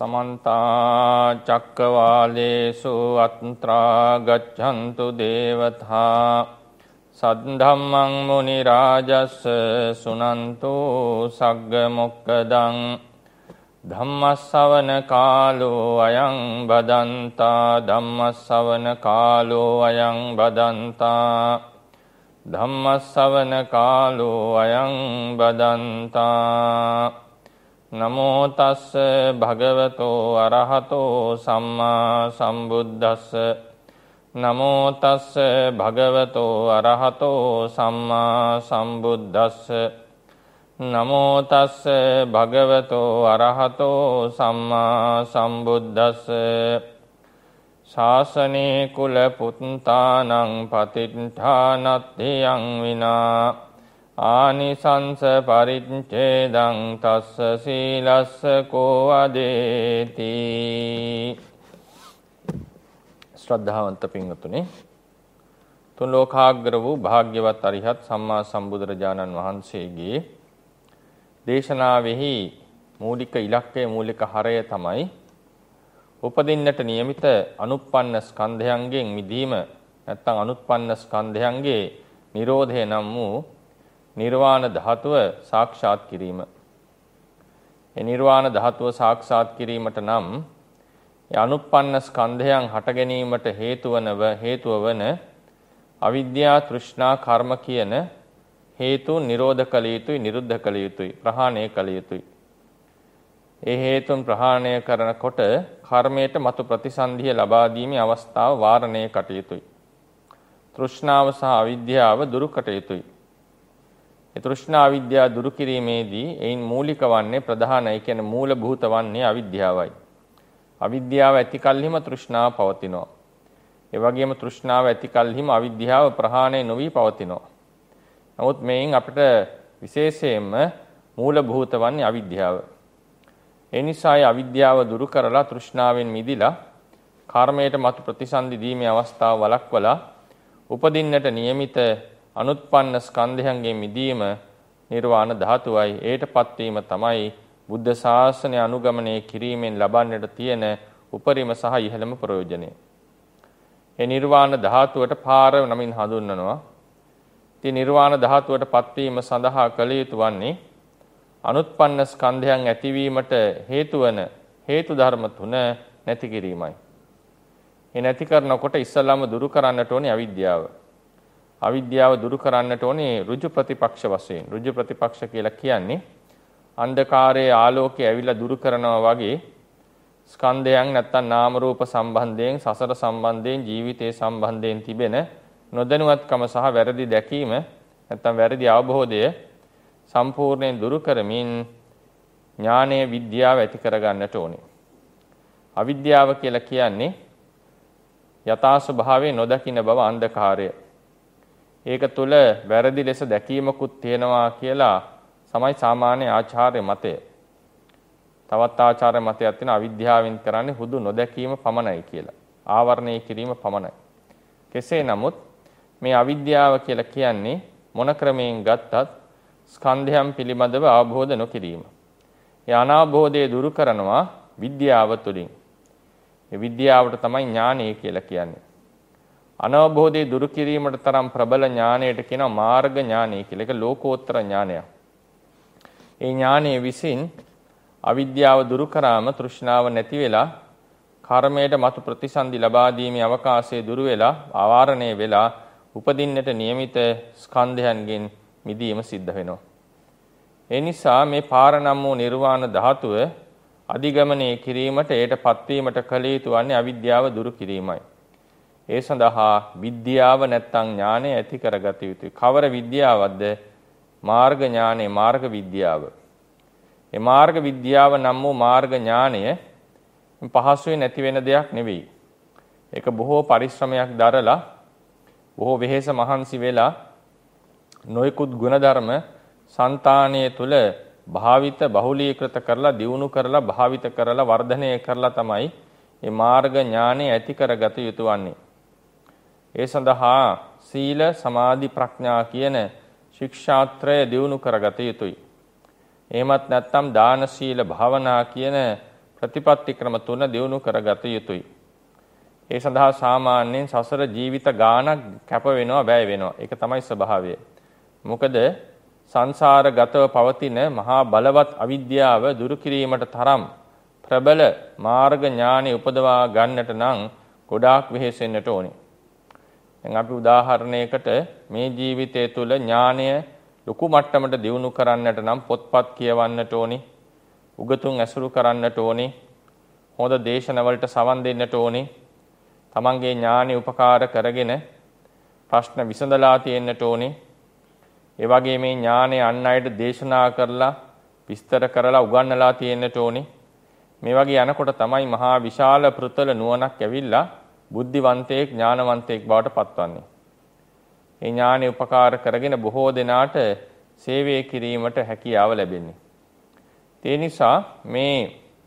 समन्ता चक्रवालेषु अत्रा गच्छन्तु देवता सद्धम्मं मुनिराजस्य सुनन्तु सग्गमुक्कदं धम्मश्रवण कालो अयं बदन्ता धम्मश्रवण कालो अयं बदन्ता धम्मश्रवण कालो अयं बदन्ता नमो तस्स भगवतो अरहतो सम्मा सम्बुद्धस्स नमो तस्स भगवतो अरहतो सम्मा सम्बुद्धस्स नमो तस्स भगवतो अरहतो सम्मा सम्बुद्धस्स शासने कुलपुत्तानं पतिष्ठानत्यं विना आनिसंस परिच्छेदं तस्स शीलस्स को वदेति. ශ්‍රද්ධාවන්ත පින්වතුනි, තුන් ලෝකාග්‍ර වූ භාග්‍යවත් අරිහත් සම්මා සම්බුදුරජාණන් වහන්සේගේ දේශනාවෙහි මූලික ඉලක්කය මූලික හරය තමයි උපදින්නට නියමිත අනුප්පන්න ස්කන්ධයන්ගෙන් මිදීම, නැත්නම් අනුප්පන්න ස්කන්ධයන්ගේ නිරෝධය නම් වූ නිර්වාණ ධාතුව සාක්ෂාත් කිරීම. ඒ නිර්වාණ ධාතුව සාක්ෂාත් කිරීමට නම් ඒ අනුප්පන්න ස්කන්ධයන් හට ගැනීමට හේතුව වන අවිද්‍යා තෘෂ්ණා කර්ම කියන හේතුන් නිරෝධ කළ යුතුයි, නිරුද්ධ කළ යුතුයි, ප්‍රහාණය කළ යුතුයි. ඒ හේතුන් ප්‍රහාණය කරනකොට කර්මයට මතු ප්‍රතිසන්දිය ලබා දීමේ අවස්ථාව වාරණය කටයුතුයි. තෘෂ්ණාව සහ අවිද්‍යාව දුරු කටයුතුයි. ඒ තෘෂ්ණා අවිද්‍යාව දුරු කිරීමේදී එයින් මූලික වන්නේ, ප්‍රධානයි කියන්නේ මූලභූත වන්නේ අවිද්‍යාවයි. අවිද්‍යාව ඇති කල්හිම තෘෂ්ණාව පවතිනවා. ඒ වගේම තෘෂ්ණාව ඇති කල්හිම අවිද්‍යාව ප්‍රහාණය නොවි පවතිනවා. නමුත් මේන් අපිට විශේෂයෙන්ම මූලභූත වන්නේ අවිද්‍යාව. ඒ නිසා අවිද්‍යාව දුරු කරලා තෘෂ්ණාවෙන් මිදිලා කර්මයට මතු ප්‍රතිසන්දි දීමේ අවස්ථාව වළක්වලා උපදින්නට නියමිත අනුත්පන්න ස්කන්ධයන්ගෙන් මිදීම නිර්වාණ ධාතුවයි. ඒටපත් වීම තමයි බුද්ධ ශාසනය අනුගමනය කිරීමෙන් ලබන්නට තියෙන උපරිම සහ ඉහළම ප්‍රයෝජනය. ඒ නිර්වාණ ධාතුවට පාර නමින් හඳුන්වනවා. ඉතින් නිර්වාණ ධාතුවට පත්වීම සඳහා කළ යුතු වන්නේ අනුත්පන්න ස්කන්ධයන් ඇතිවීමට හේතු වන හේතු ධර්ම තුන නැති කිරීමයි. ඒ නැති කරනකොට ඉස්සල්ලාම දුරු කරන්නට ඕනේ අවිද්‍යාව. අවිද්‍යාව දුරු කරන්නට ඕනේ ඍජු ප්‍රතිපක්ෂ වශයෙන්. ඍජු ප්‍රතිපක්ෂ කියලා කියන්නේ අන්ධකාරයේ ආලෝකය ඇවිල්ලා දුරු කරනවා වගේ ස්කන්ධයන් නැත්තම් නාම රූප සම්බන්ධයෙන්, සසර සම්බන්ධයෙන්, ජීවිතයේ සම්බන්ධයෙන් තිබෙන නොදැනුවත්කම සහ වැරදි දැකීම නැත්තම් වැරදි අවබෝධය සම්පූර්ණයෙන් දුරු කරමින් ඥානය විද්‍යාව ඇති කරගන්නට ඕනේ. අවිද්‍යාව කියලා කියන්නේ යථා ස්වභාවයේ නොදකින බව, අන්ධකාරය. ඒක තුල වැරදි ලෙස දැකීමකුත් තියෙනවා කියලා තමයි සාමාන්‍ය ආචාර්ය මතය. තවත් ආචාර්ය මතයක් තියෙන අවිද්‍යාවෙන් කරන්නේ හුදු නොදැකීම පමණයි කියලා. ආවරණය කිරීම පමණයි. කෙසේ නමුත් මේ අවිද්‍යාව කියලා කියන්නේ මොන ක්‍රමයෙන් ගත්තත් ස්කන්ධයන් පිළිබඳව අවබෝධ නොකිරීම. ඒ අනාවබෝධය දුරු කරනවා විද්‍යාව තුළින්. ඒ විද්‍යාවට තමයි ඥානය කියලා කියන්නේ. අනවබෝධය දුරු කිරීමට තරම් ප්‍රබල ඥානයට කියනවා මාර්ග ඥානය කියලා. ඒක ලෝකෝත්තර ඥානයක්. ඒ ඥානයේ විසින් අවිද්‍යාව දුරු කරාම තෘෂ්ණාව නැති වෙලා කර්මයට මතු ප්‍රතිසන්දි ලබා දීමේ අවකාශය දුරු වෙලා ආවරණය වෙලා උපදින්නට නියමිත ස්කන්ධයන්ගෙන් මිදීම සිද්ධ වෙනවා. ඒ නිසා මේ පාර නම් වූ නිර්වාණ ධාතුව අධිගමනය කිරීමට, ඒට පත්වීමට කළ යුතු වන්නේ අවිද්‍යාව දුරු කිරීමයි. ඒ සඳහා විද්‍යාව නැත්තම් ඥානය ඇති කරගත යුතුයි. කවර විද්‍යාවක්ද? මාර්ග ඥානය, මාර්ග විද්‍යාව. ඒ මාර්ග විද්‍යාව නම් වූ මාර්ග ඥානය පහසුවේ නැති වෙන දෙයක් නෙවෙයි. ඒක බොහෝ පරිශ්‍රමයක් දරලා, බොහෝ වෙහෙස මහන්සි වෙලා නොයෙකුත් ගුණධර්ම సంతානයේ තුල භාවිත බහුලීකృత කරලා, දියුණු කරලා, භාවිත කරලා, වර්ධනය කරලා තමයි මේ මාර්ග ඥානය ඇති කරගත යුතු වන්නේ. ඒ සඳහා සීල, සමාධි, ප්‍රඥා කියන ශික්ෂාත්‍රය දියුණු කරගත යුතුයි. එහෙමත් නැත්නම් දාන, සීල, භාවනා කියන ප්‍රතිපත්ති ක්‍රම 3 දියුණු කරගත යුතුයි. ඒ සඳහා සාමාන්‍යයෙන් සසර ජීවිත ගාණක් කැප වෙනවා, වැය වෙනවා. ඒක තමයි ස්වභාවය. මොකද සංසාරගතව පවතින මහා බලවත් අවිද්‍යාව දුරු කිරීමට තරම් ප්‍රබල මාර්ග ඥානෙ උපදවා ගන්නට නම් ගොඩාක් වෙහෙසෙන්නට ඕනේ. දැන් අපි උදාහරණයකට මේ ජීවිතය තුළ ඥානය ලොකු මට්ටමට දියුණු කරන්නට නම් පොත්පත් කියවන්නට ඕනේ, උගතුන් ඇසුරු කරන්නට ඕනේ, හොඳ දේශනවලට සවන් දෙන්නට ඕනේ, තමන්ගේ ඥානෙ උපකාර කරගෙන ප්‍රශ්න විසඳලා තියෙන්නට ඕනේ. ඒ වගේ මේ ඥානෙ අන් අයට දේශනා කරලා විස්තර කරලා උගන්වලා තියෙන්නට ඕනේ. මේ වගේ යනකොට තමයි මහා විශාල පෘතල නුවණක් ඇවිල්ලා බුද්ධිවන්තයෙක් ඥානවන්තයෙක් බවට පත්වන්නේ. මේ ඥානෙ උපකාර කරගෙන බොහෝ දෙනාට සේවය කිරීමට හැකියාව ලැබෙන්නේ. ඒ නිසා මේ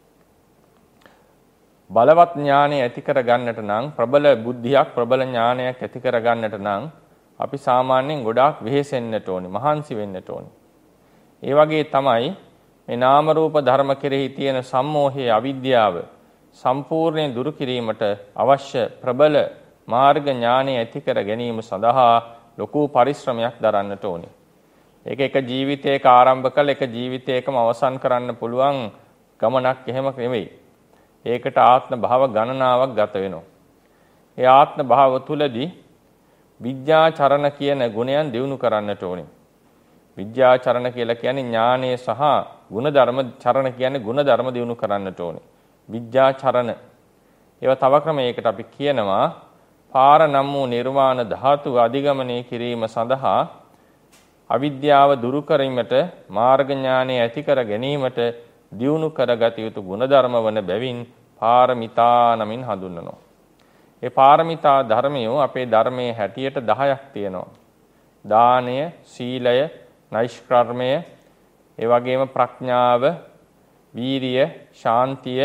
බලවත් ඥානය ඇති කර ගන්නට නම්, ප්‍රබල බුද්ධියක්, ප්‍රබල ඥානයක් ඇති කර ගන්නට නම් අපි සාමාන්‍යයෙන් ගොඩාක් වෙහෙසෙන්නට ඕනේ, මහන්සි වෙන්නට ඕනේ. ඒ වගේ තමයි මේ නාම රූප ධර්ම කෙරෙහි තියෙන සම්මෝහයේ අවිද්‍යාව සම්පූර්ණයෙන් දුරු කිරීමට අවශ්‍ය ප්‍රබල මාර්ග ඥානය ඇති කර ගැනීම සඳහා ලොකු පරිශ්‍රමයක් දරන්නට ඕනේ. ඒක එක ජීවිතයක ආරම්භ කළ එක ජීවිතයකම අවසන් කරන්න පුළුවන් ගමනක් එහෙම නෙවෙයි. ඒකට ආත්ම භාව ගණනාවක් ගත වෙනවා. ඒ ආත්ම භාව තුලදී විද්‍යාචරණ කියන ගුණයන් දියුණු කරන්නට ඕනේ. විද්‍යාචරණ කියලා කියන්නේ ඥානයේ සහ ගුණධර්ම, චරණ කියන්නේ ගුණධර්ම දියුණු කරන්නට ඕනේ. විද්‍යාචරණ. ඒවා තව ක්‍රමයකට අපි කියනවා පාර නම් වූ නිර්වාණ ධාතුව අධිගමනය කිරීම සඳහා අවිද්‍යාව දුරු කිරීමට, මාර්ග ඥානය ඇති කර ගැනීමට දියුණු කරගත යුතු ගුණධර්ම වන බැවින් පාරමිතා නමින් හඳුන්වනවා. ඒ පාරමිතා ධර්මයෝ අපේ ධර්මයේ හැටියට 10ක් තියෙනවා. දානය, සීලය, නෛෂ්ක්‍රමය, ඒ වගේම ප්‍රඥාව, වීරිය, ශාන්තිය,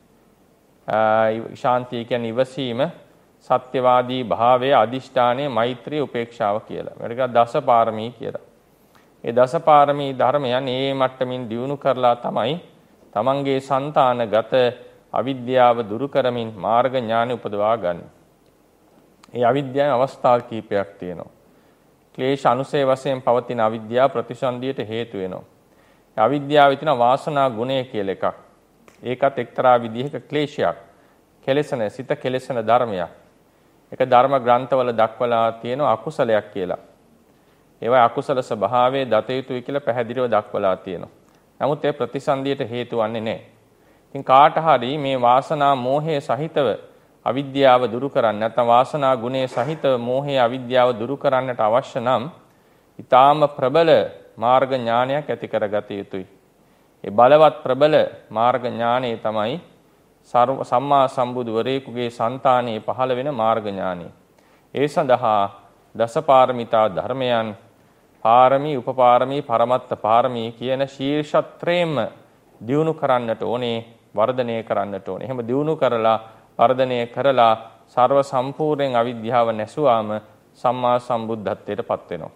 ශාන්තිය කියන්නේ ඉවසීම, සත්‍යවාදී භාවය, අදිෂ්ඨානය, මෛත්‍රිය, උපේක්ෂාව කියලා. මේක දස පාරමී කියලා. ඒ දස පාරමී ධර්මයන් මේ මට්ටමින් දියුණු කරලා තමයි තමන්ගේ సంతానගත අවිද්‍යාව දුරු කරමින් මාර්ග ඥාන උපදවා ගන්න. ඒ අවිද්‍යාවේ අවස්ථා කීපයක් තියෙනවා. ක්ලේශ අනුසය වශයෙන් පවතින අවිද්‍යාව ප්‍රතිසන්දියට හේතු වෙනවා. ඒ අවිද්‍යාවේ තියෙන වාසනා ගුණය කියලා එකක්. ඒකත් එක්තරා විදිහක ක්ලේශයක්. කෙලෙසන, සිත කෙලෙසන ධර්මයක්. ඒක ධර්ම ග්‍රන්ථවල දක්වලා තියෙන අකුසලයක් කියලා. ඒවා අකුසල ස්වභාවයේ දත යුතුයි කියලා පැහැදිලිව දක්වලා තියෙනවා. නමුත් ඒ ප්‍රතිසන්දියට හේතු වන්නේ නැහැ. ඉතින් කාට හරි මේ වාසනා මෝහය සහිතව අවිද්‍යාව දුරු කරන්න, නැත්නම් වාසනා ගුණය සහිතව මෝහය අවිද්‍යාව දුරු කරන්නට අවශ්‍ය නම් ඊටාම ප්‍රබල මාර්ග ඥානයක් ඇති කරගත යුතුයි. ඒ බලවත් ප්‍රබල මාර්ග ඥානය තමයි සම්මා සම්බුදුවරයෙකුගේ సంతානයේ පහළ වෙන මාර්ග ඥානය. ඒ සඳහා දසපාරමිතා ධර්මයන්, පාරමී, උපපාරමී, පරමත්ත පාරමී කියන ශීර්ෂත්‍රයෙන්ම දියුණු කරන්නට ඕනේ, වර්ධනය කරන්නට ඕනේ. එහෙම දියුණු කරලා වර්ධනය කරලා ਸਰව සම්පූර්ණයෙන් අවිද්‍යාව නැසුවාම සම්මා සම්බුද්ධත්වයට පත් වෙනවා.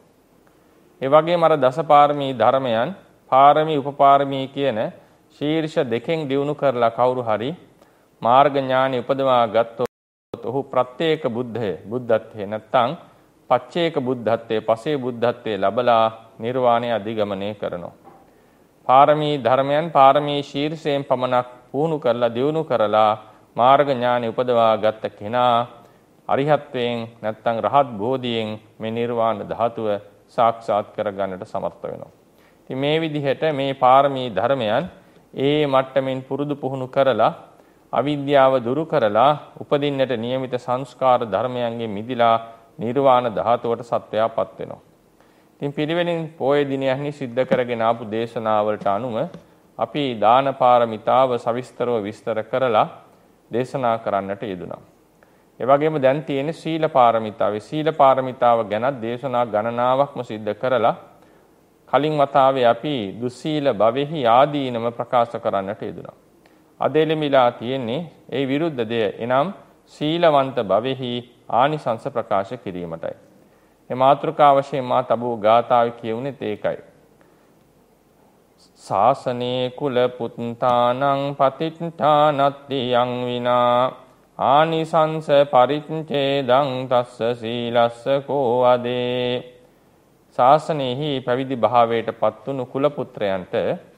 ඒ වගේම අර දසපාරමී ධර්මයන්, පාරමී, උපපාරමී කියන ශීර්ෂ දෙකෙන් දියුණු කරලා කවුරු හරි මාර්ග ඥානෙ උපදවා ගත්තොත් ඔහු ප්‍රත්‍යේක බුද්ධත්වයේ නැත්තම් පච්චේක බුද්ධත්වයේ, පසේ බුද්ධත්වයේ ලැබලා නිර්වාණය අධිගමනය කරනවා. පාරමී ධර්මයන් පාරමී ශීර්ෂයෙන් පමණක් පුහුණු කරලා දියුණු කරලා මාර්ග ඥානෙ උපදවා ගත්ත කෙනා අරිහත්වයෙන් නැත්තම් රහත් බෝධියෙන් මේ නිර්වාණ ධාතුව සාක්ෂාත් කරගන්නට සමර්ථ වෙනවා. ඉතින් මේ විදිහට මේ පාරමී ධර්මයන් ඒ මට්ටමින් පුරුදු පුහුණු කරලා අවිද්‍යාව දුරු කරලා උපදින්නට නියමිත සංස්කාර ධර්මයන්ගෙන් මිදිලා නිර්වාණ ධාතුවට සත්වයාපත් වෙනවා. ඉතින් පිළිවෙලින් පොයේ දිනයන්හි සිද්ධ කරගෙන ආපු දේශනාවලට අනුව අපි දාන පාරමිතාව සවිස්තරව විස්තර කරලා දේශනා කරන්නට යෙදුණා. ඒ වගේම දැන් තියෙන සීල පාරමිතාව. සීල පාරමිතාව ගැන දේශනා ගණනාවක්ම සිද්ධ කරලා කලින් වතාවේ අපි දුස්සීල භවෙහි ආදීනම ප්‍රකාශ කරන්නට යෙදුණා. අද එළඹිලා තියෙන්නේ ඒ විරුද්ධ දෙය. එනම් සීලවන්ත භවෙහි ආනිසංස ප්‍රකාශ කිරීමටයි. මේ මාතෘකාව වශයෙන් මා තබූ ගාථාවේ කියුනේ ඒකයි. සාසනේ කුල පුත්තානං පතිට්ඨානත්ති යං විනා ආනිසංස පරිච්ඡේදං තස්ස සීලස්ස කෝ අදේ. ශාසනයෙහි පැවිදි භාවයට පත්වුණු කුල පුත්‍රයන්ට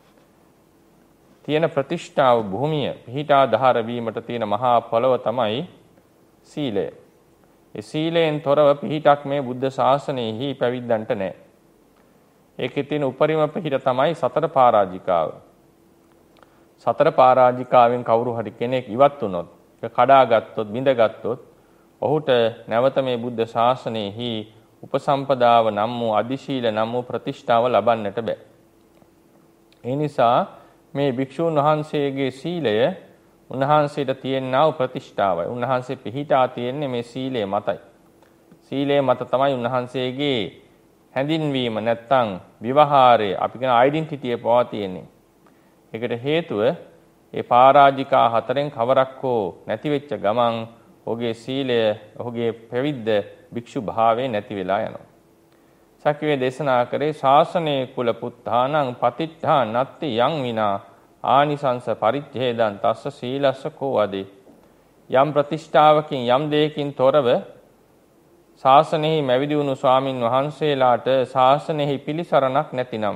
තියෙන ප්‍රතිෂ්ඨාව භූමිය පිහිටාධාර වීමට තියෙන මහා පොළව තමයි සීලය. ඒ සීලයෙන් තොරව පිහිටක් මේ බුද්ධ ශාසනයෙහි පැවිද්දන්ට නැහැ. ඒකේ තියෙන උපරිම පිහිට තමයි සතර පරාජිකාව. සතර පරාජිකාවෙන් කවුරු හරි කෙනෙක් ඉවත් වුණොත්, කඩාගත්තොත්, බිඳගත්තොත් ඔහුට නැවත මේ බුද්ධ ශාසනයෙහි උපසම්පදාව නම් වූ අධිශීල නම් වූ ප්‍රතිෂ්ඨාව ලබන්නට බෑ. ඒ නිසා මේ භික්ෂූන් වහන්සේගේ සීලය උන්වහන්සේට තියෙනා වූ ප්‍රතිෂ්ඨාවයි. උන්වහන්සේ පිහිටා තියෙන්නේ මේ සීලය මතයි. සීලය මත තමයි උන්වහන්සේගේ හැඳින්වීම නැත්තම් විවහාරය අපි කියන ඩෙන්ටිටිය පවා තියෙන්නේ. ඒකට හේතුව ඒ පරාජිකා හතරෙන් කවරක් හෝ නැති වෙච්ච ගමන් ඔහුගේ සීලය, ඔහුගේ පැවිද්ද භික්ෂු භාවයේ නැති වෙලා යනවා. සක්‍රිය දේශනා කරේ ශාසනේ කුල පුත්තානං පතිට්ඨානත්ති යං විනා ආනිසංස පරිච්ඡේදං තස්ස සීලස්ස කෝ අදේ. යම් ප්‍රතිෂ්ඨාවකින් යම් දෙයකින් තොරව ශාසනයෙහි මැවිදි වුණු ස්වාමින් වහන්සේලාට ශාසනයෙහි පිළිසරණක් නැතිනම්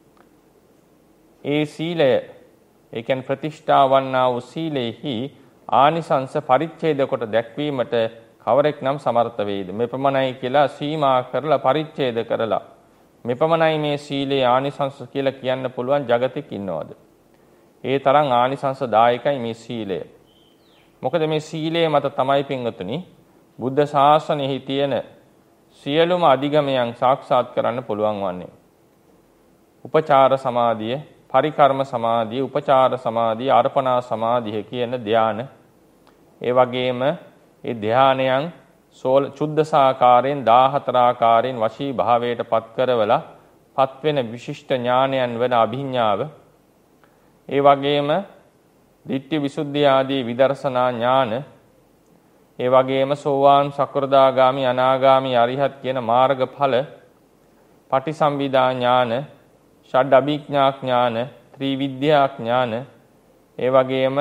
ඒ සීලය, ඒ කියන්නේ ප්‍රතිෂ්ඨාවන්නා වූ සීලෙහි ආනිසංස පරිච්ඡේද කොට දැක්වීමට කවරෙක් නම් සමර්ථ වේද? මෙපමණයි කියලා සීමා කරලා පරිච්ඡේද කරලා මෙපමණයි මේ සීලේ ආනිසංස කියලා කියන්න පුළුවන් జగතික ඉන්නවද? ඒ තරම් ආනිසංස දායකයි මේ සීලය. මොකද මේ සීලය මත තමයි පින්වතුනි බුද්ධ ශාසනයෙහි තියෙන සියලුම අධිගමයන් සාක්ෂාත් කරන්න පුළුවන් වන්නේ. උපචාර සමාධිය, පරිකර්ම සමාධිය, උපචාර සමාධිය, අර්පණා සමාධිය කියන ධාන. ඒ වගේම ඒ ධානයන් චුද්දසාකාරයෙන් 14 ආකාරයෙන් වශී භාවයට පත් කරවලා පත් වෙන විශිෂ්ට ඥානයන් වන අභිඥාව. ඒ වගේම ditthi visuddhi ආදී විදර්ශනා ඥාන. ඒ වගේම සෝවාන් සකෘදාගාමි අනාගාමි අරිහත් කියන මාර්ගඵල, පටිසම්භිදා ඥාන, ෂඩ් අභිඥා ඥාන, ත්‍රිවිද්‍යා ඥාන, ඒ වගේම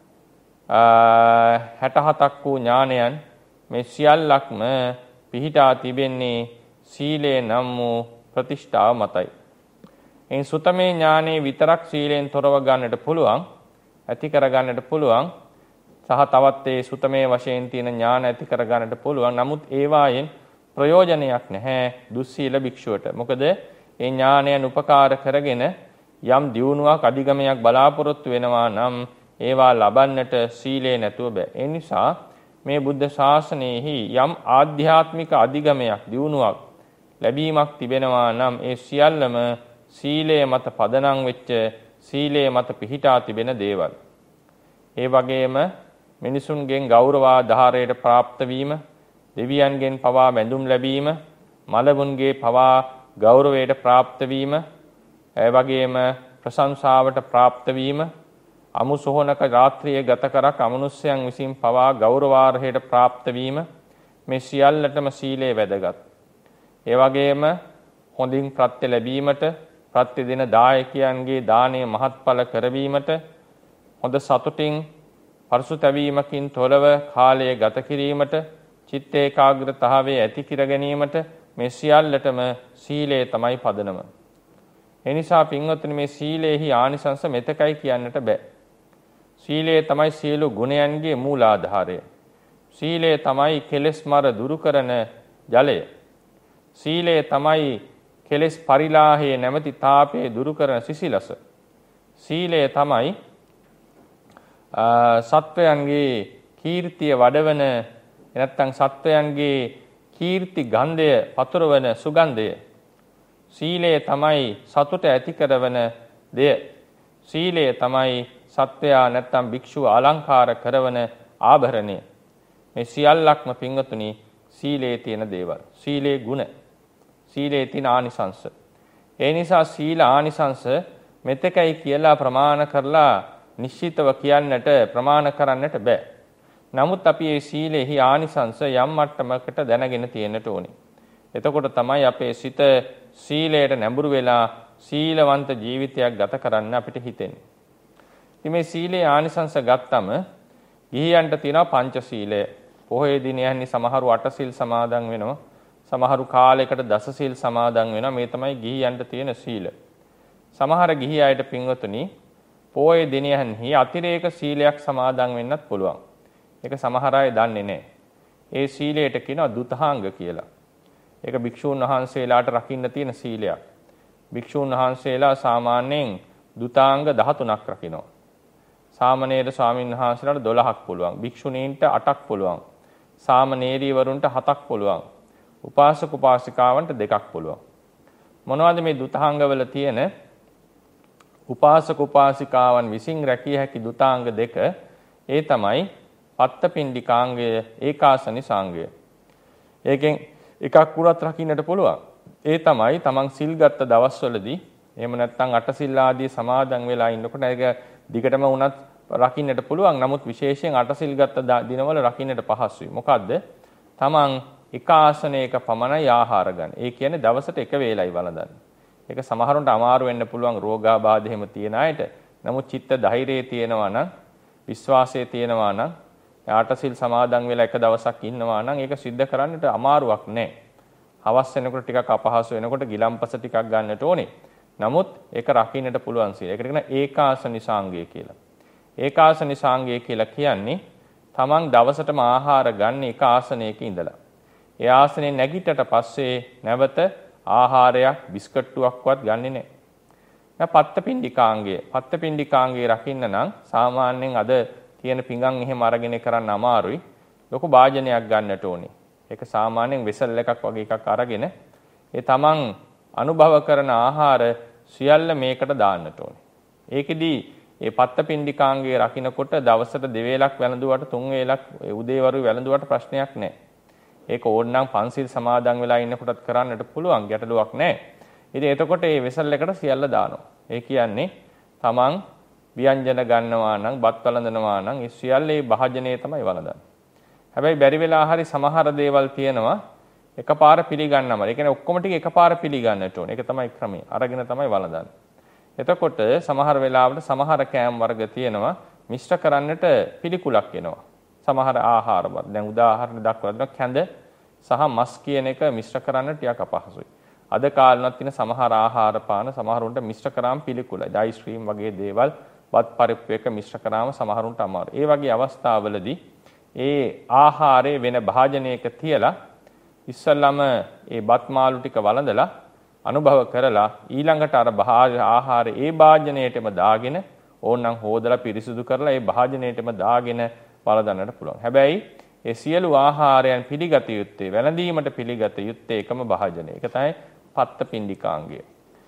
67ක් වූ ඥානයන් මේ සියල්ලක්ම පිහිටා තිබෙන්නේ සීලේ නම් වූ ප්‍රතිෂ්ඨාව මතයි. එයින් සුතමේ ඥානේ විතරක් සීලෙන් තොරව ගන්නට පුළුවන්, ඇති කර ගන්නට පුළුවන්. සහ තවත් ඒ සුතමේ වශයෙන් තියෙන ඥාන ඇති කර ගන්නට පුළුවන්. නමුත් ඒවායෙන් ප්‍රයෝජනයක් නැහැ දුස්සීල භික්ෂුවට. මොකද ඒ ඥානයන් උපකාර කරගෙන යම් දියුණුවක් අධිගමයක් බලාපොරොත්තු වෙනවා නම් ඒවා ලබන්නට සීලේ නැතුව බෑ. ඒ නිසා මේ බුද්ධ ශාසනයෙහි යම් ආධ්‍යාත්මික අධිගමයක් දියුණුවක් ලැබීමක් තිබෙනවා නම් ඒ සියල්ලම සීලය මත පදනම් වෙච්ච, සීලය මත පිහිටා තිබෙන දේවල්. ඒ වගේම මිනිසුන්ගෙන් ගෞරවාධාරයට ප්‍රාප්ත වීම, දෙවියන්ගෙන් පවා බැඳුම් ලැබීම, මලවුන්ගේ පවා ගෞරවයට ප්‍රාප්ත වීම, ඒ වගේම ප්‍රශංසාවට ප්‍රාප්ත වීම, අමුසොහනක රාත්‍රියේ ගත කරක් අමනුෂ්‍යයන් විසින් පවා ගෞරවාර්හයට ප්‍රාප්ත වීම, මේ සියල්ලටම සීලය වැදගත්. ඒ වගේම හොඳින් ප්‍රත්‍ය ලැබීමට, ප්‍රත්‍ය දෙන දායකයන්ගේ දානය මහත්ඵල කරවීමට, හොඳ සතුටින් පරිසුතැවීමකින් තොරව කාලය ගත කිරීමට, චිත්ත ඒකාග්‍රතාවයේ ඇති කර ගැනීමට මේ සියල්ලටම සීලය තමයි පදනම. ඒ නිසා පින්වත්නි මේ සීලේහි ආනිසංස මෙතකයි කියන්නට බෑ. සීලය තමයි සියලු ගුණයන්ගේ මූලාධාරය. සීලය තමයි කෙලෙස් මර දුරු කරන ජලය. සීලය තමයි කෙලෙස් පරිලාහයේ නැමැති තාපයේ දුරු කරන සිසිලස. සීලය තමයි සත්වයන්ගේ කීර්තිය වඩවන, නැත්නම් සත්වයන්ගේ කීර්ති ගන්ධය පතුරවන සුගන්ධය. සීලය තමයි සතුට ඇති කරවන දෙය. සීලය තමයි සත්වයා නැත්නම් භික්ෂුව අලංකාර කරවන ආභරණය. මේ සියල්ලක්ම පින්වතුනි සීලයේ තියෙන දේවල්. සීලේ ගුණ, සීලයේ තියෙන ආනිසංස. ඒ නිසා සීල ආනිසංස මෙතකයි කියලා ප්‍රමාණ කරලා නිශ්චිතව කියන්නට, ප්‍රමාණ කරන්නට බෑ. නමුත් අපි මේ සීලෙහි ආනිසංස යම් මට්ටමකට දැනගෙන තියෙන්නට ඕනේ. එතකොට තමයි අපේ සිත සීලයට නැඹුරු වෙලා සීලවන්ත ජීවිතයක් ගත කරන්න අපිට හිතෙන්නේ. ඉතින් මේ සීලේ ආනිසංස ගත්තම ගිහියන්ට තියෙනවා පංච සීලය. පොහොය දිනයන්හි සමහරු 8 සීල් සමාදන් වෙනවා. සමහරු කාලයකට දස සීල් සමාදන් වෙනවා. මේ තමයි ගිහියන්ට තියෙන සීල. සමහර ගිහි අයට පින්වතුනි පොහොය දිනයන්හි අතිරේක සීලයක් සමාදන් වෙන්නත් පුළුවන්. ඒක සමහර අය දන්නේ නැහැ. ඒ සීලයට කියනවා දුතාංග කියලා. ඒක භික්ෂූන් වහන්සේලාට රකින්න තියෙන සීලයක්. භික්ෂූන් වහන්සේලා සාමාන්‍යයෙන් දුතාංග 13ක් රකින්නවා. සාමණේර ස්වාමීන් වහන්සේලාට 12ක් පුළුවන්. භික්ෂුණීන්ට 8ක් පුළුවන්. සාමණේරීවරුන්ට 7ක් පුළුවන්. උපාසක උපාසිකාවන්ට 2ක් පුළුවන්. මොනවද මේ දුතාංගවල තියෙන උපාසක උපාසිකාවන් විසින් රැකිය හැකි දුතාංග දෙක? ඒ තමයි පත්තපිණ්ඩිකාංගය, ඒකාසනිසාංගය. ඒකෙන් එකක් උරත් රකින්නට පුළුවන්. ඒ තමයි තමන් සිල් ගත්ත දවස්වලදී එහෙම නැත්නම් අට සිල් ආදී සමාදන් වෙලා ඉන්නකොට ඒක දිගටම වුණත් රකින්නට පුළුවන්. නමුත් විශේෂයෙන් අට සිල් ගත්ත දිනවල රකින්නට පහසුයි. මොකද්ද? තමන් එක ආසනයක පමණයි ආහාර ගන්න. ඒ කියන්නේ දවසට එක වේලයි වළඳන්නේ. ඒක සමහරුන්ට අමාරු වෙන්න පුළුවන් රෝගාබාධ එහෙම තියෙන අයට. නමුත් චිත්ත ධෛර්යය තියෙනවා නම්, විශ්වාසය තියෙනවා නම්, අට සිල් සමාදන් වෙලා එක දවසක් ඉන්නවා නම් ඒක සිද්ධ කරන්නට අමාරුවක් නැහැ. හවස් වෙනකොට ටිකක් අපහසු වෙනකොට ගිලම්පස ටිකක් ගන්නට ඕනේ. නමුත් ඒක රකින්නට පුළුවන් සීල. ඒකට කියන ඒකාසනිසාංගය කියලා. ඒකාසනිසාංගය කියලා කියන්නේ තමන් දවසටම ආහාර ගන්න එක ආසනයක ඉඳලා. ඒ ආසනේ නැගිටට පස්සේ නැවත ආහාරයක් බිස්කට්ටුවක්වත් ගන්නෙ නැහැ. දැන් පත්තපිණ්ඩිකාංගය. පත්තපිණ්ඩිකාංගය රකින්න නම් සාමාන්‍යයෙන් අද තියෙන පිඟන් එහෙම අරගෙන කරන්න අමාරුයි. ලොකු භාජනයක් ගන්නට ඕනේ. ඒක සාමාන්‍යයෙන් වෙසල් එකක් වගේ එකක් අරගෙන ඒ තමන් අනුභව කරන ආහාර සියල්ල මේකට දාන්නට ඕනේ. ඒකෙදී මේ පත්තපිණ්ඩිකාංගයේ රකින්නකොට දවසට දෙවේලක් වැළඳුවට තුන් වේලක් උදේවරු වැළඳුවට ප්‍රශ්නයක් නැහැ. ඒක ඕනනම් පන්සිල් සමාදන් වෙලා ඉන්නකොටත් කරන්නට පුළුවන්, ගැටලුවක් නැහැ. ඉතින් එතකොට මේ වෙසල් එකට සියල්ල දානවා. ඒ කියන්නේ තමන් ව්‍යංජන ගන්නවා නම්, බත් වළඳනවා නම් ඒ සියල්ලේ භාජනයේ තමයි වළඳන්නේ. හැබැයි බැරි වෙලා හරි සමහර දේවල් තියෙනවා එකපාර පිළිගන්නම. ඒ කියන්නේ ඔක්කොම ටික එකපාර පිළිගන්නට ඕනේ. ඒක තමයි ක්‍රමය. අරගෙන තමයි වළඳන්නේ. එතකොට සමහර වෙලාවට සමහර කෑම වර්ග තියෙනවා මිශ්‍ර කරන්නට පිළිකුලක් එනවා. සමහර ආහාර වර්ග. දැන් උදාහරණ දක්වලා දෙනවා කැඳ සහ මස් කියන එක මිශ්‍ර කරන්න ටිකක් අපහසුයි. අද කාලෙවත් තියෙන සමහර ආහාර පාන සමහරුන්ට මිශ්‍ර කරාම පිළිකුලයි. අයිස්ක්‍රීම් වගේ දේවල් වත් පරිප්පු එක මිශ්‍ර කරාම සමහරුන්ට අමාරුයි. ඒ වගේ අවස්ථාවලදී ඒ ආහාරයේ වෙන භාජනයක තියලා ඉස්සල්ලාම ඒ බත් මාළු ටික වළඳලා අනුභව කරලා ඊළඟට අර ආහාර ඒ භාජනයේටම දාගෙන ඕනනම් හොදලා පිරිසිදු කරලා ඒ භාජනයේටම දාගෙන වළඳන්නට පුළුවන්. හැබැයි ඒ සියලු ආහාරයන් පිළිගත යුත්තේ වැළඳීමට පිළිගත යුත්තේ එකම භාජනය. ඒක තමයි පත්තපිණ්ඩිකාංගය.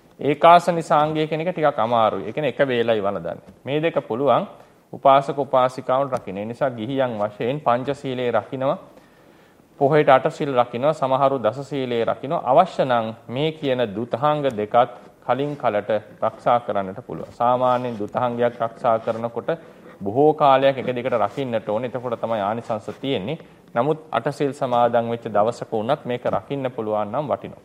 ඒකාසනිසාංගය කියන එක ටිකක් අමාරුයි. ඒ කියන්නේ එක වේලයි වළඳන්නේ. මේ දෙක පුළුවන් උපාසක උපාසිකාවන් රකින්න. ඒ නිසා ගිහියන් වශයෙන් පංචශීලයේ රකින්නවා. පොහොයට 8 සීල් රකින්නවා. සමහරු දස සීලයේ රකින්නවා. අවශ්‍ය නම් මේ කියන දුතාංග දෙකත් කලින් කලට ආරක්ෂා කරන්නට පුළුවන්. සාමාන්‍යයෙන් දුතාංගයක් ආරක්ෂා කරනකොට බොහෝ කාලයක් එක දිගට රකින්නට ඕනේ. එතකොට තමයි ආනිසංස තියෙන්නේ. නමුත් 8 සීල් සමාදන් වෙච්ච දවසක වුණත් මේක රකින්න පුළුවන් නම් වටිනවා.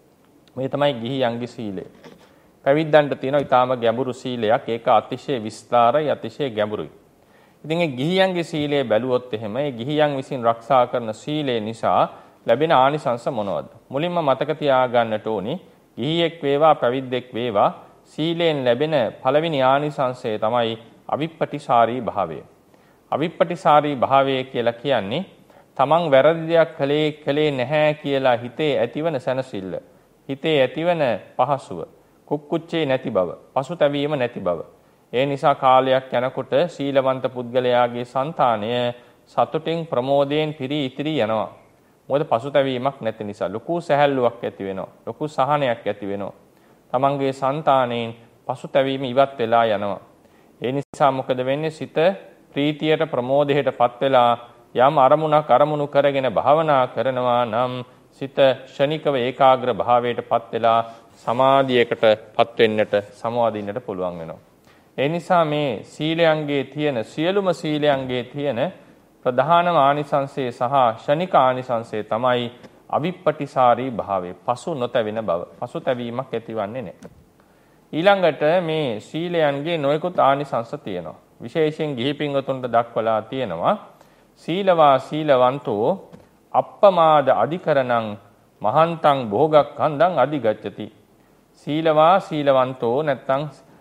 මේ තමයි ගිහියන්ගේ සීලය. පැවිද්දන්ට තියෙනවා ඊටාම ගැඹුරු සීලයක්. ඒක අතිශය විස්තරයි, අතිශය ගැඹුරුයි. ඉතින් මේ ගිහියන්ගේ සීලය බැලුවොත් එහෙම මේ ගිහියන් විසින් ආරක්ෂා කරන සීලය නිසා ලැබෙන ආනිසංස මොනවද? මුලින්ම මතක තියාගන්නට ඕනේ ගිහියෙක් වේවා පැවිද්දෙක් වේවා සීලයෙන් ලැබෙන පළවෙනි ආනිසංසය තමයි අවිප්පටිසාරී භාවය. අවිප්පටිසාරී භාවය කියලා කියන්නේ තමන් වැරදි දෙයක් කළේ නැහැ කියලා හිතේ ඇතිවන සැනසෙල්ල, හිතේ ඇතිවන පහසුව, කුක්කුච්චේ නැති බව, පසුතැවීම නැති බව. ඒ නිසා කාලයක් යනකොට සීලවන්ත පුද්ගලයාගේ సంతානය සතුටින් ප්‍රමෝදයෙන් පිරී ඉතිරි යනවා. මොකද පසුතැවීමක් නැති නිසා ලොකු සැහැල්ලුවක් ඇති වෙනවා. ලොකු සහනයක් ඇති වෙනවා. තමන්ගේ సంతානයෙන් පසුතැවීම ඉවත් වෙලා යනවා. ඒ නිසා මොකද වෙන්නේ? සිත ප්‍රීතියට ප්‍රමෝදයටපත් වෙලා යම් අරමුණක් අරමුණු කරගෙන භාවනා කරනවා නම් සිත ෂණිකව ඒකාග්‍ර භාවයටපත් වෙලා සමාධියකටපත් වෙන්නට සමවදින්නට පුළුවන් වෙනවා. ඒ නිසා මේ සීලයන්ගේ තියෙන සියලුම සීලයන්ගේ තියෙන ප්‍රධානම ආනිසංසය සහ ෂණික ආනිසංසය තමයි අවිප්පටිසාරී භාවය. පසු නොතැවෙන බව. පසුතැවීමක් ඇතිවන්නේ නැහැ. ඊළඟට මේ සීලයන්ගේ නොයෙකුත් ආනිසංස තියෙනවා. විශේෂයෙන් ගිහි පින්වතුන්ට දක්වලා තියෙනවා සීලවා සීලවන්තෝ අප්පමාද අධිකරණං මහන්තං භෝගක්ඛන්දං අධිගච්ඡති. සීලවා සීලවන්තෝ නැත්තං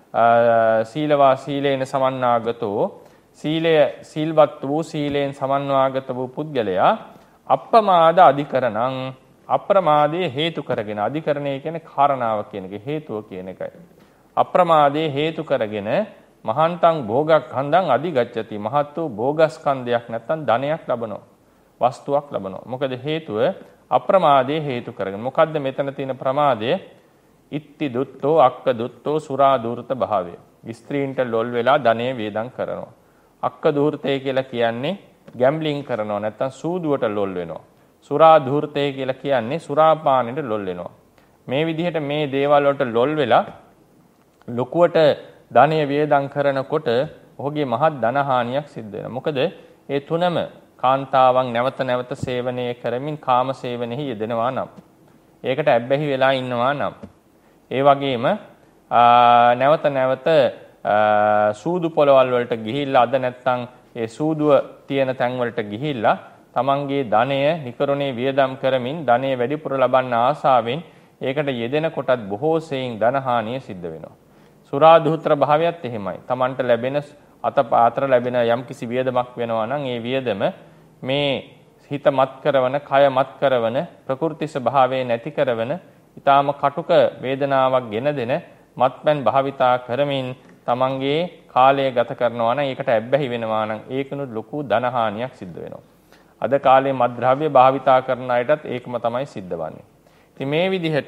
සීලවා සීලේන සමන්නාගතෝ සීලය සීල්වත් වූ සීලෙන් සමන්වාගත වූ පුද්ගලයා අප්පමාද අධිකරණං අප්‍රමාදයේ හේතු කරගෙන අධිකරණය කියන්නේ කාරණාව කියන එක හේතුව කියන එකයි. අප්‍රමාදයේ හේතු කරගෙන මහන්තං භෝගක්ඛන්දං අධිගච්ඡති. මහත් වූ භෝගස්කන්ධයක් නැත්තම් ධනයක් ලබනවා. වස්තුවක් ලබනවා. මොකද හේතුව අප්‍රමාදයේ හේතු කරගෙන. මොකද්ද මෙතන තියෙන ප්‍රමාදය? ඉත්ති දුත්තෝ අක්ක දුත්තෝ සුරා දූර්ත භාවය. ස්ත්‍රීන්ට ලොල් වෙලා ධනෙ වේදම් කරනවා. අක්ක දූර්තය කියලා කියන්නේ ගැම්බ්ලින් කරනවා නැත්තම් සූදුවට ලොල් වෙනවා. සුරා දූර්තය කියලා කියන්නේ සුරාපානෙට ලොල් වෙනවා. මේ විදිහට මේ දේවල් වලට ලොල් වෙලා ලොකුවට ධනෙ වේදම් කරනකොට ඔහුගේ මහත් ධනහානියක් සිද්ධ වෙනවා. මොකද ඒ තුනම කාන්තාවන් නැවත නැවත සේවනය කරමින් කාම සේවනයේ යෙදෙනවා නම් ඒකට ඇබ්බැහි වෙලා ඉන්නවා නම් ඒ වගේම නැවත නැවත සූදු පොළවල් වලට ගිහිල්ලා අද නැත්තම් ඒ සූදුව තියෙන තැන් වලට ගිහිල්ලා තමන්ගේ ධනය නිකරුණේ වියදම් කරමින් ධනය වැඩිපුර ලබන්න ආසාවෙන් ඒකට යෙදෙන කොටත් බොහෝ සෙයින් ධනහානිය සිද්ධ වෙනවා. සුරා දුහිතර භාවයත් එහෙමයි. තමන්ට ලැබෙන අතපාත්‍ර ලැබෙන යම්කිසි වියදමක් වෙනවා නම් ඒ වියදම මේ හිත මත් කරවන, කය මත් කරවන, ප්‍රකෘති ස්වභාවය නැති කරවන, ඊටාම කටුක වේදනාවක් ගෙන දෙන මත්පැන් භාවිතා කරමින් තමන්ගේ කාලය ගත කරනවා නම් ඒකට ඇබ්බැහි වෙනවා නම් ඒකනොත් ලොකු ධනහානියක් සිද්ධ වෙනවා. අද කාලේ මත්ද්‍රව්‍ය භාවිතා කරන අයටත් ඒකම තමයි සිද්ධ වන්නේ. ඉතින් මේ විදිහට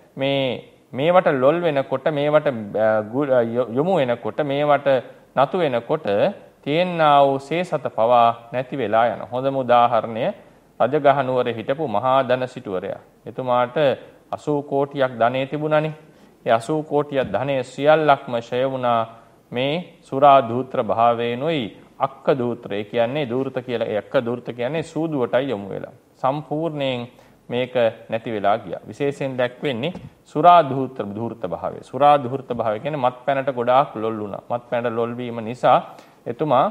මේවට ලොල් වෙනකොට මේවට යොමු වෙනකොට මේවට නතු වෙනකොට තියෙනා වූ සේසත පවා නැති වෙලා යන. හොඳම උදාහරණය රජගහ නුවර හිටපු මහා ධන සිටුවරයා. එතුමාට 80 කෝටියක් ධනෙ තිබුණානේ. ඒ 80 කෝටියක් ධනෙ සියල්ලක්ම ෂය වුණා මේ සුරා දූත්‍ර භාවයෙන්ුයි අක්ක දූත්‍රය කියන්නේ දූර්ත කියලා. ඒ අක්ක දූර්ත කියන්නේ සූදුවටයි යොමු වෙලා. සම්පූර්ණයෙන් මේක නැති වෙලා ගියා. විශේෂයෙන් දැක්වෙන්නේ සුරා දූර්ත භාවය. සුරා දූර්ත භාවය කියන්නේ මත්පැනට ගොඩාක් ලොල් වුණා. මත්පැනට ලොල් වීම නිසා එතුමා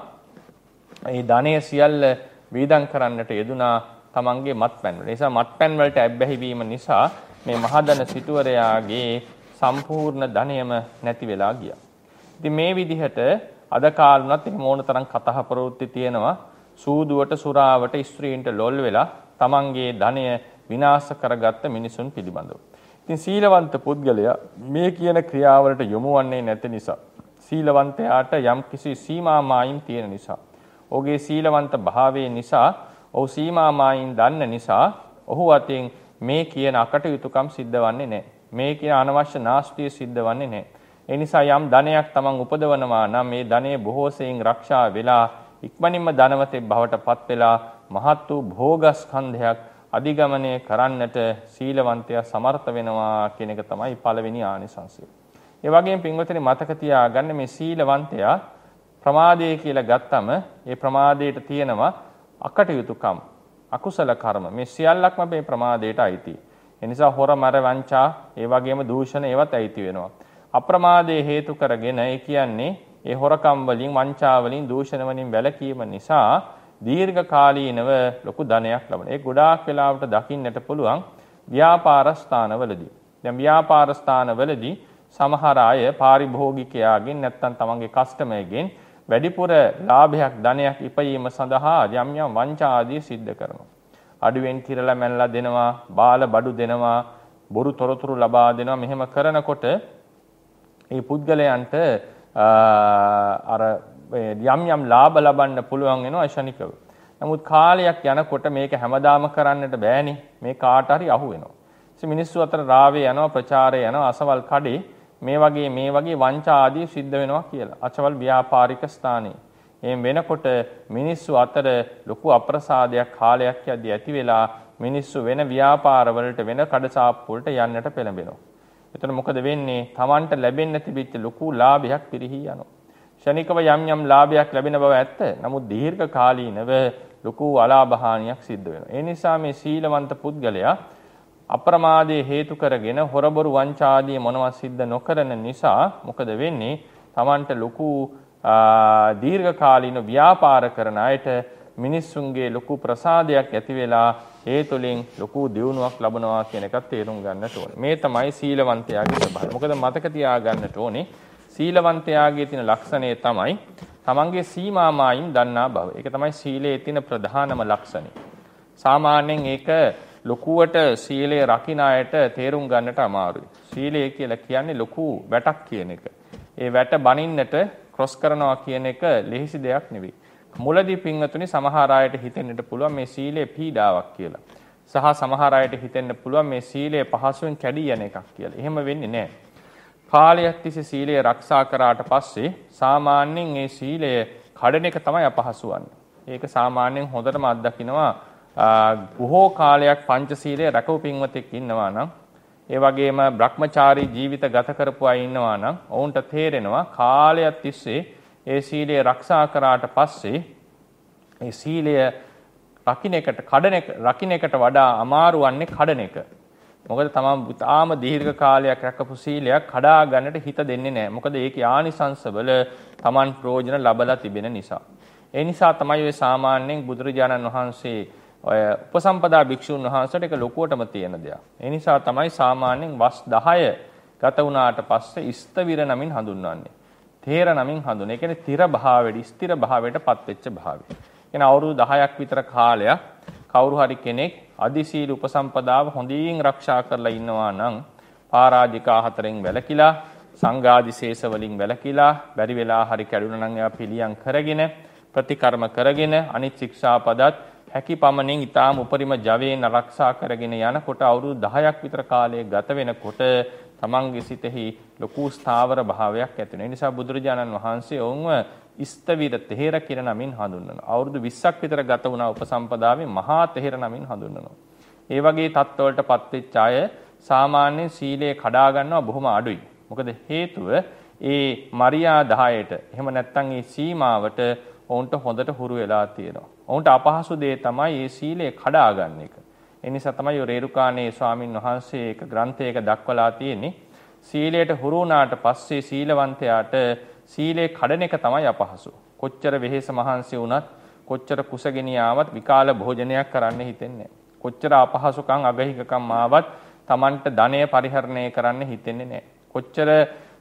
මේ ධනෙ සියල්ල වීදම් කරන්නට යෙදුනා තමන්ගේ මත්පැන් වල. ඒ නිසා මත්පැන් වලට ඇබ්බැහි වීම නිසා මේ මහදන සිටුවරයාගේ සම්පූර්ණ ධනයම නැති වෙලා ගියා. ඉතින් මේ විදිහට අද කාලුණත් එහෙම ඕන තරම් කතා ප්‍රවෘත්ති තියෙනවා. සූදුවට සුරාවට ස්ත්‍රීන්ට ලොල් වෙලා තමන්ගේ ධනය විනාශ කරගත්ත මිනිසුන් පිළිබඳව. ඉතින් සීලවන්ත පුද්ගලයා මේ කියන ක්‍රියාවලට යොමු වන්නේ නැති නිසා සීලවන්තයාට යම් කිසි සීමා මායිම් තියෙන නිසා ඔහුගේ සීලවන්ත භාවයේ නිසා ඔහු සීමා මායිම් දන්න නිසා ඔහු අතින් මේ කියන අකටයුතුකම් සිද්ධ වන්නේ නැහැ. මේ කියන අනවශ්‍ය නාස්තිය සිද්ධ වන්නේ නැහැ. ඒ නිසා යම් ධනයක් තමන් උපදවනවා නම් මේ ධනෙ බොහෝ සෙයින් ආරක්ෂා වෙලා ඉක්මනින්ම ධනවතෙක් බවට පත් වෙලා මහත් වූ භෝගස්කන්ධයක් අධිගමනය කරන්නට සීලවන්තයා සමර්ථ වෙනවා කියන එක තමයි පළවෙනි ආනිසංසය. ඒ වගේම පින්වතුනි මතක තියාගන්න මේ සීලවන්තයා ප්‍රමාදය කියලා ගත්තම ඒ ප්‍රමාදයට තියෙනවා අකටයුතුකම් අකුසල කර්ම මේ සියල්ලක්ම මේ ප්‍රමාදයට අයිති. ඒ නිසා හොර මර වංචා ඒ වගේම දූෂණ ඒවත් අයිති වෙනවා. අප්‍රමාදයේ හේතු කරගෙන ඒ කියන්නේ ඒ හොරකම් වලින් වංචා වලින් දූෂණ වලින් වැළකීම නිසා දීර්ඝ කාලීනව ලොකු ධනයක් ලබන. ඒ ගොඩාක් වෙලාවට දකින්නට පුළුවන් ව්‍යාපාර ස්ථානවලදී. දැන් ව්‍යාපාර ස්ථානවලදී සමහර අය පාරිභෝගිකයාගෙන් නැත්තම් තමන්ගේ කස්ටමර්ගෙන් වැඩිපුර ලාභයක් ධනයක් ඉපයීම සඳහා යම් යම් වංචා ආදී සිද්ධ කරනවා. අඩුවෙන් කිරලා මැනලා දෙනවා, බාල බඩු දෙනවා, බොරු තොරතුරු ලබා දෙනවා. මෙහෙම කරනකොට මේ පුද්ගලයන්ට අර යම් යම් ලාභ ලබන්න පුළුවන් වෙනවා ශනිකව. නමුත් කාලයක් යනකොට මේක හැමදාම කරන්නට බෑනේ. මේ කාට හරි අහු වෙනවා. ඉතින් මිනිස්සු අතර රාවේ යනවා, ප්‍රචාරය යනවා, අසවල් කඩේ මේ වගේ වංචා ආදී සිද්ධ වෙනවා කියලා. අසවල් ව්‍යාපාරික ස්ථානයේ. එහෙම වෙනකොට මිනිස්සු අතර ලොකු අප්‍රසාදයක් කාලයක් යද්දී ඇති වෙලා මිනිස්සු වෙන ව්‍යාපාර වලට වෙන කඩසාප්පු වලට යන්නට පෙළඹෙනවා. එතන මොකද වෙන්නේ? Tamanට ලැබෙන්න තිබිච්ච ලොකු ලාභයක් පිරිහී යනවා. ශනිකව යම් ලාභයක් ලැබෙන බව ඇත්ත. නමුත් දීර්ඝ කාලීනව ලොකු අලාභ හානියක් සිද්ධ වෙනවා. ඒ නිසා මේ සීලවන්ත පුද්ගලයා අප්‍රමාදයේ හේතු කරගෙන හොරබොරු වංචාදී මොනවා සිද්ධ නොකරන නිසා මොකද වෙන්නේ? Tamanට ලොකු දීර්ඝකාලීන ව්‍යාපාර කරන අයට මිනිස්සුන්ගේ ලොකු ප්‍රසාදයක් ඇති වෙලා ඒ තුළින් ලොකු දියුණුවක් ලබනවා කියන එකත් තේරුම් ගන්නට ඕනේ. මේ තමයි සීලවන්තයාගේ ස්වභාවය. මොකද මතක තියාගන්නට ඕනේ සීලවන්තයාගේ තියෙන ලක්ෂණය තමයි තමන්ගේ සීමා මායිම් දන්නා බව. ඒක තමයි සීලයේ තියෙන ප්‍රධානම ලක්ෂණය. සාමාන්‍යයෙන් ඒක ලොකුවට සීලය රකින්න අයට තේරුම් ගන්නට අමාරුයි. සීලය කියලා කියන්නේ ලොකු වැටක් කියන එක. ඒ වැට බනින්නට ක්‍රොස් කරනවා කියන එක ලෙහිසි දෙයක් නෙවෙයි. මුලදී පින්වතුනි සමහර අයට හිතෙන්නට පුළුවන් මේ සීලය පීඩාවක් කියලා. සහ සමහර අයට හිතෙන්න පුළුවන් මේ සීලය පහසුවෙන් කැඩී යන එකක් කියලා. එහෙම වෙන්නේ නැහැ. කාලයක් තිස්සේ සීලය ආරක්ෂා කරාට පස්සේ සාමාන්‍යයෙන් මේ සීලය කඩන එක තමයි අපහසු වන්නේ. ඒක සාමාන්‍යයෙන් හොඳටම අත්දකින්නවා බොහෝ කාලයක් පංචශීලය රැකපු පින්වතෙක් ඉන්නවා නම් ඒ වගේම භ්‍රමචාරී ජීවිත ගත කරපු අය ඉන්නවා නම් ඔවුන්ට තේරෙනවා කාලයක් තිස්සේ ඒ සීලය ආරක්ෂා කරාට පස්සේ ඒ සීලය රකින්න එකට වඩා අමාරු වන්නේ කඩන එක. මොකද තමන් තාම දීර්ඝ කාලයක් රැකපු සීලයක් කඩා ගන්නට හිත දෙන්නේ නැහැ. මොකද ඒකේ ආනිසංශවල තමන් ප්‍රයෝජන ලබලා තිබෙන නිසා. ඒ නිසා තමයි ඔය සාමාන්‍යයෙන් බුදුරජාණන් වහන්සේ ඔය උපසම්පදා භික්ෂුන් වහන්සේට ඒක ලොකුවටම තියෙන දෙයක්. ඒ නිසා තමයි සාමාන්‍යයෙන් වස් 10 ගත වුණාට පස්සේ ස්ථවිර නමින් හඳුන්වන්නේ. තේර නමින් හඳුන්වන්නේ. ඒ කියන්නේ තිර භාවයට, ස්ථිර භාවයටපත් වෙච්ච භාවය. කියන අවුරුදු 10ක් විතර කාලයක් කවුරු හරි කෙනෙක් අදිශීල උපසම්පදාව හොඳින් ආරක්ෂා කරලා ඉන්නවා නම් පරාජිකා 4න් වැළකීලා සංඝාදිශේෂ වලින් වැළකීලා බැරි වෙලා හරි කැඩුණා නම් එයා පිළියම් කරගෙන ප්‍රතිකර්ම කරගෙන අනිත් ශික්ෂාපදත් හැකි පමණින් ඊටාම උපරිම ජවයෙන් ආරක්ෂා කරගෙන යනකොට අවුරුදු 10ක් විතර කාලය ගත වෙනකොට තමන්ගේ සිතෙහි ලොකු ස්ථාවර භාවයක් ඇති වෙනවා. ඒ නිසා බුදුරජාණන් වහන්සේ ඔවුන්ව ස්ථවිර තෙහෙර කියන නමින් හඳුන්වනවා. අවුරුදු 20ක් විතර ගත වුණා උපසම්පදාවේ මහා තෙහෙර නමින් හඳුන්වනවා. ඒ වගේ තත්ත්වවලටපත් වෙච්ච අය සාමාන්‍ය සීලය කඩා ගන්නවා බොහොම අඩුයි. මොකද හේතුව ඒ මරියාදායට එහෙම නැත්නම් ඒ සීමාවට ඔවුන්ට හොඳට හුරු වෙලා තියෙනවා. ඔවුන්ට අපහසු දේ තමයි මේ සීලය කඩා ගන්න එක. ඒ නිසා තමයි රේරුකාණේ ස්වාමින් වහන්සේ එක ග්‍රන්ථයක දක්වලා තියෙන්නේ සීලයට හුරු වුණාට පස්සේ සීලවන්තයාට සීලේ කඩන එක තමයි අපහසු. කොච්චර වෙහෙස මහන්සි වුණත් කොච්චර කුසගෙනියාවත් විකාල භෝජනයක් කරන්න හිතෙන්නේ නැහැ. කොච්චර අපහසුකම් අගහිකකම් ආවත් Tamanට ධනය පරිහරණය කරන්න හිතෙන්නේ නැහැ. කොච්චර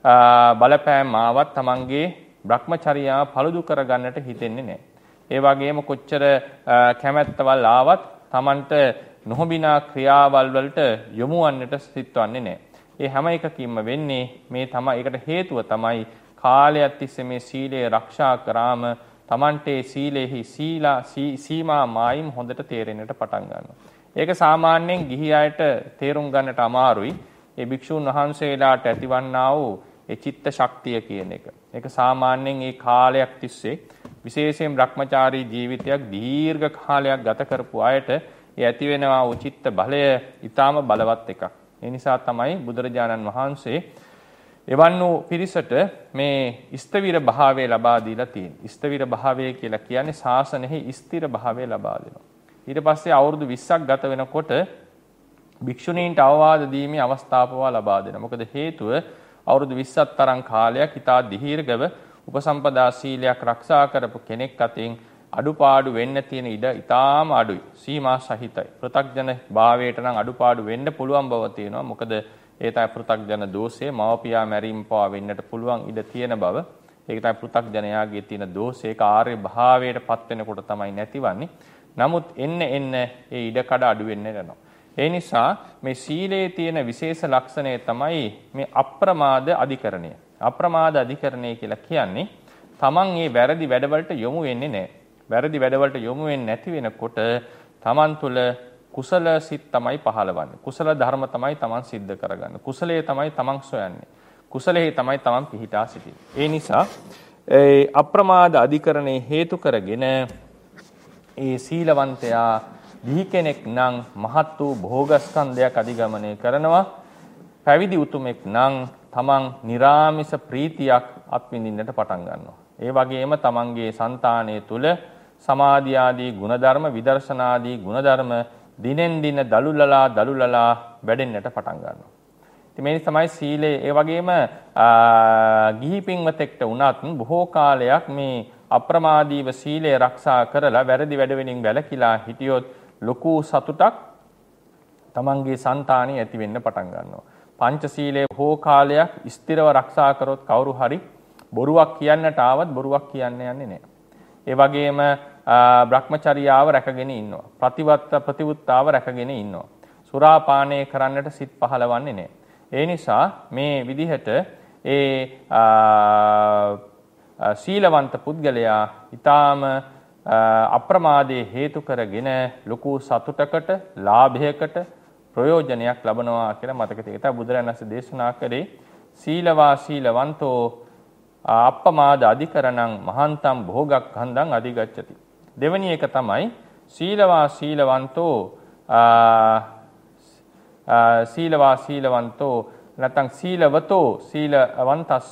බලපෑම් ආවත් Tamanගේ භ්‍රමචර්යාව පළුදු කරගන්නට හිතෙන්නේ නැහැ. ඒ වගේම කොච්චර කැමැත්තවල් ආවත් Tamanට නොහොබිනා ක්‍රියාවල් වලට යොමු වන්නට සිත්වන්නේ නැහැ. ඒ හැම එකකින්ම වෙන්නේ මේ තමයි ඒකට හේතුව තමයි කාලයක් තිස්සේ මේ සීලය ආරක්ෂා කරාම Tamante සීලෙහි සීමා මායිම් හොඳට තේරෙන්නට පටන් ගන්නවා. ඒක සාමාන්‍යයෙන් ගිහි අයට තේරුම් ගන්නට අමාරුයි. ඒ භික්ෂුන් වහන්සේලාට ඇතිවන්නා වූ ඒ චිත්ත ශක්තිය කියන එක. ඒක සාමාන්‍යයෙන් ඒ කාලයක් තිස්සේ විශේෂයෙන් භ්‍රමචාරී ජීවිතයක් දීර්ඝ කාලයක් ගත කරපු අයට ඒ ඇති වෙනවා වූ චිත්ත බලය ඊටාම බලවත් එකක්. ඒ නිසා තමයි බුදුරජාණන් වහන්සේ එවන් වූ පිරිසට මේ ස්ථවිර භාවය ලබා දීලා තියෙනවා. ස්ථවිර භාවය කියලා කියන්නේ ශාසනයෙහි ස්ථිර භාවය ලබා දෙනවා. ඊට පස්සේ අවුරුදු 20ක් ගත වෙනකොට භික්ෂුණීන්ට අවවාද දීමේ අවස්ථාවවා ලබා දෙනවා. මොකද හේතුව අවුරුදු 20ක් තරම් කාලයක් ඉතා දීර්ඝව උපසම්පදා සීලයක් ආරක්ෂා කරපු කෙනෙක් අතින් අඩුපාඩු වෙන්න තියෙන ඉඩ ඉතාම අඩුයි. සීමා සහිතයි. පෘථග්ජන භාවයට නම් අඩුපාඩු වෙන්න පුළුවන් බව තියෙනවා. මොකද ඒ තමයි පෘථග්ජන දෝෂය. මව්පියා මැරීම පවා වෙන්නට පුළුවන් ඉඩ තියෙන බව. ඒක තමයි පෘථග්ජනයාගේ තියෙන දෝෂය. ඒක ආර්ය භාවයටපත් වෙනකොට තමයි නැතිවන්නේ. නමුත් එන්න ඒ ඉඩ කඩ අඩු වෙන්න යනවා. ඒ නිසා මේ සීලයේ තියෙන විශේෂ ලක්ෂණය තමයි මේ අප්‍රමාද අධිකරණය. අප්‍රමාද අධිකරණය කියලා කියන්නේ තමන් මේ වැරදි වැඩවලට යොමු වෙන්නේ නැහැ. වැරදි වැඩවලට යොමු වෙන්නේ නැති වෙනකොට තමන් තුළ කුසල සිත් තමයි පහළවන්නේ. කුසල ධර්ම තමයි තමන් සිද්ධ කරගන්නේ. කුසලයේ තමයි තමන් සොයන්නේ. කුසලයේ තමයි තමන් පිහිටා සිටින්නේ. ඒ නිසා අප්‍රමාද අධිකරණේ හේතු කරගෙන ඒ සීලවන්තයා දිහි කෙනෙක් නම් මහත් වූ භෝගස්කන්ධයක් අධිගමනය කරනවා. පැවිදි උතුමෙක් නම් තමන් නිරාමිස ප්‍රීතියක් අත්විඳින්නට පටන් ගන්නවා. ඒ වගේම තමන්ගේ సంతානය තුල සමාධි ආදී ගුණධර්ම, විදර්ශනා ආදී ගුණධර්ම දිනෙන් දින දලුලලා වැඩෙන්නට පටන් ගන්නවා. ඉතින් මේ තමයි සීලය. ඒ වගේම ගිහි පින්වතෙක්ට වුණත් බොහෝ කාලයක් මේ අප්‍රමාදීව සීලය ආරක්ෂා කරලා වැරදි වැඩ වලින් වැළකීලා හිටියොත් ලොකු සතුටක් තමන්ගේ సంతානෙ ඇති වෙන්න පටන් ගන්නවා. පංචශීලයේ බොහෝ කාලයක් ස්ථිරව ආරක්ෂා කරොත් කවුරු හරි බොරුවක් කියන්නට ආවත් බොරුවක් කියන්න යන්නේ නැහැ. ඒ වගේම බ්‍රහ්මචර්යාව රැකගෙන ඉන්නවා. ප්‍රතිවත්තාව රැකගෙන ඉන්නවා. සුරාපානය කරන්නට සිත් පහලවන්නේ නැහැ. ඒ නිසා මේ විදිහට සීලවන්ත පුද්ගලයා ඊටාම අප්‍රමාදයේ හේතු කරගෙන ලොකු සතුටකට, ලාභයකට, ප්‍රයෝජනයක් ලබනවා කියලා මතක තියාගන්න. බුදුරජාණන් වහන්සේ දේශනා කරේ සීලවා සීලවන්තෝ අප්පමාද අධිකරණං මහන්තම් භෝගක්ඛන්දං අධිගච්ඡති. දෙවෙනි එක තමයි සීලවා සීලවන්තෝ නැත්නම් සීලවන්තස්ස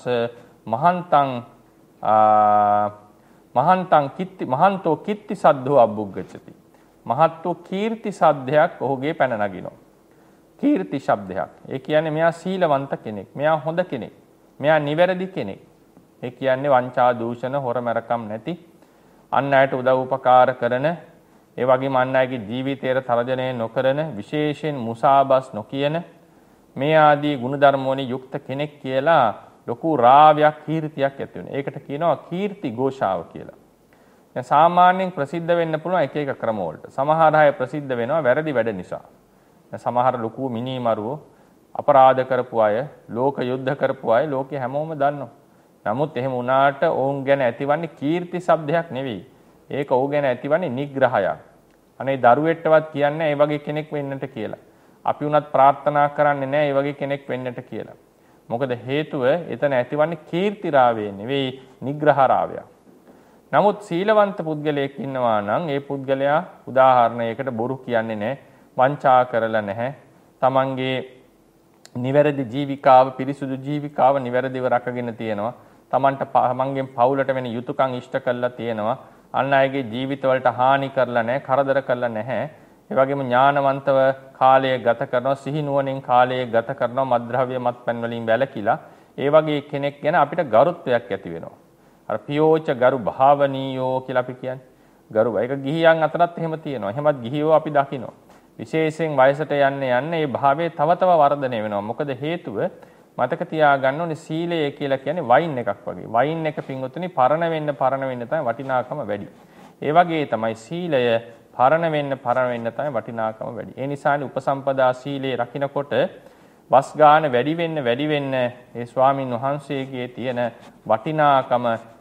මහන්තෝ කිත්ති සද්ධෝ අබ්බුග්ගච්ඡති. මහත්ව කීර්ති සද්ධයක් ඔහුගේ පැන නගිනවා. කීර්ති ශබ්දයක්. ඒ කියන්නේ මෙයා සීලවන්ත කෙනෙක්. මෙයා හොඳ කෙනෙක්. මෙයා නිවැරදි කෙනෙක්. ඒ කියන්නේ වංචා දූෂණ හොරමරකම් නැති, අන් අයට උදව් උපකාර කරන, ඒ වගේම අන් අයගේ ජීවිතයට තරජනය නොකරන, විශේෂයෙන් මුසාබස් නොකියන මේ ආදී ගුණධර්ම වලින් යුක්ත කෙනෙක් කියලා ලොකු රාවයක් කීර්තියක් ඇති වෙනවා. ඒකට කියනවා කීර්ති ഘോഷාව කියලා. දැන් සාමාන්‍යයෙන් ප්‍රසිද්ධ වෙන්න පුළුවන් එක එක ක්‍රම වලට. සමහර අය ප්‍රසිද්ධ වෙනවා වැරදි වැඩ නිසා. සමහර ලොකු මිනිමරුවෝ අපරාධ කරපු අය, ලෝක යුද්ධ කරපු අය ලෝකේ හැමෝම දන්නවා. නමුත් එහෙම වුණාට ඔවුන් ගැන ඇතිවන්නේ කීර්ති શબ્දයක් නෙවෙයි. ඒක ඔවුන් ගැන ඇතිවන්නේ නිග්‍රහයක්. අනේ දරුවෙක්ටවත් කියන්නේ ඒ වගේ කෙනෙක් වෙන්නට කියලා. අපි උනත් ප්‍රාර්ථනා කරන්නේ නැහැ ඒ වගේ කෙනෙක් වෙන්නට කියලා. මොකද හේතුව එතන ඇතිවන්නේ කීර්තිරාවය නෙවෙයි නිග්‍රහරාවය. නමුත් සීලවන්ත පුද්ගලයෙක් ඉන්නවා නම් ඒ පුද්ගලයා උදාහරණයකට බොරු කියන්නේ නැහැ, වංචා කරලා නැහැ, තමන්ගේ නිවැරදි ජීවිකාව, පිරිසුදු ජීවිකාව නිවැරදිව රැකගෙන තියෙනවා. තමන්ගෙන් පවුලට වෙන යුතුයකම් ඉෂ්ට කරලා තියෙනවා. අන් අයගේ ජීවිතවලට හානි කරලා නැහැ, කරදර කරලා නැහැ. ඒ වගේම ඥානවන්තව කාලය ගත කරනවා, සිහි නුවණින් කාලය ගත කරනවා, මත්ද්‍රව්‍ය මත්පැන් වලින් වැළකීලා. ඒ වගේ කෙනෙක් ගැන අපිට ගරුත්වයක් ඇති වෙනවා. අර පියෝච ගරු භාවනීයෝ කියලා අපි කියන්නේ. ගරුව. ඒක ගිහියන් අතරත් එහෙම තියෙනවා. එහෙමත් ගිහියෝ අපි දකිනවා. විශේෂයෙන් වයසට යන්න මේ භාවයේ තව වර්ධනය වෙනවා. මොකද හේතුව මතක තියාගන්න ඕනේ සීලය කියලා කියන්නේ වයින් එකක් වගේ. වයින් එක පින්වතුනි පරණ වෙන්න තමයි වටිනාකම වැඩි. ඒ වගේ තමයි සීලය පරණ වෙන්න තමයි වටිනාකම වැඩි. ඒ නිසානේ උපසම්පදා සීලේ රකින්නකොට වස් ගාන වැඩි වෙන්න ඒ ස්වාමින් වහන්සේගේ තියෙන වටිනාකම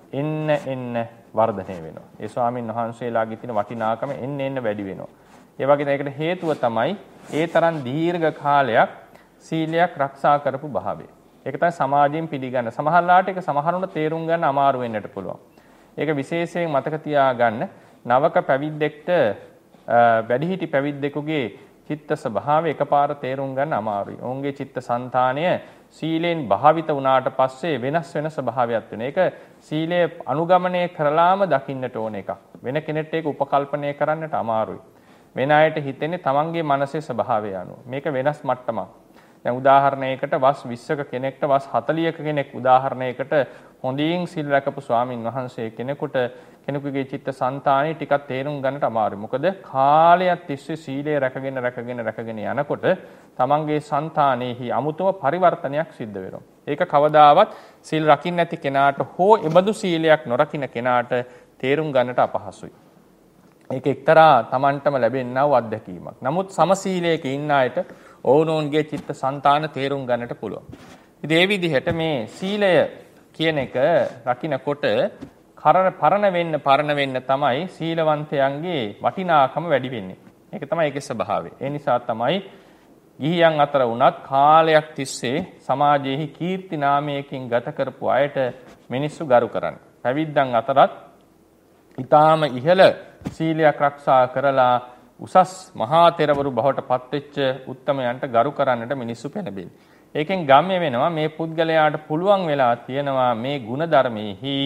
එන්න වර්ධනය වෙනවා. ඒ ස්වාමින් වහන්සේලාගේ තියෙන වටිනාකම එන්න වැඩි වෙනවා. ඒ වගේ ඒකට හේතුව තමයි ඒ තරම් දීර්ඝ කාලයක් සීලයක් ආරක්ෂා කරපු භාවය. ඒක තමයි සමාජයෙන් පිළිගන්න. සමහරලාට ඒක සමහරුන්ට තේරුම් ගන්න අමාරු වෙන්නට පුළුවන්. ඒක විශේෂයෙන් මතක තියාගන්න නවක පැවිද්දෙක්ට වැඩිහිටි පැවිද්දෙකුගේ චිත්ත ස්වභාවය එකපාර තේරුම් ගන්න අමාරුයි. ඔවුන්ගේ චිත්ත සංතානය සීලෙන් භාවිත වුණාට පස්සේ වෙනස් වෙන ස්වභාවයක් වෙන. ඒක සීලය අනුගමනය කරලාම දකින්නට ඕන එකක්. වෙන කෙනෙක්ට ඒක උපකල්පනය කරන්නට අමාරුයි. වෙන අයට හිතෙන්නේ තමන්ගේ මනසේ ස්වභාවය අනුව. මේක වෙනස් මට්ටමක්. දැන් උදාහරණයකට වස් 20ක කෙනෙක්ට වස් 40ක කෙනෙක් උදාහරණයකට හොඳින් සිල් රැකපු ස්වාමින් වහන්සේ කෙනෙකුගේ චිත්ත සංතානෙ ටිකක් තේරුම් ගන්නට අමාරුයි. මොකද කාලයක් තිස්සේ සීලය රැකගෙන යනකොට තමන්ගේ සංතානෙහි අමුතුම පරිවර්තනයක් සිද්ධ වෙනවා. ඒක කවදාවත් සිල් රකින්න නැති කෙනාට හෝ එබඳු සීලයක් නොරකින්න කෙනාට තේරුම් ගන්නට අපහසුයි. ඒක එක්තරා තමන්ටම ලැබෙනා වූ අත්දැකීමක්. නමුත් සමසීලයක ඉන්න අයට ඔවුනෝන්ගේ චිත්ත සංතාන තේරුම් ගන්නට පුළුවන්. ඉතින් ඒ විදිහට මේ සීලය කියන එක රකින්නකොට පරණ වෙන්න තමයි සීලවන්තයන්ගේ වටිනාකම වැඩි වෙන්නේ. ඒක තමයි ඒකේ ස්වභාවය. ඒ නිසා තමයි ගිහියන් අතර වුණත් කාලයක් තිස්සේ සමාජයේහි කීර්ති නාමයකින් ගත කරපු අයට මිනිස්සු ගරු කරන්නේ. පැවිද්දන් අතරත් ඊටාම ඉහළ සීලයක් ආරක්ෂා කරලා උසස් මහා තෙරවරු බවට පත්වෙච්ච උත්තමයන්ට ගරු කරන්නට මිනිස්සු පෙළඹෙන්නේ. ඒකෙන් ගම්ම්‍ය වෙනවා මේ පුද්ගලයාට පුළුවන් වෙලා තියෙනවා මේ ಗುಣධර්මෙහි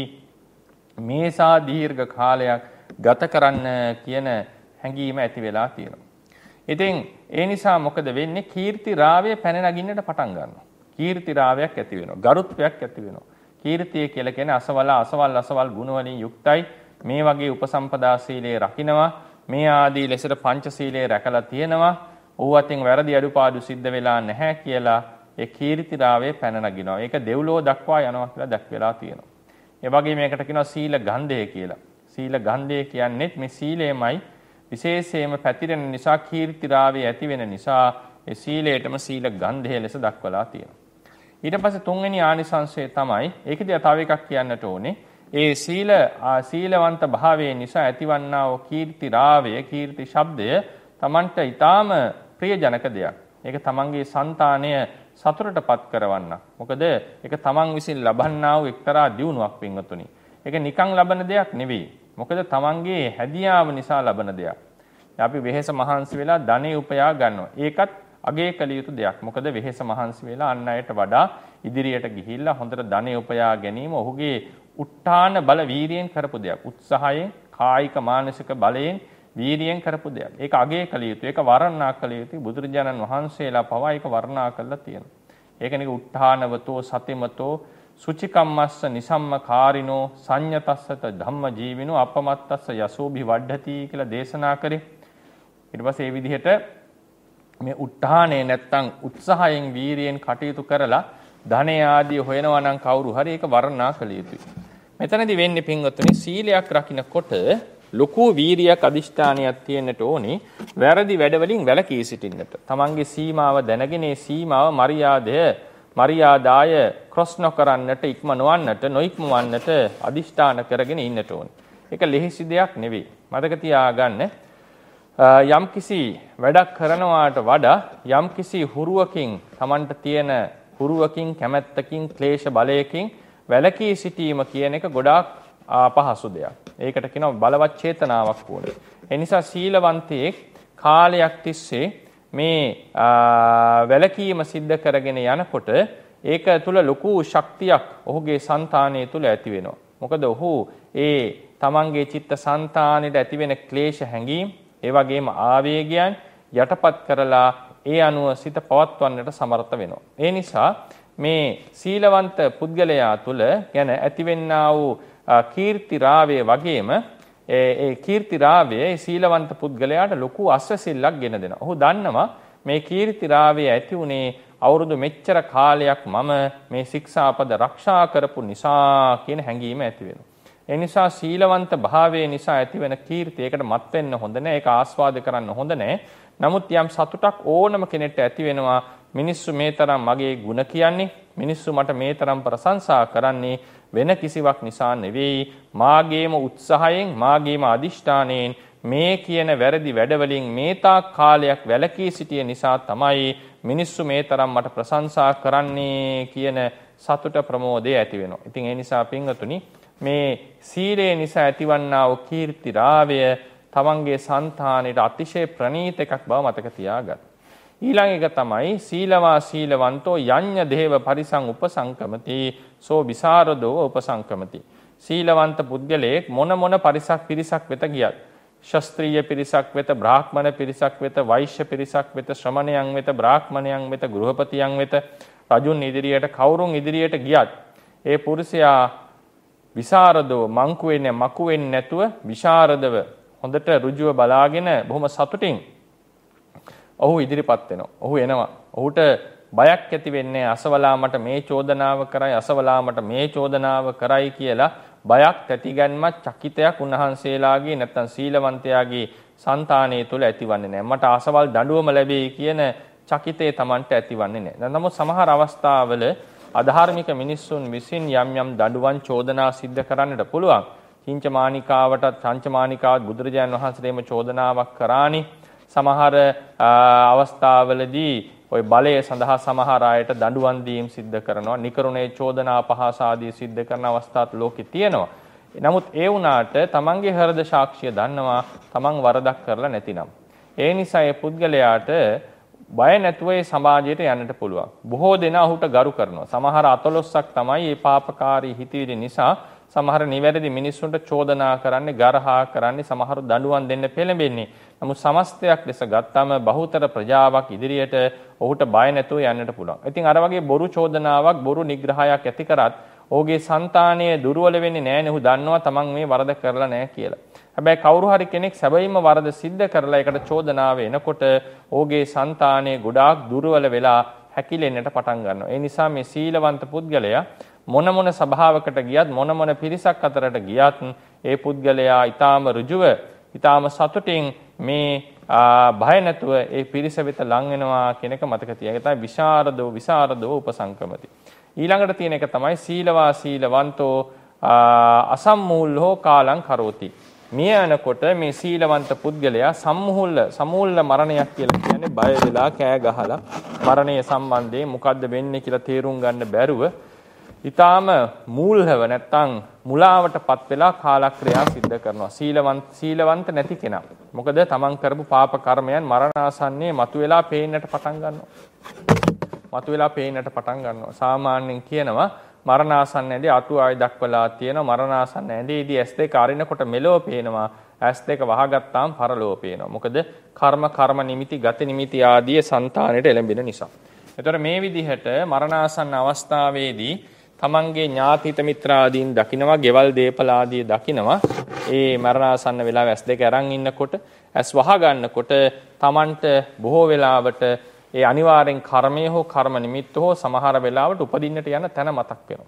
මේසා දීර්ඝ කාලයක් ගත කරන්න කියන හැඟීම ඇති වෙලා තියෙනවා. ඉතින් ඒ නිසා මොකද වෙන්නේ? කීර්ති රාවය පැන නගින්නට පටන් ගන්නවා. කීර්ති රාවයක් ඇති වෙනවා. ගරුත්වයක් ඇති වෙනවා. කීර්තිය කියලා කියන්නේ අසවල් ගුණ වලින් යුක්තයි. මේ වගේ උපසම්පදා සීලයේ රකින්නවා. මේ ආදී ලෙසට පංචශීලයේ රැකලා තියෙනවා. ඌ අතින් වැරදි අඩුපාඩු සිද්ධ වෙලා නැහැ කියලා ඒ කීර්ති රාවය පැන නගිනවා. ඒක දෙව්ලොව දක්වා යනවා කියලා දැක්වෙලා තියෙනවා. ඒ වගේ මේකට කියනවා සීල ගන්ධය කියලා. සීල ගන්ධය කියන්නේ මේ සීලයමයි විශේෂයෙන්ම පැතිරෙන නිසා කීර්ති රාවය ඇති වෙන නිසා ඒ සීලයටම සීල ගන්ධය ලෙස දක්වලා තියෙනවා. ඊට පස්සේ තුන්වෙනි ආනිසංශය තමයි ඒකදී තව එකක් කියන්නට ඕනේ. ඒ සීලවන්ත භාවයේ නිසා ඇතිවන්නා වූ කීර්ති රාවය, කීර්ති ශබ්දය Tamanට ඊටාම ප්‍රියජනක දෙයක්. ඒක තමන්ගේ సంతානය සතුටටපත් කරවන්න. මොකද ඒක තමන් විසින් ලබන්නා වූ එක්තරා දියුණුවක් පින්වතුනි. ඒක නිකන් ලබන දෙයක් නෙවෙයි. මොකද තමන්ගේ හැදියාව නිසා ලබන දෙයක්. අපි වෙහෙස මහන්සි වෙලා ධනෙ උපයා ගන්නවා. ඒකත් අගය කළ යුතු දෙයක්. මොකද වෙහෙස මහන්සි වෙලා අන් අයට වඩා ඉදිරියට ගිහිල්ලා හොඳට ධනෙ උපයා ගැනීම ඔහුගේ උත්හාන බල වීරියෙන් කරපු දෙයක්. උත්සාහයෙන්, කායික මානසික බලයෙන් වීරියෙන් කරපු දෙයක්. ඒක අගය කළ යුතු. ඒක වර්ණනා කළ යුතු. බුදුරජාණන් වහන්සේලා පවා ඒක වර්ණනා කළා තියෙනවා. ඒක නික උත්හානවතෝ සතිමතෝ සුචිකම්මස්ස නිසම්මකාරිනෝ සංයතස්සත ධම්ම ජීවිනෝ අපමත්තස්ස යසෝභි වඩ්ඩති කියලා දේශනා කරේ. ඊට පස්සේ මේ විදිහට මේ උත්හානේ නැත්තම් උත්සාහයෙන් වීරියෙන් කටයුතු කරලා ධනය ආදී හොයනවා නම් කවුරු හරි ඒක වර්ණනා කළ යුතුයි. මෙතනදී වෙන්නේ පින්වත්නි සීලයක් රකින්නකොට ලොකු වීරියක් අදිෂ්ඨානයක් තියෙන්නට ඕනේ වැරදි වැඩවලින් වැළකී සිටින්නට. තමන්ගේ සීමාව දැනගෙන ඒ සීමාව මරියාදාය ක්‍රොස් නොකරන්නට, ඉක්මනවන්නට, නොඉක්මවන්නට අදිෂ්ඨාන කරගෙන ඉන්නට ඕනේ. ඒක ලෙහෙසි දෙයක් නෙවෙයි. මතක තියාගන්න යම්කිසි වැඩක් කරනවාට වඩා යම්කිසි හුරුවකින් තමන්ට තියෙන හුරුවකින්, කැමැත්තකින්, ක්ලේශ බලයකින් වැළකී සිටීම කියන එක ගොඩාක් අපහසු දෙයක්. ඒකට කියනවා බලවත් චේතනාවක් ඕනේ. ඒ නිසා සීලවන්තයෙක් කාලයක් තිස්සේ මේ වැළකීම සිද්ධ කරගෙන යනකොට ඒක තුල ලොකු ශක්තියක් ඔහුගේ సంతානය තුල ඇති වෙනවා. මොකද ඔහු ඒ තමන්ගේ චිත්ත සංතානෙට ඇති වෙන ක්ලේශ හැඟීම්, ඒ වගේම ආවේගයන් යටපත් කරලා ඒ අනුව සිත පවත්වන්නට සමර්ථ වෙනවා. ඒ නිසා මේ සීලවන්ත පුද්ගලයා තුල ගැන ඇතිවෙන්නා වූ කීර්ති රාවය වගේම ඒ කීර්ති රාවය සීලවන්ත පුද්ගලයාට ලොකු අස්වැසිල්ලක් ගෙන දෙනවා. ඔහු දන්නවා මේ කීර්ති රාවය ඇති උනේ අවුරුදු මෙච්චර කාලයක් මම මේ ශික්ෂාපද ආරක්ෂා කරපු නිසා කියන හැඟීම ඇති වෙනවා. ඒ නිසා සීලවන්ත භාවයේ නිසා ඇතිවෙන කීර්තිය ඒකට මත් වෙන්න හොඳ නැහැ. ඒක ආස්වාද කරන්න හොඳ නැහැ. නමුත් යම් සතුටක් ඕනම කෙනෙක්ට ඇති වෙනවා. මිනිස්සු මේ තරම් මගේ ಗುಣ කියන්නේ, මිනිස්සු මට මේ තරම් ප්‍රශංසා කරන්නේ වෙන කිසිවක් නිසා නෙවෙයි. මාගේම උත්සාහයෙන්, මාගේම අදිෂ්ඨානයෙන් මේ කියන වැරදි වැඩවලින් මේ තාක් කාලයක් වැළකී සිටිය නිසා තමයි මිනිස්සු මේ තරම් මට ප්‍රශංසා කරන්නේ කියන සතුට ප්‍රමෝදය ඇති වෙනවා. ඉතින් ඒ නිසා පින්වතුනි මේ සීලය නිසා ඇතිවන්නා වූ කීර්ති රාවය තමන්ගේ సంతානෙට අතිශය ප්‍රණීත එකක් බව මතක තියාගන්න. ඊළඟ එක තමයි සීලවා සීලවන්තෝ යඤ්ඤ දේව පරිසං උපසංකමති සෝ විසරදෝ උපසංකමති. සීලවන්ත පුද්ගලයෙක් මොන පිරිසක් වෙත ගියත්, ශාස්ත්‍රීය පිරිසක් වෙත, බ්‍රාහ්මණ පිරිසක් වෙත, වෛශ්‍ය පිරිසක් වෙත, ශ්‍රමණයන් වෙත, බ්‍රාහ්මණයන් වෙත, ගෘහපතියන් වෙත, රජුන් ඉදිරියට කවුරුන් ඉදිරියට ගියත් ඒ පුරුෂයා විසරදෝ මංකු වෙන්නේ නැතුව විශාරදව හොඳට ඍජුව බලාගෙන බොහොම සතුටින් ඔහු ඉදිරිපත් වෙනවා. ඔහු එනවා. ඔහුට බයක් ඇති වෙන්නේ අසවලා මට මේ චෝදනාව කරයි, අසවලා මට මේ චෝදනාව කරයි කියලා බයක් ඇතිගන්මත් චකිතයක් උන්වහන්සේලාගේ නැත්තම් සීලවන්තයාගේ సంతානයේ තුල ඇතිවන්නේ නැහැ. මට අසවල් දඬුවම ලැබෙයි කියන චකිතේ Tamanට ඇතිවන්නේ නැහැ. නමුත් සමහර අවස්ථාවල අධාර්මික මිනිස්සුන් විසින් යම් දඬුවම් චෝදනා සිද්ධ කරන්නට පුළුවන්. චංචමානිකාවත් බුදුරජාණන් වහන්සේටම චෝදනාවක් කරානි. සමහර අවස්ථාවලදී ওই බලය සඳහා සමහර අයට දඬුවම් දීම් සිද්ධ කරනවා. නිකරුණේ චෝදනා අපහාස ආදී සිද්ධ කරන අවස්ථාත් ලෝකෙ තියෙනවා. නමුත් ඒ වුණාට තමන්ගේ හෘද සාක්ෂිය දන්නවා තමන් වරදක් කරලා නැතිනම්. ඒ නිසා ඒ පුද්ගලයාට බය නැතුව ඒ සමාජයට යන්නට පුළුවන්. බොහෝ දෙනා ඔහුට ගරු කරනවා. සමහර 14ක් තමයි මේ පාපකාරී හිතවිලි නිසා සමහර නිවැරදි මිනිස්සුන්ට චෝදනා කරන්නේ, ගරහා කරන්නේ, සමහර දඬුවම් දෙන්න පෙළඹෙන්නේ. නමුත් සමස්තයක් ලෙස ගත්තම බහුතර ප්‍රජාවක් ඉදිරියට ඔහුට බය නැතුව යන්නට පුළුවන්. ඉතින් අර වගේ බොරු චෝදනාවක්, බොරු නිග්‍රහයක් ඇති කරත් ඔහුගේ సంతානය දුර්වල වෙන්නේ නැහැ නේ. ඔහු දන්නවා තමන් මේ වරද කරලා නැහැ කියලා. හැබැයි කවුරු හරි කෙනෙක් සැබවින්ම වරද සිද්ධ කරලා ඒකට චෝදනාව එනකොට ඔහුගේ సంతානය ගොඩාක් දුර්වල වෙලා හැකිලෙන්නට පටන් ගන්නවා. ඒ නිසා මේ සීලවන්ත පුද්ගලයා මොන සභාවකට ගියත්, මොන පිරිසක් අතරට ගියත් ඒ පුද්ගලයා ඊටාම ඍජුව, ඊටාම සතුටින් මේ බය නැතුව ඒ පිරිස වෙත ලං වෙනවා කියන එක මතක තියාගන්න. ඒ තමයි විසරදෝ උපසංකමති. ඊළඟට තියෙන එක තමයි සීලවා සීලවන්තෝ අසම්මූල්හෝ කාලං කරෝති. මිය යනකොට මේ සීලවන්ත පුද්ගලයා සමූල මරණයක් කියලා කියන්නේ බය වෙලා කෑ ගහලා මරණය සම්බන්ධයෙන් මොකද්ද වෙන්නේ කියලා තේරුම් ගන්න බැරුව ඊටාම මූල්හව නැත්තම් මුලාවටපත් වෙලා කාලක්‍රියා සිද්ධ කරනවා. සීලවන්ත නැති කෙනා. මොකද තමන් කරපු පාප කර්මයන් මරණාසන්නයේ මතුවලා පේන්නට පටන් ගන්නවා. සාමාන්‍යයෙන් කියනවා මරණාසන්නයේදී අතු ආය දක්වලා තියෙනවා. මරණාසන්නයේදී S2 අරිනකොට මෙලොව පේනවා. S2 වහගත්තාම පරලොව පේනවා. මොකද කර්ම නිමිති, ගති නිමිති ආදී సంతානෙට එළඹෙන නිසා. එතකොට මේ විදිහට මරණාසන්න අවස්ථාවේදී තමන්ගේ ඥාතිත මිත්‍රාදීන් දකිනවා, ගෙවල් දීපල ආදී දකිනවා. ඒ මරණාසන්න වෙලාව S2 අරන් ඉන්නකොට, S වහ ගන්නකොට තමන්ට බොහෝ වෙලාවට ඒ අනිවාර්යෙන් කර්මය හෝ කර්ම නිමිත්ත හෝ සමහර වෙලාවට උපදින්නට යන තැන මතක් වෙනවා.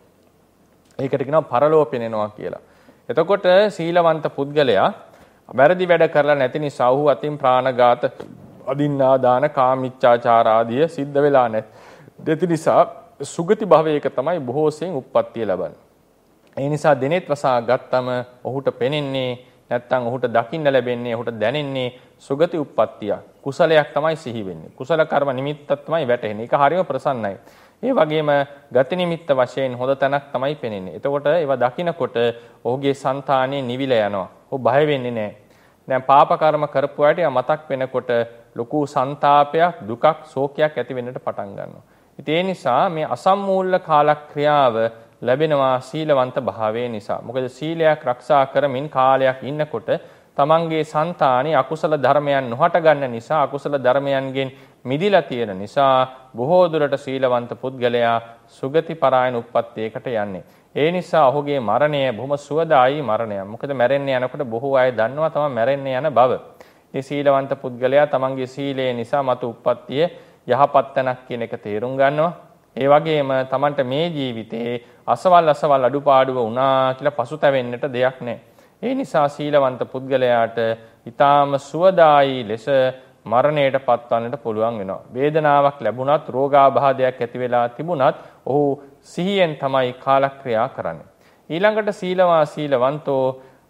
ඒකට කියනවා පරලෝක පෙනෙනවා කියලා. එතකොට සීලවන්ත පුද්ගලයා වැරදි වැඩ කරලා නැති නිසා ඔහු අතින් ප්‍රාණඝාත, අදින්නා දාන, කාමීච්ඡාචාර ආදිය සිද්ධ වෙලා නැති නිසා සුගති භවයක තමයි බොහෝ සෙයින් උප්පත්තිය ලබන්නේ. ඒ නිසා දිනෙත් වසා ගත්තම ඔහුට පෙනෙන්නේ නැත්තම් ඔහුට දකින්න ලැබෙන්නේ, ඔහුට දැනෙන්නේ සුගති උප්පත්තිය. කුසලයක් තමයි සිහි වෙන්නේ. කුසල කර්ම නිමිත්තක් තමයි වැටෙන්නේ. ඒක හරියම ප්‍රසන්නයි. ඒ වගේම ගති නිමිත්ත වශයෙන් හොඳ තැනක් තමයි පෙනෙන්නේ. එතකොට ඒවා දකිනකොට ඔහුගේ సంతානය නිවිලා යනවා. ඔහු බය වෙන්නේ නැහැ. දැන් පාප කර්ම කරපු අයට මතක් වෙනකොට ලොකු සංతాපයක්, දුකක්, ශෝකයක් ඇති වෙන්නට පටන් ගන්නවා. ඉතින් ඒ නිසා මේ අසම්මූල කාලක්‍රියාව ලැබෙනවා සීලවන්ත භාවයේ නිසා. මොකද සීලයක් ආරක්ෂා කරමින් කාලයක් ඉන්නකොට තමන්ගේ సంతානි අකුසල ධර්මයන් නොහට ගන්න නිසා, අකුසල ධර්මයන්ගෙන් මිදිලා තියෙන නිසා බොහෝ දුරට සීලවන්ත පුද්ගලයා සුගති පරායන උප්පත්තියකට යන්නේ. ඒ නිසා ඔහුගේ මරණය බොහොම සුවදායි මරණයක්. මොකද මැරෙන්න යනකොට බොහෝ අය දන්නවා තමයි මැරෙන්න යන බව. මේ සීලවන්ත පුද්ගලයා තමන්ගේ සීලය නිසා මතු උප්පත්තිය යහපත් තැනක් කියන එක තේරුම් ගන්නවා. ඒ වගේම තමන්ට මේ ජීවිතේ අසවල් අඩුපාඩුව වුණා කියලා පසුතැවෙන්නට දෙයක් නැහැ. ඒ නිසා සීලවන්ත පුද්ගලයාට ඊටාම සුවදායි ලෙස මරණයට පත්වන්නට පුළුවන් වෙනවා. වේදනාවක් ලැබුණත්, රෝගාබාධයක් ඇති වෙලා තිබුණත් ඔහු සිහියෙන් තමයි කාලක්‍රියා කරන්නේ. ඊළඟට සීලවා සීලවන්තෝ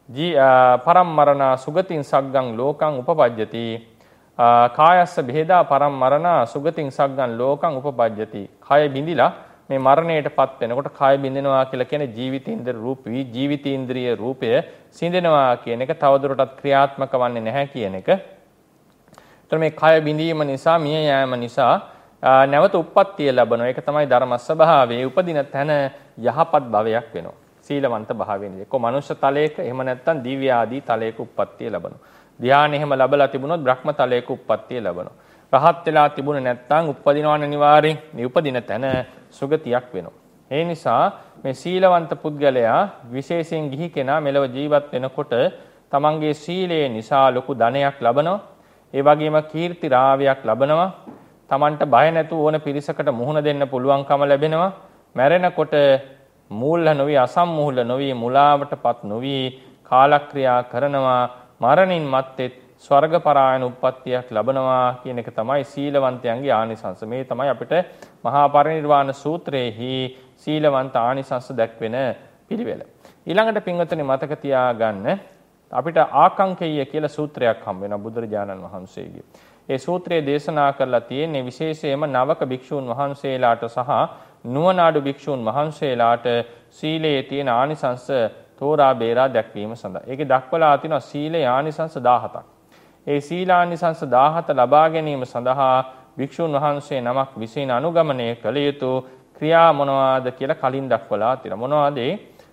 පරම්මරණා සුගතින් සග්ගං ලෝකං උපපජ්ජති. කායස්ස බෙහෙදා පරම්මරණා සුගතින් සග්ගං ලෝකං උපපජ්ජති. කය බිඳිලා මේ මරණයටපත් වෙනකොට කය බිඳිනවා කියලා කියන්නේ ජීවිතේන්ද්‍රිය රූපය සිඳෙනවා කියන එක තවදුරටත් ක්‍රියාත්මක වන්නේ නැහැ කියන එක. ඒතර මේ කය බිඳීම නිසා, මිය යෑම නිසා නැවත උප්පත්තිය ලැබෙනවා. ඒක තමයි ධර්ම ස්වභාවයේ උපදින තැන යහපත් භවයක් වෙනවා. සීලවන්ත භාවයෙන්දී. එක්ක මනුෂ්‍ය තලයක, එහෙම නැත්නම් දිව්‍ය ආදී තලයක උප්පත්තිය ලැබෙනවා. ධ්‍යාන එහෙම ලැබලා තිබුණොත් බ්‍රහ්ම තලයක උප්පත්තිය ලැබෙනවා. රහත් වෙලා තිබුණේ නැත්නම් උපදිනවන අනිවාර්යෙන් මේ උපදින තැන සුගතියක් වෙනවා. ඒ නිසා මේ සීලවන්ත පුද්ගලයා විශේෂයෙන් ගිහි කෙනා මෙලව ජීවත් වෙනකොට තමන්ගේ සීලය නිසා ලොකු ධනයක් ලබනවා. ඒ වගේම කීර්ති රාවයක් ලබනවා. තමන්ට බය නැතුව ඕන පිරිසකට මුහුණ දෙන්න පුළුවන්කම ලැබෙනවා. මැරෙනකොට මූල්‍ය නොවි, අසම්මූල නොවි, මුලාවටපත් නොවි කාලක්‍රියා කරනවා. මරණින් මත්තේ ස්වර්ග පරායන උප්පත්තියක් ලබනවා කියන එක තමයි සීලවන්තයන්ගේ ආනිසංස. මේ තමයි අපිට මහා පරිනිර්වාණ සූත්‍රයේහි සීලවන්ත ආනිසංස දැක්වෙන පිළිවෙල. ඊළඟට පින්වත්නි මතක තියාගන්න අපිට ආකංකේය කියලා සූත්‍රයක් හම්බ වෙනවා බුදුරජාණන් වහන්සේගේ. ඒ සූත්‍රය දේශනා කරලා තියෙන්නේ විශේෂයෙන්ම නවක භික්ෂූන් වහන්සේලාට සහ නුවණාඩු භික්ෂූන් වහන්සේලාට සීලයේ තියෙන ආනිසංස තෝරා බේරා දැක්වීම සඳහා. ඒකේ දක්වලා තියෙනවා සීලේ ආනිසංස 17ක්. ඒ සීලානිසංස 17 ලබා ගැනීම සඳහා භික්ෂුන් වහන්සේ නමක් විසින් අනුගමනය කළ යුතු ක්‍රියා මොනවාද කියලා කලින් දක්වලා තියෙනවා. මොනවාද?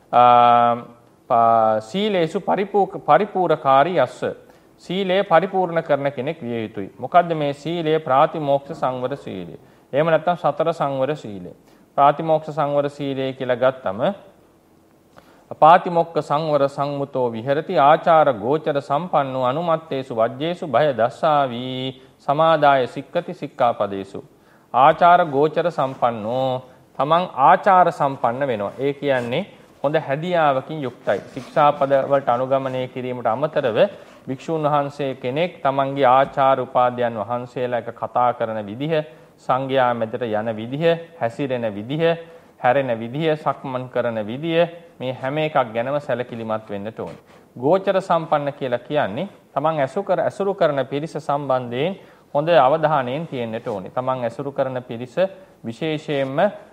සීලේසු පරිපූර්ණකාරී යස්ස. සීලය පරිපූර්ණ කරන කෙනෙක් විය යුතුයි. මොකද්ද මේ සීලය? ප්‍රාතිමෝක්ෂ සංවර සීලය. එහෙම නැත්නම් සතර සංවර සීලය. ප්‍රාතිමෝක්ෂ සංවර සීලය කියලා ගත්තම පාතිමොක්ඛ සංවර සංමුතෝ විහෙරති ආචාර ගෝචර සම්පන්නෝ අනුමත්තේසු වජ්ජේසු භය දස්සාවි සමාදාය සික්කති සික්ඛාපදේසු. ආචාර ගෝචර සම්පන්නෝ තමන් ආචාර සම්පන්න වෙනවා. ඒ කියන්නේ හොඳ හැදියාවකින් යුක්තයි. ශික්ෂාපද වලට අනුගමනය කිරීමට අමතරව භික්ෂුන් වහන්සේ කෙනෙක් තමන්ගේ ආචාර උපාධ්‍යයන් වහන්සේලා එක කතා කරන විදිහ, සංඝයා මැදට යන විදිහ, හැසිරෙන විදිහ, හැරෙන විදිහ, සක්මන් කරන විදිහ, මේ හැම එකක් ගැනම සැලකිලිමත් වෙන්නට ඕනේ. ගෝචර සම්පන්න කියලා කියන්නේ තමන් ඇසුරු කරන පිරිස සම්බන්ධයෙන් හොඳ අවධානයෙන් තියෙන්නට ඕනේ. තමන් ඇසුරු කරන පිරිස විශේෂයෙන්ම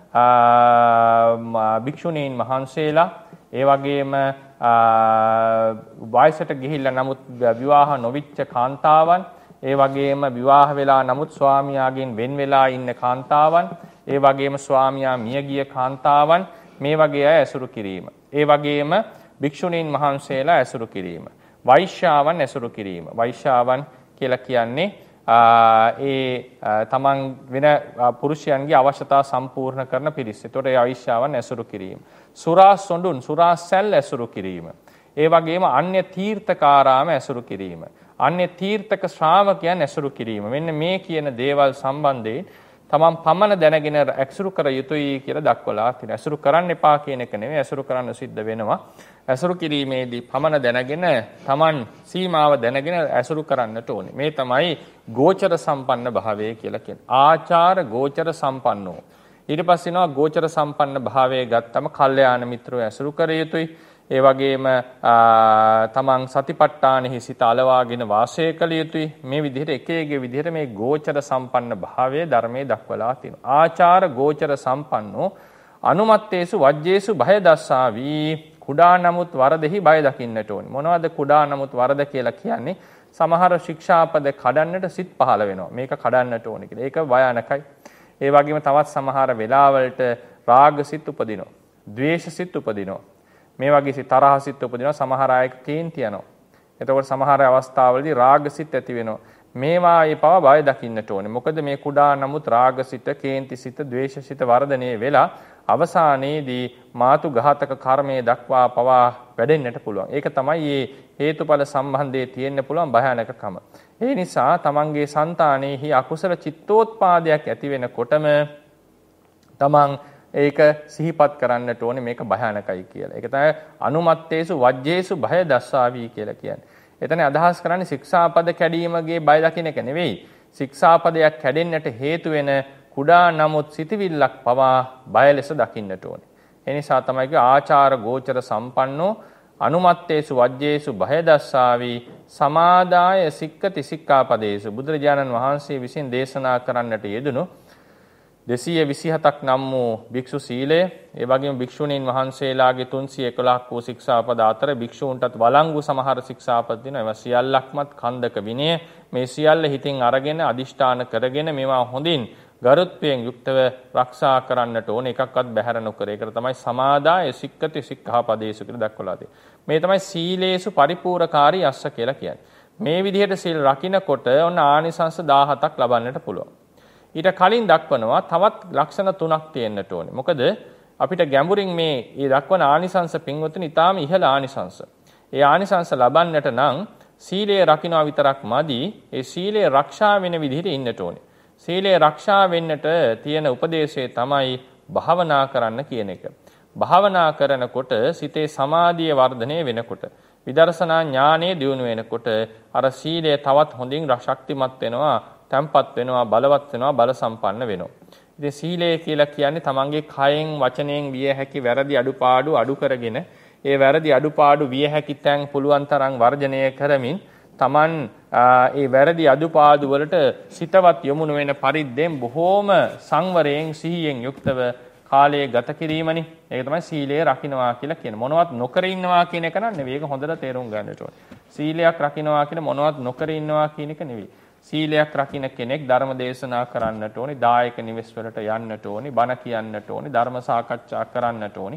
භික්ෂුණීන් වහන්සේලා, ඒ වගේම වයසට ගිහිල්ලා නමුත් විවාහ නොවිච්ච කාන්තාවන්, ඒ වගේම විවාහ වෙලා නමුත් ස්වාමියාගෙන් වෙන් වෙලා ඉන්න කාන්තාවන්, ඒ වගේම ස්වාමියා මියගිය කාන්තාවන්, මේ වගේ අය ඇසුරු කිරීම. ඒ වගේම භික්ෂුණීන් වහන්සේලා ඇසුරු කිරීම. වෛශ්‍යාවන් ඇසුරු කිරීම. වෛශ්‍යාවන් කියලා කියන්නේ තමන් වෙන පුරුෂයන්ගේ අවශ්‍යතා සම්පූර්ණ කරන පිරිස. ඒතකොට ඒ වෛශ්‍යාවන් ඇසුරු කිරීම. සුරා සොඬුන්, සුරා සැල් ඇසුරු කිරීම. ඒ වගේම අන්‍ය තීර්ථකාරාම ඇසුරු කිරීම. අන්‍ය තීර්ථක ශ්‍රාවකයන් ඇසුරු කිරීම. මෙන්න මේ කියන දේවල් සම්බන්ධයෙන් තමන් පමණ දැනගෙන ඇසුරු කර යුතුයි කියලා දක්වලා තියෙනවා. ඇසුරු කරන්න එපා කියන එක නෙවෙයි, ඇසුරු කරන්න සිද්ධ වෙනවා. ඇසුරු කිරීමේදී පමණ දැනගෙන තමන් සීමාව දැනගෙන ඇසුරු කරන්නට ඕනේ. මේ තමයි ගෝචර සම්පන්න භාවය කියලා කියන්නේ. ආචාර ගෝචර සම්පන්නෝ. ඊට පස්සේ නෝ ගෝචර සම්පන්න භාවය ගත්තම කල්යාණ මිත්‍රෝ ඇසුරු කර යුතුයි. ඒ වගේම තමන් සතිපට්ඨානෙහි සිත අලවාගෙන වාසය කළ යුතුයි. මේ විදිහට එක එක විදිහට මේ ගෝචර සම්පන්න භාවය ධර්මයේ දක්වලා තියෙනවා. ආචාර ගෝචර සම්පන්නෝ අනුමත්තේසු වජ්ජේසු භය දස්සාවි. කුඩා නමුත් වරදෙහි බය දකින්නට ඕනේ. මොනවද කුඩා නමුත් වරද කියලා කියන්නේ? සමහර ශික්ෂාපද කඩන්නට සිත් පහළ වෙනවා. මේක කඩන්නට ඕනේ කියලා. ඒක භයානකයි. ඒ වගේම තවත් සමහර වෙලාවලට රාග සිත් උපදිනවා. ද්වේෂ සිත් උපදිනවා. මේ වගේ තරහ සිත් උපදිනවා. සමහර අය කේන්ති යනවා. එතකොට සමහර අවස්ථාවලදී රාග සිත් ඇති වෙනවා. මේවා ඒ පව බය දකින්නට ඕනේ. මොකද මේ කුඩා නමුත් රාග සිත, කේන්ති සිත, ද්වේෂ සිත වර්ධනය වෙලා අවසානයේදී මාතු ඝාතක කර්මයේ දක්වා පවා වැඩෙන්නට පුළුවන්. ඒක තමයි මේ හේතුඵල සම්බන්ධයේ තියෙන්න පුළුවන් භයානකකම. ඒ නිසා තමන්ගේ సంతානෙහි අකුසල චිත්තෝත්පාදයක් ඇති වෙනකොටම තමන් ඒක සිහිපත් කරන්නට ඕනේ මේක භයානකයි කියලා. ඒක තමයි අනුමත්තේසු වජ්ජේසු භය දස්සාවි කියලා කියන්නේ. එතන අදහස් කරන්නේ ශික්ෂාපද කැඩීමගේ බය දකින්න එක නෙවෙයි. ශික්ෂාපදයක් කැඩෙන්නට හේතු වෙන කුඩා නමුත් සිටිවිල්ලක් පවා බය ලෙස දකින්නට ඕනේ. ඒ නිසා තමයි ආචාර ගෝචර සම්පන්නෝ අනුමත්තේසු වජ්ජේසු භය දස්සාවි සමාදාය සික්කති සික්ඛාපදේසු. බුදුරජාණන් වහන්සේ විසින් දේශනා කරන්නට යෙදුණු 227ක් නම් වූ භික්ෂු සීලය, ඒ වගේම භික්ෂුණීන් වහන්සේලාගේ 311ක් වූ ශික්ෂාපද අතර භික්ෂූන්ටත් වළංගු සමහර ශික්ෂාපද තියෙනවා. ඒවා සියල්ලක්මත් කන්දක විනය. මේ සියල්ල හිතින් අරගෙන අදිෂ්ඨාන කරගෙන මේවා හොඳින් ගරුත්වයෙන් යුක්තව රක්ෂා කරන්නට ඕනේ. එකක්වත් බැහැර නොකර. ඒකට තමයි සමාදාය සික්කති සික්ඛාපදේසු කියලා දක්වලා තියෙන්නේ. මේ තමයි සීලේසු පරිපූර්ණකාරී අස්ස කියලා කියන්නේ. මේ විදිහට සීල් රකින්නකොට ඔන්න ආනිසංස 17ක් ලබන්නට පුළුවන්. ඊට කලින් දක්වනවා තවත් ලක්ෂණ 3ක් තියෙන්නට ඕනේ. මොකද අපිට ගැඹුරින් මේ දක්වන ආනිසංස පින්වතුනි ඊටාම ඉහළ ආනිසංස. ඒ ආනිසංස ලබන්නට නම් සීලය රකින්නවා විතරක් මදි. ඒ සීලය ආරක්ෂා වෙන විදිහට ඉන්නට ඕනේ. සීලය ආරක්ෂා වෙන්නට තියෙන උපදේශය තමයි භාවනා කරන්න කියන එක. භාවනා කරනකොට සිතේ සමාධිය වර්ධනය වෙනකොට, විදර්ශනා ඥානෙ දියුණු වෙනකොට අර සීලය තවත් හොඳින් ශක්තිමත් වෙනවා, තැම්පත් වෙනවා, බලවත් වෙනවා, බල සම්පන්න වෙනවා. ඉතින් සීලය කියලා කියන්නේ තමන්ගේ කයෙන් වචනයෙන් විය හැකි වැරදි අඩුපාඩු අඩු කරගෙන, ඒ වැරදි අඩුපාඩු විය හැකි තැන් පුළුවන් තරම් වර්ජනය කරමින් තමන් ඒ වැරදි අඩුපාඩු වලට සිතවත් යොමු වෙන පරිද්දෙන් බොහෝම සංවරයෙන් සිහියෙන් යුක්තව කාලය ගත කිරීමනේ. ඒක තමයි සීලය රකින්නවා කියලා කියන්නේ. මොනවත් නොකර ඉන්නවා කියන එක නෙවෙයි. ඒක හොඳට තේරුම් ගන්නට ඕනේ. සීලයක් රකින්නවා කියන මොනවත් නොකර ඉන්නවා කියන එක නෙවෙයි. සීලයක් රකින්න කෙනෙක් ධර්ම දේශනා කරන්නට ඕනේ, දායක නිවෙස් වලට යන්නට ඕනේ, බණ කියන්නට ඕනේ, ධර්ම සාකච්ඡා කරන්නට ඕනේ.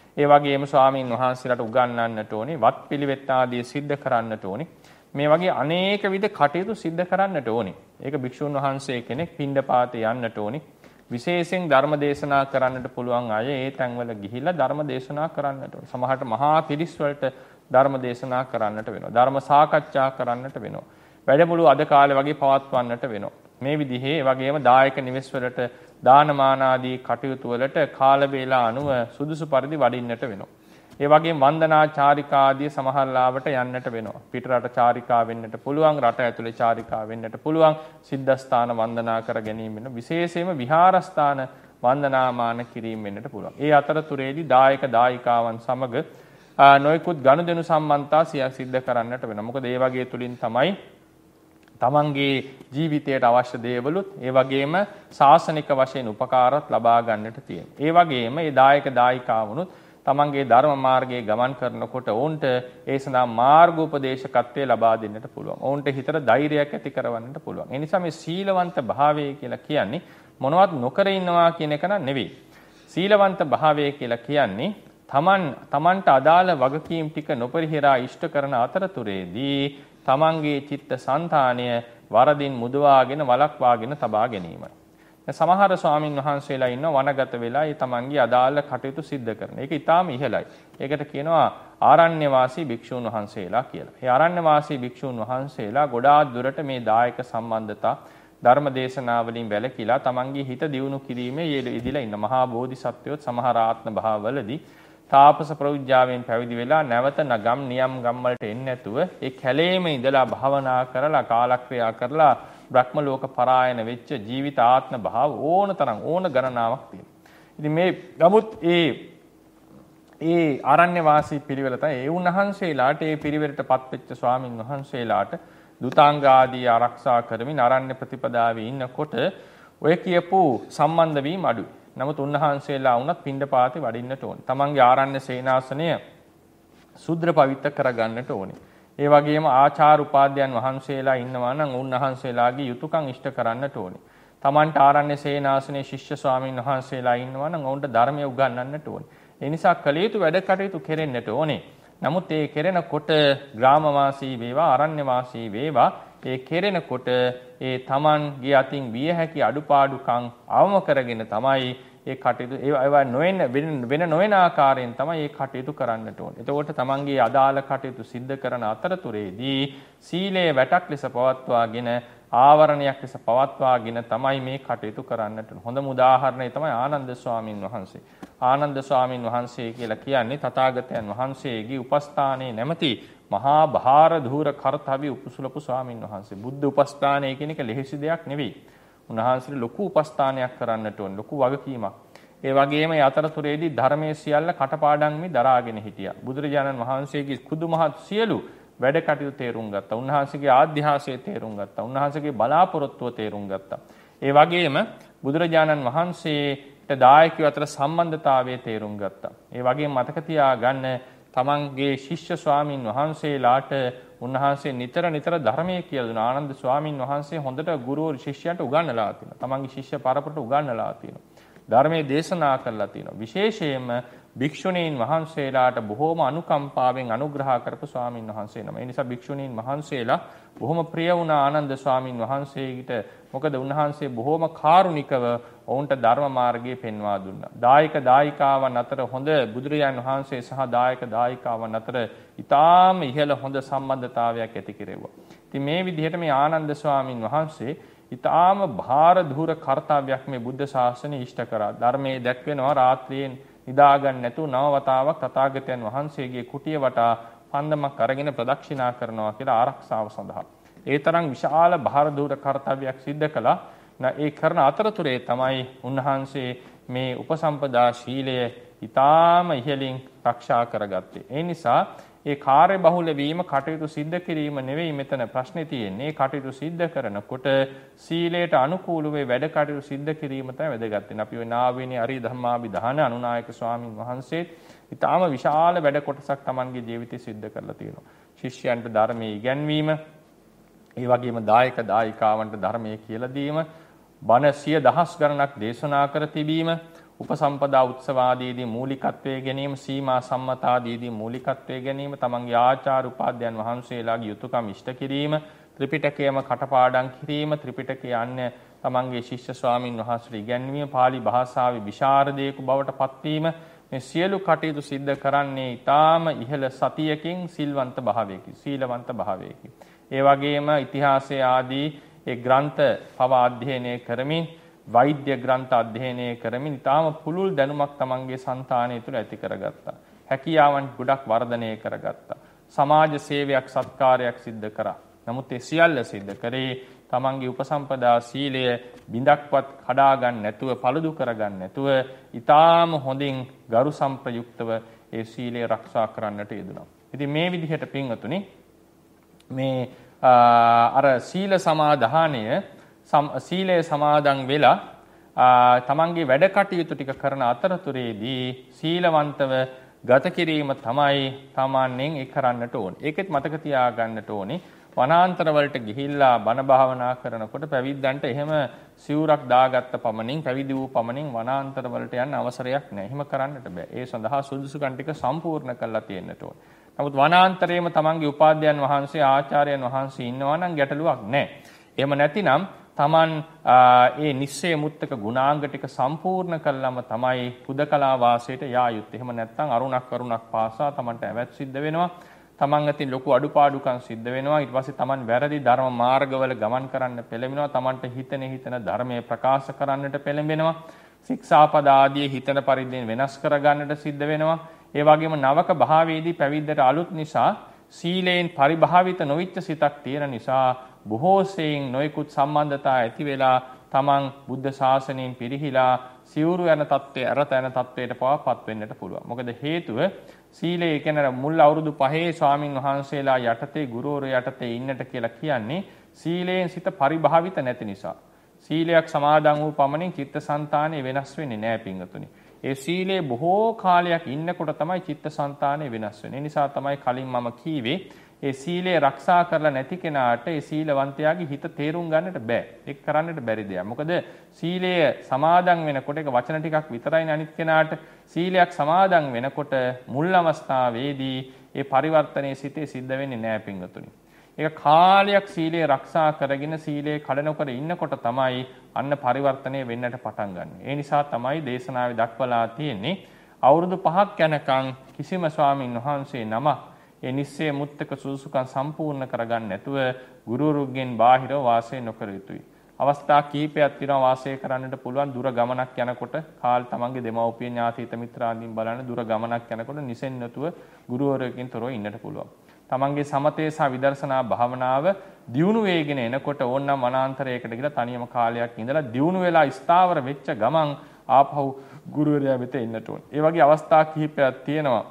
ඒ වගේම ස්වාමින් වහන්සේලාට උගන්වන්නට ඕනේ, වත්පිළිවෙත් ආදී සිද්ධ කරන්නට ඕනේ. මේ වගේ අනේක විද කටයුතු සිද්ධ කරන්නට ඕනේ. ඒක භික්ෂුන් වහන්සේ කෙනෙක් පිණ්ඩපාතේ යන්නට ඕනේ. විශේෂයෙන් ධර්ම දේශනා කරන්නට පුළුවන් අය ඒ තැන්වල ගිහිල්ලා ධර්ම දේශනා කරන්නට ඕනේ. සමහරට මහා පිරිස් වලට ධර්ම දේශනා කරන්නට වෙනවා. ධර්ම සාකච්ඡා කරන්නට වෙනවා. වැඩමුළු අද කාලේ වගේ පවත්වන්නට වෙනවා. මේ විදිහේ වගේම දායක නිවෙස් වලට දානමාන ආදී කටයුතු වලට කාල වේලා අනුව සුදුසු පරිදි වඩින්නට වෙනවා. ඒ වගේම වන්දනා චාරිකා ආදී සමහරලාවට යන්නට වෙනවා. පිටරට චාරිකා වෙන්නට පුළුවන්, රට ඇතුලේ චාරිකා වෙන්නට පුළුවන්. සිද්ධාස්ථාන වන්දනා කර ගැනීම වෙන විශේෂයෙන්ම විහාරස්ථාන වන්දනාමාන කිරීම වෙන්නට පුළුවන්. ඒ අතරතුරේදී දායක දායිකාවන් සමග නොයෙකුත් ගනුදෙනු සම්බන්ධතා සිද්ධ කරන්නට වෙනවා. මොකද ඒ වගේ තුලින් තමයි තමන්ගේ ජීවිතයට අවශ්‍ය දේවලුත් ඒ වගේම ශාසනික වශයෙන් උපකාරත් ලබා ගන්නට තියෙනවා. ඒ වගේම මේ දායක දායිකාවුනුත් තමන්ගේ ධර්ම මාර්ගයේ ගමන් කරනකොට ඔවුන්ට ඒ සඳහා මාර්ගෝපදේශකත්වය ලබා දෙන්නට පුළුවන්. ඔවුන්ට හිතට ධෛර්යයක් ඇති කරවන්නට පුළුවන්. ඒ නිසා මේ සීලවන්ත භාවය කියලා කියන්නේ මොනවත් නොකර ඉන්නවා කියන එක නෙවෙයි. සීලවන්ත භාවය කියලා කියන්නේ තමන්ට අදාළ වගකීම් ටික නොපරිහිරා ඉෂ්ට කරන අතරතුරේදී තමන්ගේ චිත්ත සංතානය වරදින් මුදවාගෙන වළක්වාගෙන තබා ගැනීමයි. සමහර ස්වාමින් වහන්සේලා ඉන්නවා වනගත වෙලා ඒ තමන්ගේ අදාළ කටයුතු සිද්ධ කරන. ඒක ඊටාම ඉහළයි. ඒකට කියනවා ආරණ්‍ය වාසී භික්ෂූන් වහන්සේලා කියලා. මේ ආරණ්‍ය වාසී භික්ෂූන් වහන්සේලා ගොඩාක් දුරට මේ දායක සම්බන්ධතා ධර්ම දේශනා වලින් වැළකීලා තමන්ගේ හිත දියුණු කිරීමේ යෙදিলা ඉන්න මහා බෝධිසත්වයෝත් සමහර ආත්ම භාවවලදී තාපස ප්‍රවිජ්ජාවෙන් පැවිදි වෙලා නැවත නගම් නියම් ගම් වලට එන්නේ නැතුව ඒ කැලේම ඉඳලා භාවනා කරලා කාලක්‍රියා කරලා බ්‍රහ්ම ලෝක පරායන වෙච්ච ජීවිත ආත්ම භාව ඕන ගණනාවක් තියෙනවා. ඉතින් මේ නමුත් ඒ ආරණ්‍ය වාසී පිරිවෙල තමයි ඒ උන්වහන්සේලාට ඒ පිරිවෙලටපත් වෙච්ච ස්වාමින් වහන්සේලාට දුතාංග ආදී ආරක්ෂා කරමින් ආරණ්‍ය ප්‍රතිපදාවේ ඉන්නකොට ඔය කියපු සම්බන්ධ වීම අඩුයි. නමුත් උන්වහන්සේලා වුණත් පිණ්ඩපාතේ වඩින්නට ඕනේ. තමන්ගේ ආරණ්‍ය සේනාසනය සුද්ධ පවිත්‍ර කරගන්නට ඕනේ. ඒ වගේම ආචාර උපාධ්‍යයන් වහන්සේලා ඉන්නවා නම් උන්වහන්සේලාගේ යුතුයකම් ඉෂ්ට කරන්නට ඕනේ. තමන්ට ආරණ්‍ය සේනාසනයේ ශිෂ්‍ය ස්වාමීන් වහන්සේලා ඉන්නවා නම් ඔවුන්ට ධර්මය උගන්වන්නට ඕනේ. ඒ නිසා කළ යුතු වැඩ කටයුතු කෙරෙන්නට ඕනේ. නමුත් ඒ කෙරෙනකොට ග්‍රාමවාසී වේවා ආරණ්‍ය වාසී වේවා ඒ කෙරෙනකොට ඒ තමන්ගේ අතින් විය හැකි අඩුපාඩුකම් අවම කරගෙන තමයි ඒ කටයුතු ඒවා වෙන නොවන ආකාරයෙන් තමයි ඒ කටයුතු කරන්නට ඕනේ. එතකොට තමන්ගේ අදාළ කටයුතු සිද්ධ කරන අතරතුරේදී සීලයේ වැටක් ලෙස පවත්වාගෙන ආවරණයක් ලෙස පවත්වාගෙන තමයි මේ කටයුතු කරන්නට ඕනේ. හොඳම උදාහරණය තමයි ආනන්ද ස්වාමින් වහන්සේ. ආනන්ද ස්වාමින් වහන්සේ කියලා කියන්නේ තථාගතයන් වහන්සේගේ උපස්ථානයේ නැමැති මහා භාර ධූර කර්තව්‍ය උපසුලපු ස්වාමින් වහන්සේ. බුද්ධ උපස්ථානය කියන එක ලෙහෙසි දෙයක් නෙවෙයි. උන්වහන්සේට ලොකු උපස්ථානයක් කරන්නට ඕන, ලොකු වගකීමක්. ඒ වගේම ඒ අතරතුරේදී ධර්මයේ සියල්ල කටපාඩම් මේ දරාගෙන හිටියා. බුදුරජාණන් වහන්සේගේ කුදු මහත් සියලු වැඩ කටයුතු තේරුම් ගත්තා. උන්වහන්සේගේ ආධ්‍යාසය තේරුම් ගත්තා. උන්වහන්සේගේ බලාපොරොත්තුව තේරුම් ගත්තා. ඒ වගේම බුදුරජාණන් වහන්සේට දායකයෝ අතර සම්බන්ධතාවය තේරුම් ගත්තා. ඒ වගේම මතක තියාගන්න තමන්ගේ ශිෂ්‍ය ස්වාමින් වහන්සේලාට උන්වහන්සේ නිතර ධර්මයේ කියලා දුන්නා. ආනන්ද ස්වාමින් වහන්සේ හොඳට ගුරු ශිෂ්‍යයන්ට උගන්වලා තියෙනවා. තමන්ගේ ශිෂ්‍ය පරපුරට උගන්වලා තියෙනවා. ධර්මයේ දේශනා කරලා තියෙනවා. විශේෂයෙන්ම භික්ෂුණීන් වහන්සේලාට බොහෝම අනුකම්පාවෙන් අනුග්‍රහ කරපු ස්වාමින් වහන්සේ නම. ඒ නිසා භික්ෂුණීන් වහන්සේලා බොහොම ප්‍රිය වුණා ආනන්ද ස්වාමින් වහන්සේට. මොකද උන්වහන්සේ බොහොම කාරුණිකව ඔවුන්ට ධර්ම මාර්ගය පෙන්වා දුන්නා. දායක දායිකාවන් අතර හොඳ බුදුරජාණන් වහන්සේ සහ දායක දායිකාවන් අතර ඊටාම ඉහළ හොඳ සම්බන්ධතාවයක් ඇති කෙරෙව්වා. ඉතින් මේ විදිහට මේ ආනන්ද ස්වාමින් වහන්සේ ඊටාම භාර ධූර කර්තව්‍යයක් මේ බුද්ධ ශාසනය ඉෂ්ට කරා. ධර්මයේ දැක්වෙනවා රාත්‍රියෙන් නිදා ගන්න නැතුව නව වතාවක් තථාගතයන් වහන්සේගේ කුටිය වටා පන්දමක් අරගෙන ප්‍රදක්ෂිනා කරනවා කියලා ආරක්ෂාව සඳහා. ඒ තරම් විශාල භාර ධූර කර්තව්‍යයක් සිද්ධ කළා. ඒ කරන අතරතුරේ තමයි උන්වහන්සේ මේ උපසම්පදා ශීලය ඊටාම ඉහළින් ආරක්ෂා කරගත්තේ. ඒ නිසා ඒ කාර්ය බහුල වීම කටයුතු සිද්ධ කිරීම නෙවෙයි මෙතන ප්‍රශ්නේ තියෙන්නේ. කටයුතු සිද්ධ කරනකොට සීලයට අනුකූලව වැඩ කටයුතු සිද්ධ කිරීම තමයි වැදගත් වෙන්නේ. අපි ඔය නාවිනේ අරිය ධම්මාභිධාන අනුනායක ස්වාමින් වහන්සේ ඊටාම විශාල වැඩ කොටසක් Tamanගේ ජීවිතේ සිද්ධ කරලා තියෙනවා. ශිෂ්‍යයන්ට ධර්මයේ ඉගැන්වීම, ඒ වගේම දායක දායිකාවන්ට ධර්මයේ කියලා දීම, බණ 100,000 ගණනක් දේශනා කර තිබීම, උපසම්පදා උත්සවාදීදී මූලිකත්වයේ ගැනීම, සීමා සම්මතාදීදී මූලිකත්වයේ ගැනීම, තමන්ගේ ආචාර උපාධ්‍යයන් වහන්සේලාගේ යුතුයකම් ඉෂ්ට කිරීම, ත්‍රිපිටකයම කටපාඩම් කිරීම, ත්‍රිපිටකයේ අන්‍ය තමන්ගේ ශිෂ්‍ය ස්වාමින් වහන්සේලා ඉගැන්වීම, පාලි භාෂාවේ විශාරදයෙකු බවට පත්වීම, මේ සියලු කටයුතු සිද්ධ කරන්නේ ඊටාම ඉහළ සතියකින්, සිල්වන්ත භාවයකින්, සීලවන්ත භාවයකින්. ඒ වගේම ඉතිහාසයේ ආදී ඒ ග්‍රන්ථ පවා අධ්‍යයනය කරමින්, වෛද්‍ය ග්‍රන්ථ අධ්‍යයනය කරමින් ඊටාම පුළුල් දැනුමක් තමන්ගේ సంతානය තුළ ඇති කරගත්තා. හැකියාවන් ගොඩක් වර්ධනය කරගත්තා. සමාජ සේවයක්, සත්කාරයක් සිද්ධ කරා. නමුත් ඒ සියල්ල සිද්ධ කරේ තමන්ගේ උපසම්පදා සීලය බිඳක්වත් කඩා ගන්න නැතුව, පළුදු කර ගන්න නැතුව, ඊටාම හොඳින් ගරු සම්ප්‍රයුක්තව ඒ සීලය ආරක්ෂා කරන්නට යෙදුණා. ඉතින් මේ විදිහට පින්වතුනි මේ අර සීල සමාදානය, සීලය සමාදන් වෙලා තමන්ගේ වැඩ කටයුතු ටික කරන අතරතුරේදී සීලවන්තව ගත කිරීම තමයි තමන්ෙන් ඒ කරන්නට ඕනේ. ඒකෙත් මතක තියාගන්නට ඕනේ. වනාන්තර වලට ගිහිල්ලා බණ භාවනා කරනකොට පැවිද්දන්ට එහෙම සිවුරක් දාගත්ත පමණින්, පැවිදි වූ පමණින් වනාන්තර වලට යන්න අවසරයක් නැහැ. එහෙම කරන්නට බෑ. ඒ සඳහා සුදුසුකම් ටික සම්පූර්ණ කරලා තියෙන්නට ඕනේ. නමුත් වනාන්තරයේම තමන්ගේ උපාධ්‍යයන් වහන්සේ, ආචාර්යයන් වහන්සේ ඉන්නවා නම් ගැටලුවක් නැහැ. එහෙම නැතිනම් තමන් ඒ නිස්සය මුත්තක ගුණාංග ටික සම්පූර්ණ කළාම තමයි හුදකලා වාසයට යා යුත්තේ. එහෙම නැත්නම් අරුණක් පාසා තමන්ට ඇවැත් සිද්ධ වෙනවා. තමන් අතින් ලොකු අඩුපාඩුකම් සිද්ධ වෙනවා. ඊට පස්සේ තමන් වැරදි ධර්ම මාර්ගවල ගමන් කරන්න පෙළඹෙනවා. තමන්ට හිතන ධර්මයේ ප්‍රකාශ කරන්නට පෙළඹෙනවා. ශික්ෂාපද ආදී හිතන පරිද්දෙන් වෙනස් කරගන්නට සිද්ධ වෙනවා. ඒ වගේම නවක භාවයේදී පැවිද්දට අලුත් නිසා සීලයෙන් පරිභාවිත නොවිච්ච සිතක් තියෙන නිසා බොහෝ සෙයින් නොයෙකුත් සම්බන්ධතා ඇති වෙලා තමන් බුද්ධ ශාසනයෙන් පිරිහිලා සිවුරු යන තත්ත්වයේ, අරත යන තත්ත්වයට පවාපත් වෙන්නට පුළුවන්. මොකද හේතුව සීලය කියන්නේ මුල් අවුරුදු 5 ස්වාමින් වහන්සේලා යටතේ, ගුරුවරු යටතේ ඉන්නට කියලා කියන්නේ සීලයෙන් සිත පරිභාවිත නැති නිසා. සීලයක් සමාදන් වූ පමණින් චිත්තසංතානෙ වෙනස් වෙන්නේ නැහැ පින්වතුනි. ඒ සීලේ බොහෝ කාලයක් ඉන්නකොට තමයි චිත්තසංතානෙ වෙනස් වෙන්නේ. ඒ නිසා තමයි කලින් මම කීවේ ඒ සීලය ආරක්ෂා කරලා නැති කෙනාට ඒ සීලවන්තයාගේ හිත තේරුම් ගන්නට බෑ. ඒක කරන්නට බැරි දෙයක්. මොකද සීලය සමාදන් වෙනකොට ඒක වචන ටිකක් විතරයිනේ අනිත් කෙනාට. සීලයක් සමාදන් වෙනකොට මුල් අවස්ථාවේදී ඒ පරිවර්තනයේ සිටේ සිද්ධ වෙන්නේ නෑ පින්වතුනි. ඒක කාලයක් සීලය ආරක්ෂා කරගෙන සීලය කඩනකොට ඉන්නකොට තමයි අන්න පරිවර්තනය වෙන්නට පටන් ගන්න. ඒ නිසා තමයි දේශනාවේ දක්වලා තියෙන්නේ අවුරුදු 5ක් යනකම් කිසිම ස්වාමින් වහන්සේ නම ඒ නිස්සය මුත්තක සුසුකම් සම්පූර්ණ කරගන්න නැතුව ගුරුවරුන්ගෙන් බාහිරව වාසය නොකර යුතුයි. අවස්ථා කීපයක් තියෙනවා වාසය කරන්නට පුළුවන්. දුර ගමනක් යනකොට කාල් තමන්ගේ දෙමව්පිය ඥාති හිත මිත්‍රාදීන් බලන දුර ගමනක් යනකොට නිසෙන් නැතුව ගුරුවරයෙක්ගෙන් තොරව ඉන්නට පුළුවන්. තමන්ගේ සමතේ සහ විදර්ශනා භාවනාව දියුණු වේගෙන එනකොට ඕනනම් වනාන්තරයකට ගිහලා තනියම කාලයක් ඉඳලා දියුණු වෙලා ස්ථාවර වෙච්ච ගමන් ආපහු ගුරුවරයා වෙත එන්නට ඕන. ඒ වගේ අවස්ථා කිහිපයක් තියෙනවා.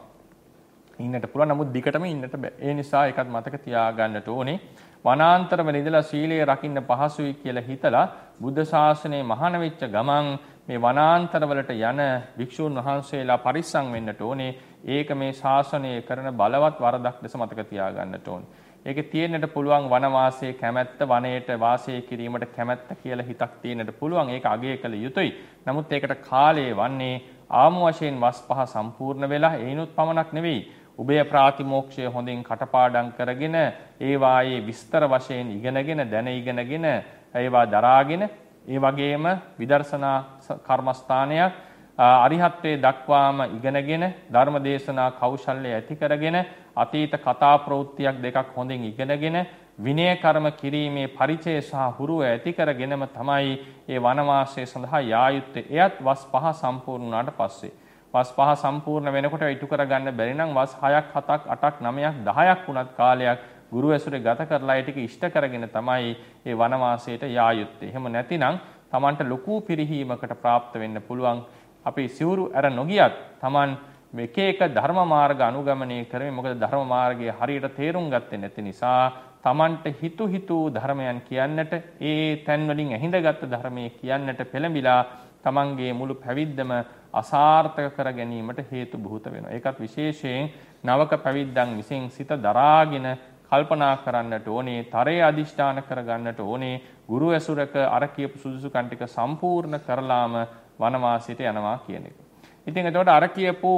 ඉන්නට පුළුවන්. නමුත් දිගටම ඉන්නට බෑ. ඒ නිසා ඒකත් මතක තියාගන්නට ඕනේ. වනාන්තරවල ඉඳලා සීලය රකින්න පහසුයි කියලා හිතලා බුද්ධ ශාසනයේ මහාන වෙච්ච ගමන් මේ වනාන්තරවලට යන භික්ෂුන් වහන්සේලා පරිස්සම් වෙන්නට ඕනේ. ඒක මේ ශාසනය කරන බලවත් වරදක් ලෙස මතක තියාගන්නට ඕනේ. ඒකේ තියෙන්නට පුළුවන් වනවාසයේ කැමැත්ත, වනයේට වාසය කිරීමට කැමැත්ත කියලා හිතක් තියෙන්නට පුළුවන්. ඒක අගය කළ යුතුයි. නමුත් ඒකට කාලය වන්නේ ආම වශයෙන් වස් පහ සම්පූර්ණ වෙලා ඒනොත් පමණක් නෙවෙයි. උභය ප්‍රාතිමෝක්ෂය හොඳින් කටපාඩම් කරගෙන ඒවායේ විස්තර වශයෙන් ඉගෙනගෙන දැන ඉගෙනගෙන ඒවා දරාගෙන ඒ වගේම විදර්ශනා කර්මස්ථානයක් අරිහත්ත්වයේ දක්වාම ඉගෙනගෙන ධර්මදේශනා කෞශල්‍ය ඇති කරගෙන අතීත කතා ප්‍රවෘත්තියක් දෙකක් හොඳින් ඉගෙනගෙන විනය කර්ම කිරීමේ පරිචය සහ හුරුව ඇති කරගෙනම තමයි මේ වනවාසය සඳහා යා යුත්තේ. එයත් වස් 5 සම්පූර්ණ වුණාට පස්සේ වස් 5 සම්පූර්ණ වෙනකොට ඉටු කරගන්න බැරි නම් වස් 6ක් 7ක් 8ක් 9ක් 10ක් වුණත් කාලයක් ගුරු ඇසුරේ ගත කරලා ඒ ටික ඉෂ්ට කරගෙන තමයි මේ වනවාසයට යා යුත්තේ. එහෙම නැතිනම් Tamanට ලොකු පිරිහීමකට પ્રાપ્ત වෙන්න පුළුවන්. අපි සිවුරු අර නොගියත් Taman එක එක ධර්ම මාර්ග අනුගමනය කරමින් මොකද ධර්ම මාර්ගයේ හරියට තේරුම් ගත්තේ නැති නිසා Tamanට හිතු ධර්මයන් කියන්නට ඒ තැන් වලින් ඇහිඳගත් ධර්මයේ කියන්නට පෙළඹිලා Tamanගේ මුළු පැවිද්දම අසාර්ථක කර ගැනීමට හේතු බහුත වෙනවා. ඒකත් විශේෂයෙන් නවක පැවිද්දන් විසින් සිත දරාගෙන කල්පනා කරන්නට ඕනේ, තරයේ අදිෂ්ඨාන කරගන්නට ඕනේ. ගුරු ඇසුරක අර කියපු සුදුසුකම් ටික සම්පූර්ණ කරලාම වනවාසයට යනවා කියන එක. ඉතින් එතකොට අර කියපු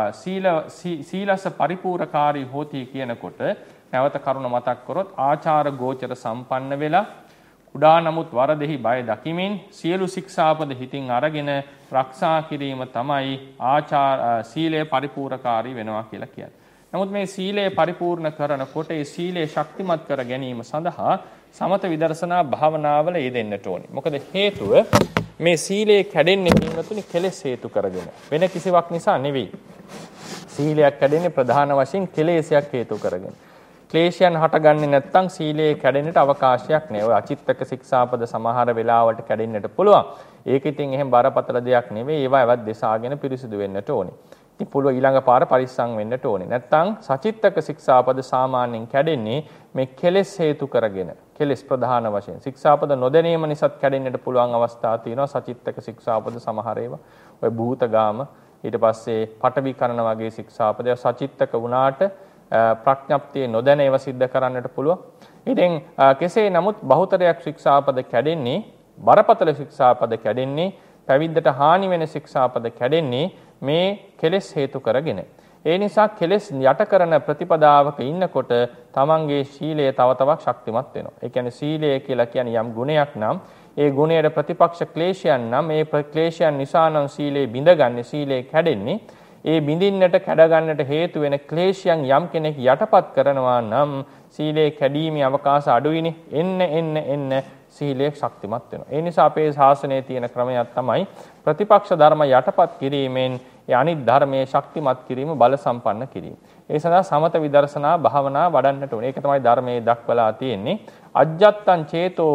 සීලස පරිපූර්ණකාරී හෝති කියනකොට නැවත කරුණ මතක් කරොත් ආචාර ගෝචර සම්පන්න වෙලා කුඩා නමුත් වරදෙහි බය දකිමින් සියලු ශික්ෂාපද හිතින් අරගෙන රක්ෂා කිරීම තමයි සීලය පරිපූර්ණකාරී වෙනවා කියලා කියන්නේ. නමුත් මේ සීලය පරිපූර්ණ කරනකොට ඒ සීලය ශක්තිමත් කර ගැනීම සඳහා සමත විදර්ශනා භාවනාවල යෙදෙන්නට ඕනේ. මොකද හේතුව මේ සීලය කැඩෙන්නේ පින්වතුනි කෙලෙස් හේතු කරගෙන. වෙන කිසිවක් නිසා නෙවෙයි. සීලයක් කැඩෙන්නේ ප්‍රධාන වශයෙන් කෙලෙසයක් හේතු කරගෙන. ක්ලේශයන් හටගන්නේ නැත්නම් සීලයේ කැඩෙන්නට අවකාශයක් නෑ. ඔය අචිත්තක ශික්ෂාපද සමහර වෙලාවට කැඩෙන්නට පුළුවන්. ඒක ඉතින් එහෙම බරපතල දෙයක් නෙවෙයි. ඒවා එවත් දෙසාගෙන පිරිසිදු වෙන්නට ඕනේ. ඉතින් පුළුවන් ඊළඟ පාර පරිස්සම් වෙන්නට ඕනේ. නැත්නම් සචිත්තක ශික්ෂාපද සාමාන්‍යයෙන් කැඩෙන්නේ මේ කෙලෙස් හේතු කරගෙන. කෙලෙස් ප්‍රධාන වශයෙන්. ශික්ෂාපද නොදැනීම නිසාත් කැඩෙන්නට පුළුවන් අවස්ථා තියෙනවා. සචිත්තක ශික්ෂාපද සමහර ඒවා. ඔය භූතගාම ඊට පස්සේ පටවිකරණ වගේ ශික්ෂාපද සචිත්තක වුණාට ප්‍රඥප්තිය නොදැන ඒවා සිද්ධ කරන්නට පුළුවන්. ඉතින් කෙසේ නමුත් බහුතරයක් ශික්ෂාපද කැඩෙන්නේ බරපතල ශික්ෂාපද කැඩෙන්නේ පැවිද්දට හානි වෙන ශික්ෂාපද කැඩෙන්නේ මේ කෙලෙස් හේතු කරගෙන. ඒ නිසා කෙලෙස් යට කරන ප්‍රතිපදාවක ඉන්නකොට තමන්ගේ ශීලය තව තවත් ශක්තිමත් වෙනවා. ඒ කියන්නේ සීලය කියලා කියන්නේ යම් ගුණයක් නම් ඒ ගුණයට ප්‍රතිපක්ෂ ක්ලේශයන් නම් මේ ක්ලේශයන් නිසා නම් සීලේ බිඳගන්නේ සීලේ කැඩෙන්නේ. ඒ බිඳින්නට කැඩගන්නට හේතු වෙන ක්ලේශයන් යම් කෙනෙක් යටපත් කරනවා නම් සීලේ කැඩීමේ අවකාශ අඩුයිනේ. එන්න සීලය ශක්තිමත් වෙනවා. ඒ නිසා අපේ ශාසනයේ තියෙන ක්‍රමයක් තමයි ප්‍රතිපක්ෂ ධර්ම යටපත් කිරීමෙන් ඒ අනිත් ධර්මයේ ශක්තිමත් කිරීම බල සම්පන්න කිරීම. ඒ සඳහා සමත විදර්ශනා භාවනා වඩන්නට ඕනේ. ඒක තමයි ධර්මයේ දක්වලා තියෙන්නේ. අජ්ජත්තං චේතෝ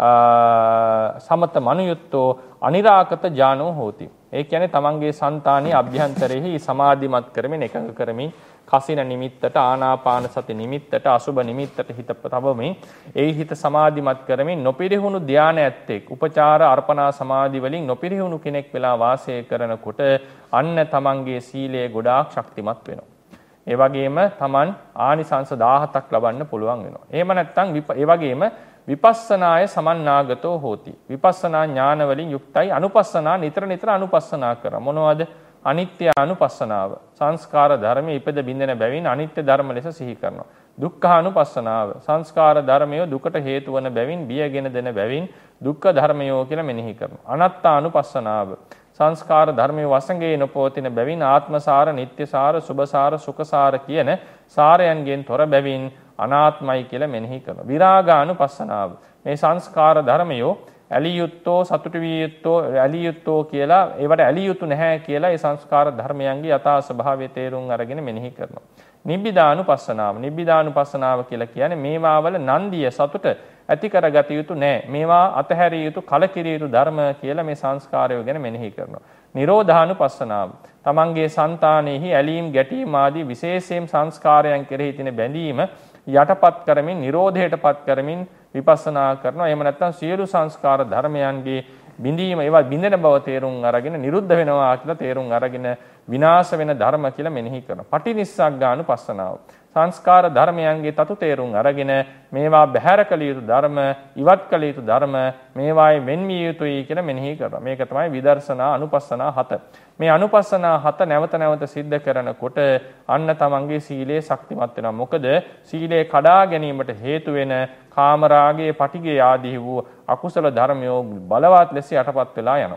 සමත මනුයුත්තෝ අනිරාකත ඥානෝ හෝති. ඒ කියන්නේ තමන්ගේ సంతානයේ අභ්‍යන්තරෙහි සමාධිමත් කරමින් එකඟ කරමින් කසින නිමිත්තට ආනාපාන සති නිමිත්තට අසුබ නිමිත්තට හිත තබමින් ඒ හිත සමාධිමත් කරමින් නොපිරිහුණු ධානය ඇත්තෙක් උපචාර අර්පණා සමාධි වලින් නොපිරිහුණු කෙනෙක් වෙලා වාසය කරනකොට අන්න තමන්ගේ සීලය ගොඩාක් ශක්තිමත් වෙනවා. ඒ වගේම තමන් ආනිසංස 17ක් ලබන්න පුළුවන් වෙනවා. එහෙම නැත්නම් ඒ වගේම විපස්සනාය සමන්නාගතෝ හෝති. විපස්සනා ඥාන වලින් යුක්තයි අනුපස්සනා නිතර අනුපස්සනා කර. මොනවද? අනිත්‍ය අනුපස්සනාව. සංස්කාර ධර්මයේ ඉපද බින්දෙන බැවින් අනිත්‍ය ධර්ම ලෙස සිහි කරනවා. දුක්ඛානුපස්සනාව. සංස්කාර ධර්මය දුකට හේතු වන බැවින් බියගෙන දෙන බැවින් දුක්ඛ ධර්මයෝ කියලා මෙනෙහි කරනවා. අනාත්මානුපස්සනාව. සංස්කාර ධර්මයේ වසඟේ නොපවතින බැවින් ආත්මසාර, නිට්ටයසාර, සුභසාර, සුඛසාර කියන සාරයන්ගෙන් තොර බැවින් අනාත්මයි කියලා මෙනෙහි කරනවා. විරාගානුපස්සනාව. මේ සංස්කාර ධර්මයෝ ඇලියුත්තෝ සතුටු විය යුත්තෝ ඇලියුත්තෝ කියලා ඒවට ඇලියුතු නැහැ කියලා ඒ සංස්කාර ධර්මයන්ගේ යථා ස්වභාවය තේරුම් අරගෙන මෙනෙහි කරනවා. නිබ්බිදානුපස්සනාව. නිබ්බිදානුපස්සනාව කියලා කියන්නේ මේවා වල නන්දිය සතුට ඇති කරගත යුතු නැහැ. මේවා අතහැරිය යුතු කලකිරිය යුතු ධර්ම කියලා මේ සංස්කාරය ගැන මෙනෙහි කරනවා. නිරෝධානුපස්සනාව. තමන්ගේ సంతානෙහි ඇලීම් ගැටීම් ආදී විශේෂයෙන් සංස්කාරයන් කෙරෙහි තියෙන බැඳීම යටපත් කරමින් නිරෝධයටපත් කරමින් විපස්සනා කරනවා. එහෙම නැත්නම් සියලු සංස්කාර ධර්මයන්ගේ බිඳීම ඒවා බිඳෙන බව තේරුම් අරගෙන නිරුද්ධ වෙනවා කියලා තේරුම් අරගෙන විනාශ වෙන ධර්ම කියලා මෙනෙහි කරනවා. පටිනිස්සග්ගානුපස්සනාව. සංස්කාර ධර්මයන්ගේ තතු තේරුම් අරගෙන මේවා බැහැර කළ යුතු ධර්ම, ඉවත් කළ යුතු ධර්ම, මේවායි වෙන්විය යුතුයි කියලා මෙනෙහි කරනවා. මේක තමයි විදර්ශනා අනුපස්සනා 7. මේ අනුපස්සනා 7 නැවත නැවත සිද්ධ කරනකොට අන්න තමන්ගේ සීලය ශක්තිමත් වෙනවා. මොකද සීලය කඩා ගැනීමට හේතු වෙන කාමරාගයේ පටිඝය ආදී වූ අකුසල ධර්මයෝ බලවත් ලෙස යටපත් වෙලා යනවා.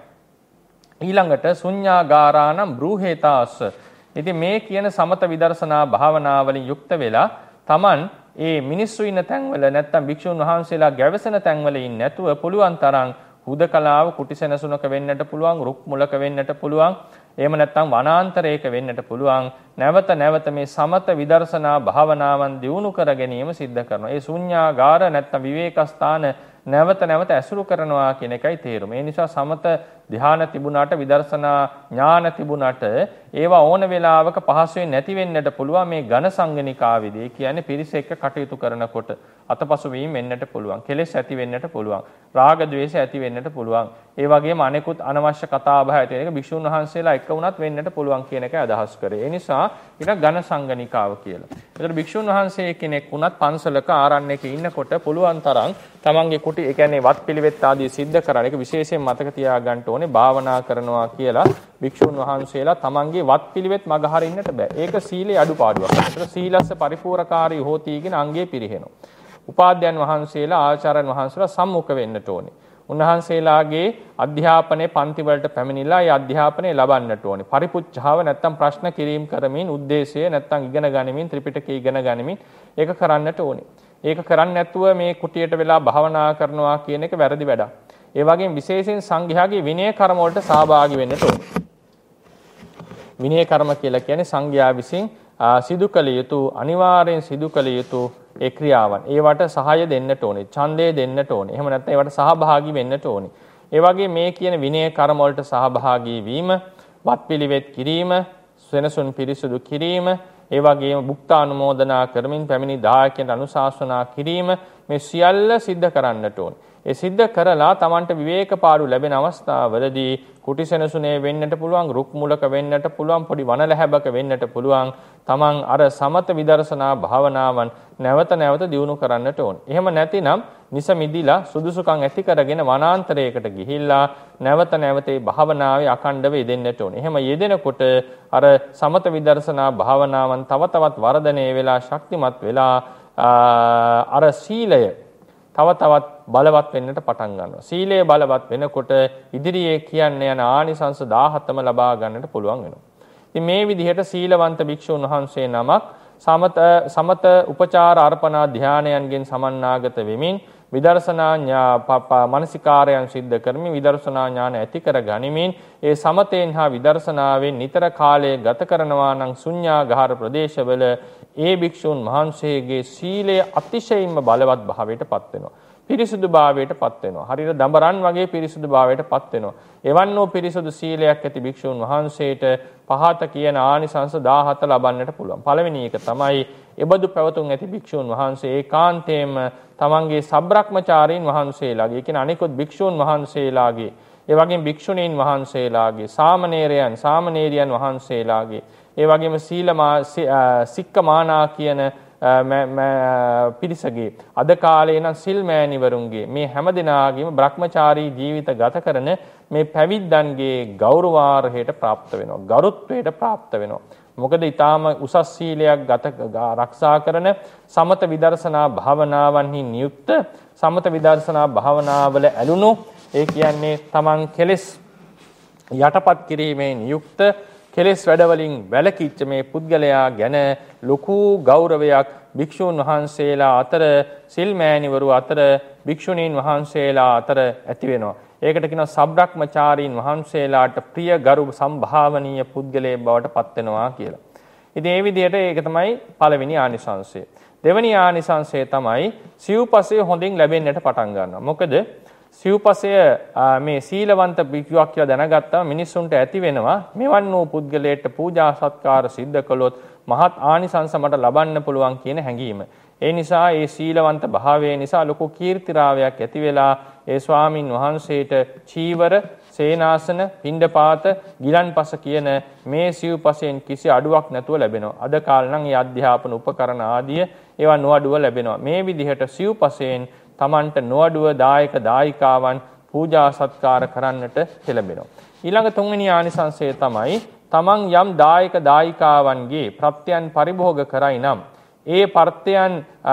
ඊළඟට ශුඤ්ඤාගාරාණං බ්‍රූහෙතාස්ස. ඉතින් මේ කියන සමත විදර්ශනා භාවනාවලින් යුක්ත වෙලා තමන් ඒ මිනිස්සු ඉන්න තැන්වල නැත්තම් භික්ෂුන් වහන්සේලා ගැවසෙන තැන්වල ඉන්නේ නැතුව පුළුවන් තරම් හුදකලාව කුටිසෙනසුනක වෙන්නට පුළුවන්, රුක් මුලක වෙන්නට පුළුවන්, එහෙම නැත්නම් වනාන්තරයක වෙන්නට පුළුවන්. නැවත නැවත මේ සමත විදර්ශනා භාවනාවන් දියුණු කර ගැනීම සිද්ධ කරනවා. ඒ ශුඤ්ඤාගාර නැත්නම් විවේක ස්ථාන නැවත නැවත ඇසුරු කරනවා කියන එකයි තේරුම. ඒ නිසා සමත ධ්‍යාන තිබුණාට විදර්ශනා ඥාන තිබුණාට ඒවා ඕන වෙලාවක පහසුවෙන් නැති වෙන්නට පුළුවන්. මේ ඝන සංගණිකාවේදී කියන්නේ පිරිස එක්ක කටයුතු කරනකොට අතපසු වීම වෙන්නට පුළුවන්. කෙලෙස් ඇති වෙන්නට පුළුවන්. රාග ද්වේෂ ඇති වෙන්නට පුළුවන්. ඒ වගේම අනෙකුත් අනවශ්‍ය කතා බහ ඇති වෙන එක භික්ෂුන් වහන්සේලා එක්ක වුණත් වෙන්නට පුළුවන් කියන එකයි අදහස් කරේ. ඒ නිසා ඊට ඝන සංගණිකාව කියලා. ඒතර භික්ෂුන් වහන්සේ කෙනෙක් වුණත් පන්සලක ආරණ්‍යයක ඉන්නකොට පුළුවන් තරම් තමන්ගේ කුටි ඒ කියන්නේ වත් පිළිවෙත් ආදී සිද්ධ කරන එක විශේෂයෙන් මතක තියාගන්න ඕනේ, භාවනා කරනවා කියලා භික්ෂුන් වහන්සේලා තමන්ගේ වත්පිළිවෙත් මග හරින්නට බෑ. ඒක සීලේ අඩුපාඩුවක්. ඒතර සීලස්ස පරිපූර්ණකාරී හෝති කියන අංගයේ පිරිහෙනවා. උපාධ්‍යයන් වහන්සේලා ආචාර්යන් වහන්සේලා සම්මුඛ වෙන්නට ඕනේ. උන්වහන්සේලාගේ අධ්‍යාපනයේ පන්ති වලට පැමිණිලා ඒ අධ්‍යාපනය ලබන්නට ඕනේ. පරිපුච්ඡාව නැත්තම් ප්‍රශ්න කිරීම කරමින් උද්දේශය නැත්තම් ඉගෙන ගනිමින් ත්‍රිපිටකය ඉගෙන ගනිමින් ඒක කරන්නට ඕනේ. ඒක කරන්නේ නැතුව මේ කුටියට වෙලා භාවනා කරනවා කියන එක වැරදි වැඩක්. ඒ වගේම විශේෂයෙන් සංඝයාගේ විනය කර්ම වලට සහභාගී වෙන්නට ඕනේ. විනය කර්ම කියලා කියන්නේ සංඝයා විසින් සිදු කළ යුතු අනිවාර්යෙන් සිදු කළ යුතු ඒ ක්‍රියාවන්. ඒවට සහාය දෙන්නට ඕනේ. ඡන්දය දෙන්නට ඕනේ. එහෙම නැත්නම් ඒවට සහභාගී වෙන්නට ඕනේ. ඒ වගේ මේ කියන විනය කර්ම වලට සහභාගී වීම, වත්පිළිවෙත් කිරීම, සෙනසුන් පිරිසුදු කිරීම, ඒ වගේම භුක්තානුමෝදනා කරමින් පැමිණි දායකයන්ට අනුශාසනා කිරීම මේ සියල්ල සිද්ධ කරන්නට ඕනේ. ඒ සිද්ධ කරලා Tamanට විවේක පාඩු ලැබෙන අවස්ථාවවලදී කුටිසෙනසුනේ වෙන්නට පුළුවන්, රුක් මුලක වෙන්නට පුළුවන්, පොඩි වනලැහැබක වෙන්නට පුළුවන්. Taman අර සමත විදර්ශනා භාවනාවන් නැවත නැවත දියුණු කරන්නට ඕනේ. එහෙම නැතිනම් නිසමිදිලා සුදුසුකම් ඇති කරගෙන වනාන්තරයකට ගිහිල්ලා නැවත නැවත මේ භාවනාවේ අඛණ්ඩව යෙදෙන්නට ඕනේ. එහෙම යෙදෙනකොට අර සමත විදර්ශනා භාවනාවන් තව තවත් වර්ධනය වෙලා ශක්තිමත් වෙලා අර සීලය තව තවත් බලවත් වෙන්නට පටන් ගන්නවා. සීලය බලවත් වෙනකොට ඉදිරියේ කියන්න යන ආනිසංස 17ම ලබා ගන්නට පුළුවන් වෙනවා. ඉතින් මේ විදිහට සීලවන්ත භික්ෂුන් වහන්සේ නමක් සමත උපචාර අර්පණා ධානයන්ගෙන් සමන්නාගත වෙමින් විදර්ශනා මානසිකාරයන් සිද්ධ කරමින් විදර්ශනා ඥාන ඇති කර ගනිමින් ඒ සමතෙන් හා විදර්ශනාවෙන් නිතර කාලය ගත කරනවා නම් ශුන්‍යාගාර ප්‍රදේශවල ඒ භික්ෂුන් වහන්සේගේ සීලය අතිශයින්ම බලවත් භාවයට පත් වෙනවා. පිරිසුදු භාවයට පත් වෙනවා. හරියට දඹරන් වගේ පිරිසුදු භාවයට පත් වෙනවා. එවන් වූ පිරිසුදු සීලයක් ඇති භික්ෂුන් වහන්සේට පහත කියන ආනිසංස 17 ලබන්නට පුළුවන්. පළවෙනි එක තමයි එබඳු පැවතුම් ඇති භික්ෂුන් වහන්සේ ඒකාන්තයෙන්ම තමන්ගේ සබ්‍රක්‍මචාරීන් වහන්සේලාගේ, කියන අනිකුත් භික්ෂුන් වහන්සේලාගේ, ඒ වගේම භික්ෂුණීන් වහන්සේලාගේ, සාමණේරයන් වහන්සේලාගේ, ඒ වගේම සික්කමානා කියන පිරිසගේ, අද කාලේ නම් සිල් මෑණිවරුන්ගේ, මේ හැම දිනාගේම බ්‍රහ්මචාරී ජීවිත ගත කරන මේ පැවිද්දන්ගේ ගෞරවාර්හයට પ્રાપ્ત වෙනවා, ගරුත්වයට પ્રાપ્ત වෙනවා. මොකද ඊටාම උසස් සීලයක් ආරක්ෂා කරන සමත විදර්ශනා භාවනාවන්හි නියුක්ත, සමත විදර්ශනා භාවනාවල ඇලුණු, ඒ කියන්නේ තමන් කෙලෙස් යටපත් කිරීමේ නියුක්ත, කෙලෙස් වැඩවලින් වැළකීච්ච මේ පුද්ගලයා ගැන ලොකු ගෞරවයක් භික්ෂුන් වහන්සේලා අතර, සිල් මෑණිවරු අතර, භික්ෂුණීන් වහන්සේලා අතර ඇති වෙනවා. ඒකට කියනවා සබ්‍රක්‍මචාරීන් වහන්සේලාට ප්‍රිය ගරු සම්භාවනීය පුද්ගලයෙක් බවට පත් වෙනවා කියලා. ඉතින් මේ විදිහට ඒක තමයි පළවෙනි ආනිසංසය. දෙවෙනි ආනිසංසය තමයි සිව්පසය හොඳින් ලැබෙන්නට පටන් ගන්නවා. මොකද සිව්පසය මේ සීලවන්ත භික්ෂුවක් කියලා දැනගත්තම මිනිස්සුන්ට ඇති වෙනවා මෙවන් වූ පුද්ගලයෙක්ට පූජා සත්කාර සිද්ධ කළොත් මහත් ආනිසංස මට ලබන්න පුළුවන් කියන හැඟීම. ඒ නිසා ඒ සීලවන්ත භාවය නිසා ලොකු කීර්තිරාවයක් ඇති වෙලා ඒ ස්වාමින් වහන්සේට චීවර, සේනාසන, පිණ්ඩපාත, ගිලන්පස කියන මේ සිව්පසයෙන් කිසි අඩුවක් නැතුව ලැබෙනවා. අද කාලේ නම් මේ අධ්‍යාපන උපකරණ ආදිය ඒවා නොඅඩුව ලැබෙනවා. මේ විදිහට සිව්පසයෙන් තමන්ට නොඅඩුව දායක දායිකාවන් පූජා සත්කාර කරන්නට ලැබෙනවා. ඊළඟ තුන්වෙනි ආනිසංසය තමයි තමන් යම් දායක දායිකාවන්ගේ ප්‍රත්‍යයන් පරිභෝග කරයි නම් ඒ පර්ත්‍යයන්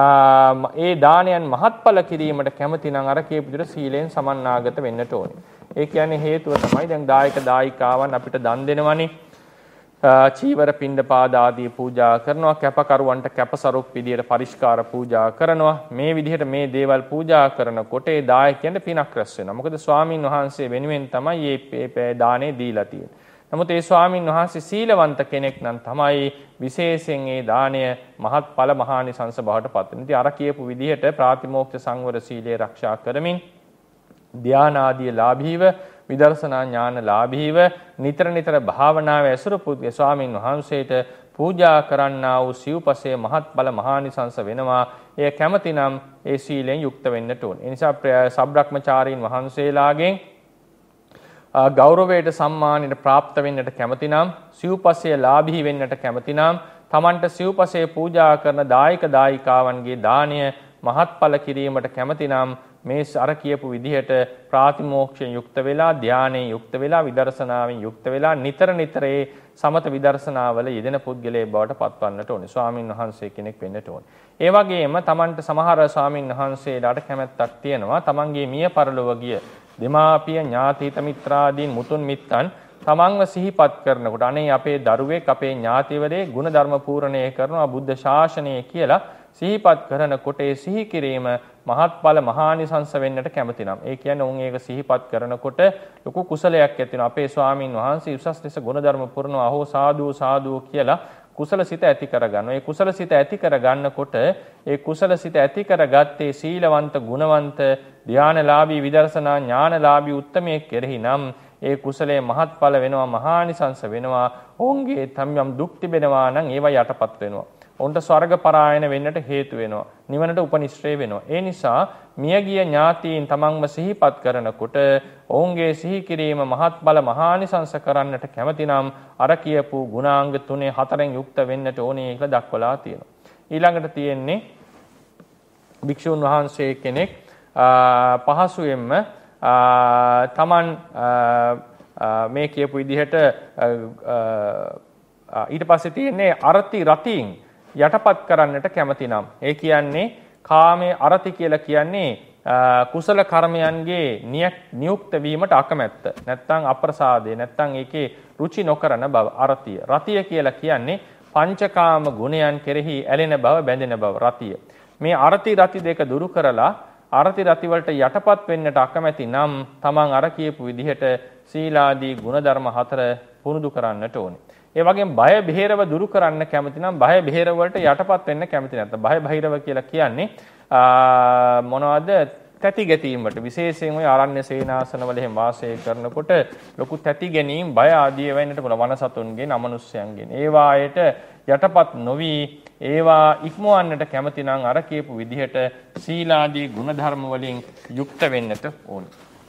ඒ දානයන් මහත්ඵල කිරීමට කැමති නම් අර කියපු විදිහට සීලෙන් සමන්නාගත වෙන්නට ඕනේ. ඒ කියන්නේ හේතුව තමයි දැන් දායක දායිකාවන් අපිට දන් දෙනවනේ, චීවර පිණ්ඩපාත ආදී පූජා කරනවා, කැපකරුවන්ට කැපසරුක් විදියට පරිස්කාර පූජා කරනවා. මේ විදිහට මේ දේවල් පූජා කරනකොට ඒ දායකයන්ට පිනක් රැස් වෙනවා. මොකද ස්වාමින් වහන්සේ වෙනුවෙන් තමයි මේ දානේ දීලා තියෙන්නේ. නමුත් ඒ ස්වාමින් වහන්සේ සීලවන්ත කෙනෙක් නම් තමයි විශේෂයෙන් ඒ දාණය මහත්ඵල මහානිසංස බවට පත් වෙනවා. ඉතින් අර කියපු විදිහට ප්‍රාතිමෝක්ෂ සංවර සීලය ආරක්ෂා කරමින් ධ්‍යාන ආදී ලාභීව, විදර්ශනා ඥාන ලාභීව නිතර නිතර භාවනාවේ ඇසුරු පුද්ගල ස්වාමින් වහන්සේට පූජා කරන්නා වූ සිව්පසයේ මහත්ඵල මහානිසංස වෙනවා. එය කැමැතිනම් ඒ සීලෙන් යුක්ත වෙන්නට ඕනේ. ඒ නිසා සබ්‍රක්‍මචාරීන් වහන්සේලාගෙන් ගෞරවයට සම්මානයට પ્રાપ્ત වෙන්නට කැමතිනම්, සිව්පසයේ ලාභී වෙන්නට කැමතිනම්, තමන්ට සිව්පසයේ පූජා කරන දායක දායිකාවන්ගේ දානය මහත්ඵල කිරීමට කැමතිනම් මේ අර කියපු විදිහට ප්‍රාතිමෝක්ෂයෙන් යුක්ත වෙලා ධානයෙන් යුක්ත වෙලා විදර්ශනාවෙන් යුක්ත වෙලා නිතර ඒ සමත විදර්ශනාවල යෙදෙන පුද්ගලයෙක් බවට පත්වන්නට ඕනේ. ස්වාමින් වහන්සේ කෙනෙක් වෙන්නට ඕනේ. ඒ වගේම Tamanට සමහර ස්වාමින් වහන්සේලාට කැමැත්තක් තියෙනවා. Tamanගේ මිය පරලොව ගිය දෙමාපිය ඥාතිත මිත්‍රාදීන් මුතුන් මිත්තන් තමන්ව සිහිපත් කරනකොට අනේ අපේ දරුවෙක් අපේ ඥාතිවරේ ගුණධර්ම පූර්ණණය කරනවා බුද්ධ ශාසනය කියලා සිහිපත් කරනකොට ඒ සිහි කිරීම මහත්ඵල මහානිසංස වෙන්නට කැමති නම් ඒ කියන්නේ උන් ඒක සිහිපත් කරනකොට ලොකු කුසලයක් ඇති වෙනවා. අපේ ස්වාමින් වහන්සේ උසස් ලෙස ගුණධර්ම පුරනවා අහෝ සාදු සාදු කියලා කුසලසිත ඇති කරගන්නවා. ඒ කුසලසිත ඇති කරගන්නකොට ඒ කුසලසිත ඇති කරගත්තේ සීලවන්ත ගුණවන්ත ධානලාභී විදර්ශනා ඥානලාභී උත්තමයෙක් කෙරෙහි නම් ඒ කුසලයේ මහත්ඵල වෙනවා මහානිසංස වෙනවා. ඔවුන්ගේ යම් දුක් තිබෙනවා නම් ඒවා යටපත් වෙනවා. ඔවුන්ට ස්වර්ග පරායන වෙන්නට හේතු වෙනවා. නිවනට උපනිශ්‍රේ වෙනවා. ඒ නිසා මියගිය ඥාතීන් තමන්ව සිහිපත් කරනකොට ඔවුන්ගේ සිහි කිරීම මහත්ඵල මහානිසංස කරන්නට කැමති නම් අර කියපු ගුණාංග 3-4න් යුක්ත වෙන්නට ඕනේ කියලා දක්වලා තියෙනවා. ඊළඟට තියෙන්නේ භික්ෂුන් වහන්සේ කෙනෙක් පහසුවෙන්ම තමන් මේ කියපු විදිහට ඊට පස්සේ තියෙන්නේ අරති රතින් යටපත් කරන්නට කැමති නම් ඒ කියන්නේ කාමයේ අරති කියලා කියන්නේ කුසල කර්මයන්ගේ නියුක්ත වීමට අකමැත්ත නැත්නම් අප්‍රසාදේ නැත්නම් ඒකේ රුචි නොකරන බව අරතිය. රතිය කියලා කියන්නේ පංචකාම ගුණයන් කෙරෙහි ඇලෙන බව බැඳෙන බව රතිය. මේ අරති රති දෙක දුරු කරලා අරති රති වලට යටපත් වෙන්නට අකමැති නම් තමන් අර කියපු විදිහට සීලාදී ගුණධර්ම 4 පුරුදු කරන්නට ඕනේ. ඒ වගේම බය බෙහෙරව දුරු කරන්න කැමති නම් බය බෙහෙරව වලට යටපත් වෙන්න කැමති නැත්නම් බය බහිරව කියලා කියන්නේ මොනවද? තැති ගැනීම වලට විශේෂයෙන් ওই ආරණ්‍ය සේනාසනවල එහෙම වාසය කරනකොට ලොකු තැති ගැනීම බය ආදී වෙන්නට පුළුවන් වනසතුන්ගෙන් අමනුෂ්‍යයන්ගෙන්. ඒ වායට යටපත් නොවි ඒවා ඉක්මවන්නට කැමති නම් අර කියපු විදිහට සීලාදී ගුණධර්ම වලින් යුක්ත වෙන්නට ඕන.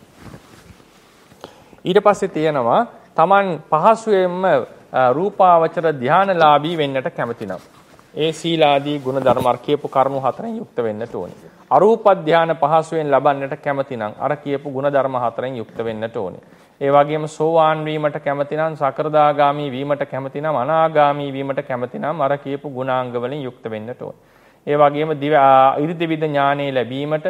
ඊට පස්සේ තියෙනවා Taman පහසුවෙන්ම රූපාවචර ධානලාභී වෙන්නට කැමති නම් ඒ සීලාදී ගුණධර්ම අර කියපු කරුණු 4න් යුක්ත වෙන්නට ඕනේ. අරූප ධාන පහසුවෙන් ලබන්නට කැමති නම් අර කියපු ගුණධර්ම 4න් යුක්ත වෙන්නට ඕනේ. ඒ වගේම සෝවාන් වීමට කැමති නම් සකෘදාගාමි වීමට කැමති නම් අනාගාමි වීමට කැමති නම් අර කියපු ගුණාංග වලින් යුක්ත වෙන්නට ඕනේ. ඒ වගේම ඉරිදිවිද ඥානෙ ලැබීමට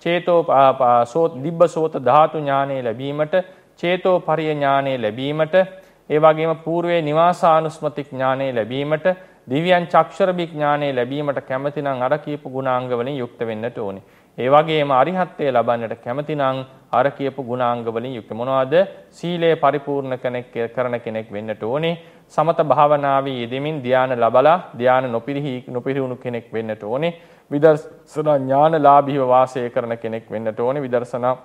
චේතෝ දිබ්බසෝත ධාතු ඥානෙ ලැබීමට චේතෝ පරිය ඥානෙ ලැබීමට ඒ වගේම పూర్වේ නිවාසානුස්මති ඥානෙ ලැබීමට දිව්‍යං චක්ෂරබි ඥානෙ ලැබීමට කැමති නම් අර කියපු ගුණාංග වලින් යුක්ත වෙන්නට ඕනේ. ඒ වගේම අරිහත්ත්වය ලබන්නට කැමති නම් අර කියපු ගුණාංග වලින් යුක්ත මොනවද? සීලය පරිපූර්ණ කරන කෙනෙක් වෙන්නට ඕනේ. සමත භාවනාවේ යෙදෙමින් ධානය ලබලා ධානය නොපිරිහුණු කෙනෙක් වෙන්නට ඕනේ. විදර්ශනා ඥානලාභීව වාසය කරන කෙනෙක් වෙන්නට ඕනේ. විදර්ශනා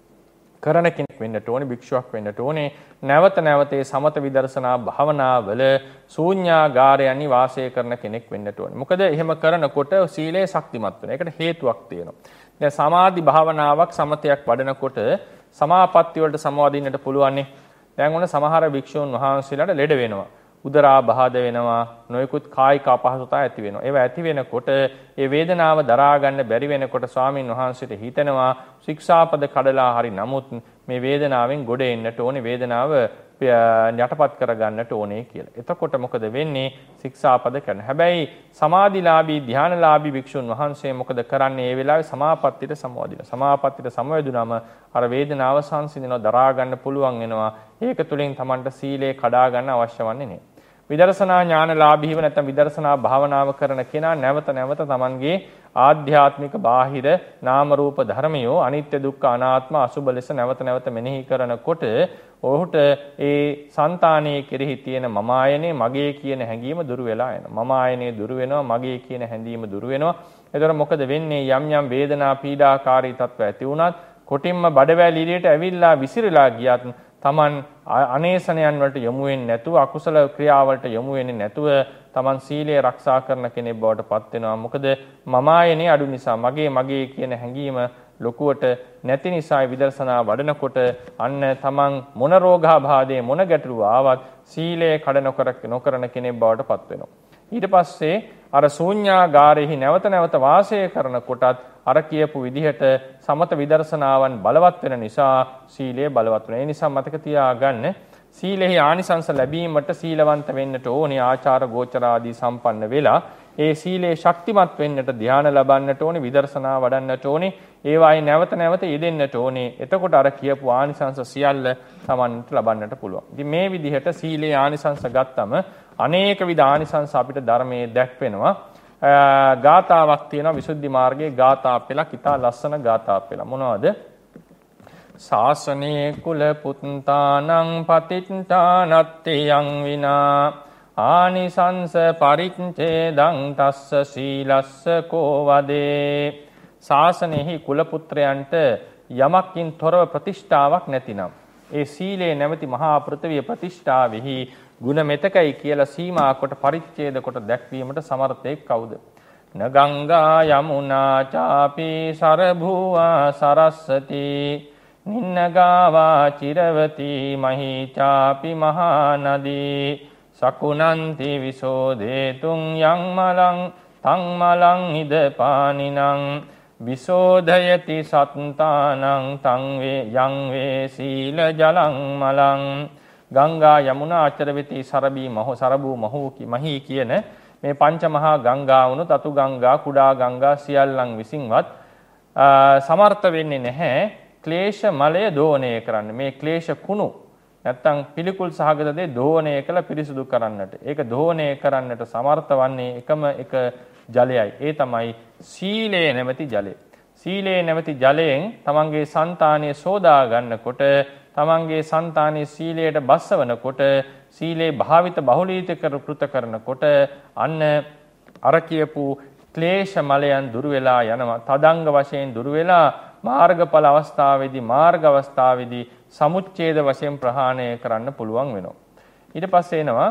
කරන කෙනෙක් වෙන්නට ඕනේ. භික්ෂුවක් වෙන්නට ඕනේ. නැවත නැවතේ සමත විදර්ශනා භාවනාවල ශූන්‍යාගාරයන්හි වාසය කරන කෙනෙක් වෙන්නට ඕනේ. මොකද එහෙම කරනකොට සීලය ශක්තිමත් වෙනවා. ඒකට හේතුවක් තියෙනවා. දැන් සමාධි භාවනාවක් සමතයක් වඩනකොට සමාපatti වලට සමවදින්නට පුළුවන්නේ. දැන් ඔන්න සමහර භික්ෂුන් වහන්සේලාට ලෙඩ වෙනවා. උදරාබාධ වෙනවා, නොයෙකුත් කායික අපහසුතා ඇති වෙනවා. ඒවා ඇති වෙනකොට ඒ වේදනාව දරා ගන්න බැරි වෙනකොට ස්වාමින් වහන්සේට හිතෙනවා ශික්ෂාපද කඩලා හරි නමුත් මේ වේදනාවෙන් ගොඩ එන්නට ඕනේ, වේදනාව යටපත් කර ගන්නට ඕනේ කියලා. එතකොට මොකද වෙන්නේ? ශික්ෂාපද කරන. හැබැයි සමාධිලාභී ධානලාභී භික්ෂුන් වහන්සේ මොකද කරන්නේ? ඒ වෙලාවේ සමාපත්තියට සමවදිනවා. සමාපත්තියට සමවැදුනම අර වේදනාව සංසිඳනවා, දරා ගන්න පුළුවන් වෙනවා. ඒක තුලින් Tamanට සීලය කඩා ගන්න අවශ්‍ය වන්නේ නැහැ. විදර්ශනා ඥානලාභීව නැත්නම් විදර්ශනා භාවනාව කරන කෙනා නැවත නැවත Tamanගේ ආධ්‍යාත්මික බාහිර නාම රූප ධර්මයෝ අනිත්‍ය දුක්ඛ අනාත්ම අසුබ ලෙස නැවත නැවත මෙනෙහි කරනකොට ඔහුට ඒ సంతානයේ කෙරෙහි තියෙන මම ආයනේ මගේ කියන හැඟීම දුරු වෙලා යනවා. මම ආයනේ දුරු වෙනවා, මගේ කියන හැඟීම දුරු වෙනවා. එතකොට මොකද වෙන්නේ? යම් යම් වේදනා පීඩාකාරී තත්ත්ව ඇති වුණත් කොටින්ම බඩවැල් ඉරියට ඇවිල්ලා විසිරලා ගියත් Taman අනේසනයන් වලට යොමු වෙන්නේ නැතුව අකුසල ක්‍රියාවලට යොමු වෙන්නේ නැතුව Taman සීලය ආරක්ෂා කරන කෙනෙක් බවට පත් වෙනවා. මොකද මම ආයනේ අඩු නිසා මගේ කියන හැඟීම ලොකුවට නැති නිසා විදර්ශනා වඩනකොට අන්න Taman මොන රෝගාබාධයේ මොන ගැටලුව ආවත් සීලය කඩ නොකරන කෙනෙක් බවට පත් වෙනවා. ඊට පස්සේ අර ශූන්‍යාගාරෙහි නැවත නැවත වාසය කරනකොටත් අර කියපු විදිහට සමත විදර්ශනාවන් බලවත් වෙන නිසා සීලය බලවත් වෙනවා. ඒ නිසා මතක තියාගන්න සීලෙහි ආනිසංස ලැබීමට සීලවන්ත වෙන්නට ඕනේ ආචාර ගෝචර ආදී සම්පන්න වෙලා ඒ සීලේ ශක්තිමත් වෙන්නට ධ්‍යාන ලබන්නට ඕනේ විදර්ශනා වඩන්නට ඕනේ ඒවායි නැවත නැවත යෙදෙන්නට ඕනේ. එතකොට අර කියපු ආනිසංස සියල්ල Tamanට ලබන්නට පුළුවන්. ඉතින් මේ විදිහට සීලේ ආනිසංස ගත්තම අනේක විද ආනිසංස අපිට ධර්මයේ දැක්වෙනවා. ගාතාවක් තියෙනවා විසුද්ධි මාර්ගයේ ගාථා පෙළක් ඉතා ලස්සන ගාථා පෙළ. මොනවද? ශාසනේ කුල පුත්තානං පතිට්ඨානත්තයං විනා ආනිසංස පරිච්ඡේදං තස්ස සීලස්ස කෝ වදේ. ශාසනයෙහි කුල පුත්‍රයන්ට යමකින් තොරව ප්‍රතිෂ්ඨාවක් නැතිනම් ඒ සීලේ නැමැති මහා පෘථිවිය ප්‍රතිෂ්ඨාවෙහි ගුණ මෙතකයි කියලා සීමා කොට පරිච්ඡේද කොට දැක්වීමට සමර්ථයෙක් කවුද? නගංගා යමුනා චාපි සරභුවා සරස්සති නින්නගාවා චිරවති මහී චාපි මහා නදී සකුණන්ති විසෝදේතුං යං මලං තං මලං ඉදපානිනං විසෝධයති සත්තානං තං වේ යං වේ සීල ජලං මලං. ගංගා යමුනා අචරවිති සරබී මහෝ සරබූ මහී කියන මේ පංච මහා ගංගා වුණු තතු ගංගා කුඩා ගංගා සියල්ලන් විසින්වත් සමර්ථ වෙන්නේ නැහැ ක්ලේශ මලය දෝණය කරන්න. මේ ක්ලේශ කුණු නැත්තම් පිළිකුල් සහගත දේ දෝණය කළ පිරිසුදු කරන්නට. ඒක දෝණය කරන්නට සමර්ථ වන්නේ එකම එක ජලයයි. ඒ තමයි සීලය නැමැති ජලය. සීලය නැමැති ජලයෙන් තමන්ගේ సంతානය සෝදා ගන්නකොට තමන්ගේ సంతානයේ සීලයට බස්සවනකොට සීලේ භාවිත බහුලීත කෘත කරනකොට අන්න අර කියපු ක්ලේශ මලයන් දුරු වෙලා යනවා. තදංග වශයෙන් දුරු වෙලා මාර්ගඵල අවස්ථාවේදී මාර්ග අවස්ථාවේදී සමුච්ඡේද වශයෙන් ප්‍රහාණය කරන්න පුළුවන් වෙනවා. ඊට පස්සේ එනවා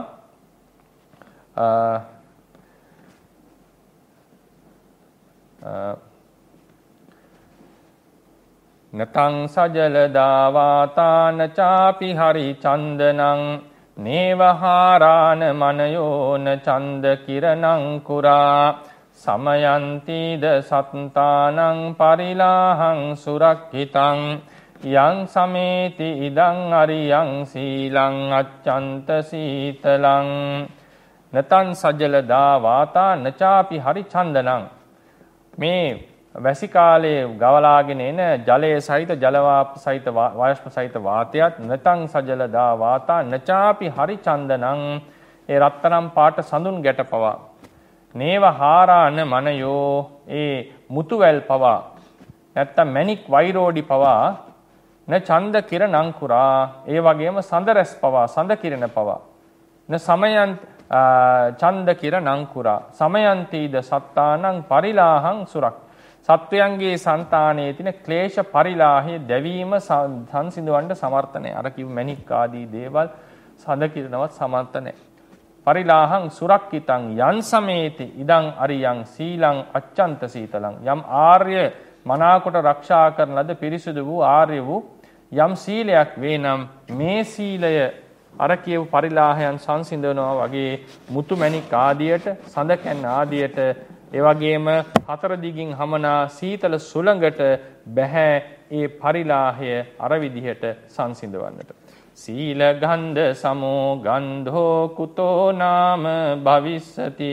නතං සජලදාවාතාන චාපි හරි චන්දනං නේවහාරාන මනයෝන චන්ද කිරණං කුරා සමයන්තිද සත්තානං පරිලාහං සුරක්ඛිතං යං සමේති ඉදං අරියං සීලං අච්ඡන්ත සීතලං. නතං සජලදාවාතා නචාපි හරි චන්දනං. මේ වැසි කාලයේ ගවලාගෙන එන ජලයේ සහිත ජලවාප සහිත වාෂ්ප සහිත වාතයත් නතං සජලදා වාතා නචාපි හරි චන්දනං ඒ රත්තරම් පාට සඳුන් ගැට පවා නේව හාරාන මනයෝ ඒ මුතුවැල් පවා නැත්තම් මැණික් වෛරෝඩි පවා න ඡන්ද කිරණං කුරා ඒ වගේම සඳ රැස් පවා සඳ කිරණ පවා න සමයන් ඡන්ද කිරණං කුරා සමයන්තිද සත්තානං පරිලාහං සුරක්. සත්වයන්ගේ సంతානයේ තියෙන ක්ලේශ පරිලාහය දැවීම සංසිඳවන්න සමර්ථ නැහැ. අර කිව් මැණික් ආදී දේවල් සඳ කිරණවත් සමර්ථ නැහැ. පරිලාහං සුරක්කිතං යං සමේති ඉදං අරියං සීලං අච්ඡන්ත සීතලං. යම් ආර්ය මනාකොට ආරක්ෂා කරන ලද පිරිසුදු වූ ආර්ය වූ යම් සීලයක් වේනම් මේ සීලය අර කියව පරිලාහයන් සංසිඳනවා වගේ මුතු මැණික් ආදියට සඳ කැන් ආදියට ඒ වගේම හතර දිගින් හමනා සීතල සුළඟට බැහැ ඒ පරිලාහය අර විදිහට සංසිඳවන්නට. සීල ගන්ධ සමෝ ගන්ධෝ කුතෝ නාම භවිස්සති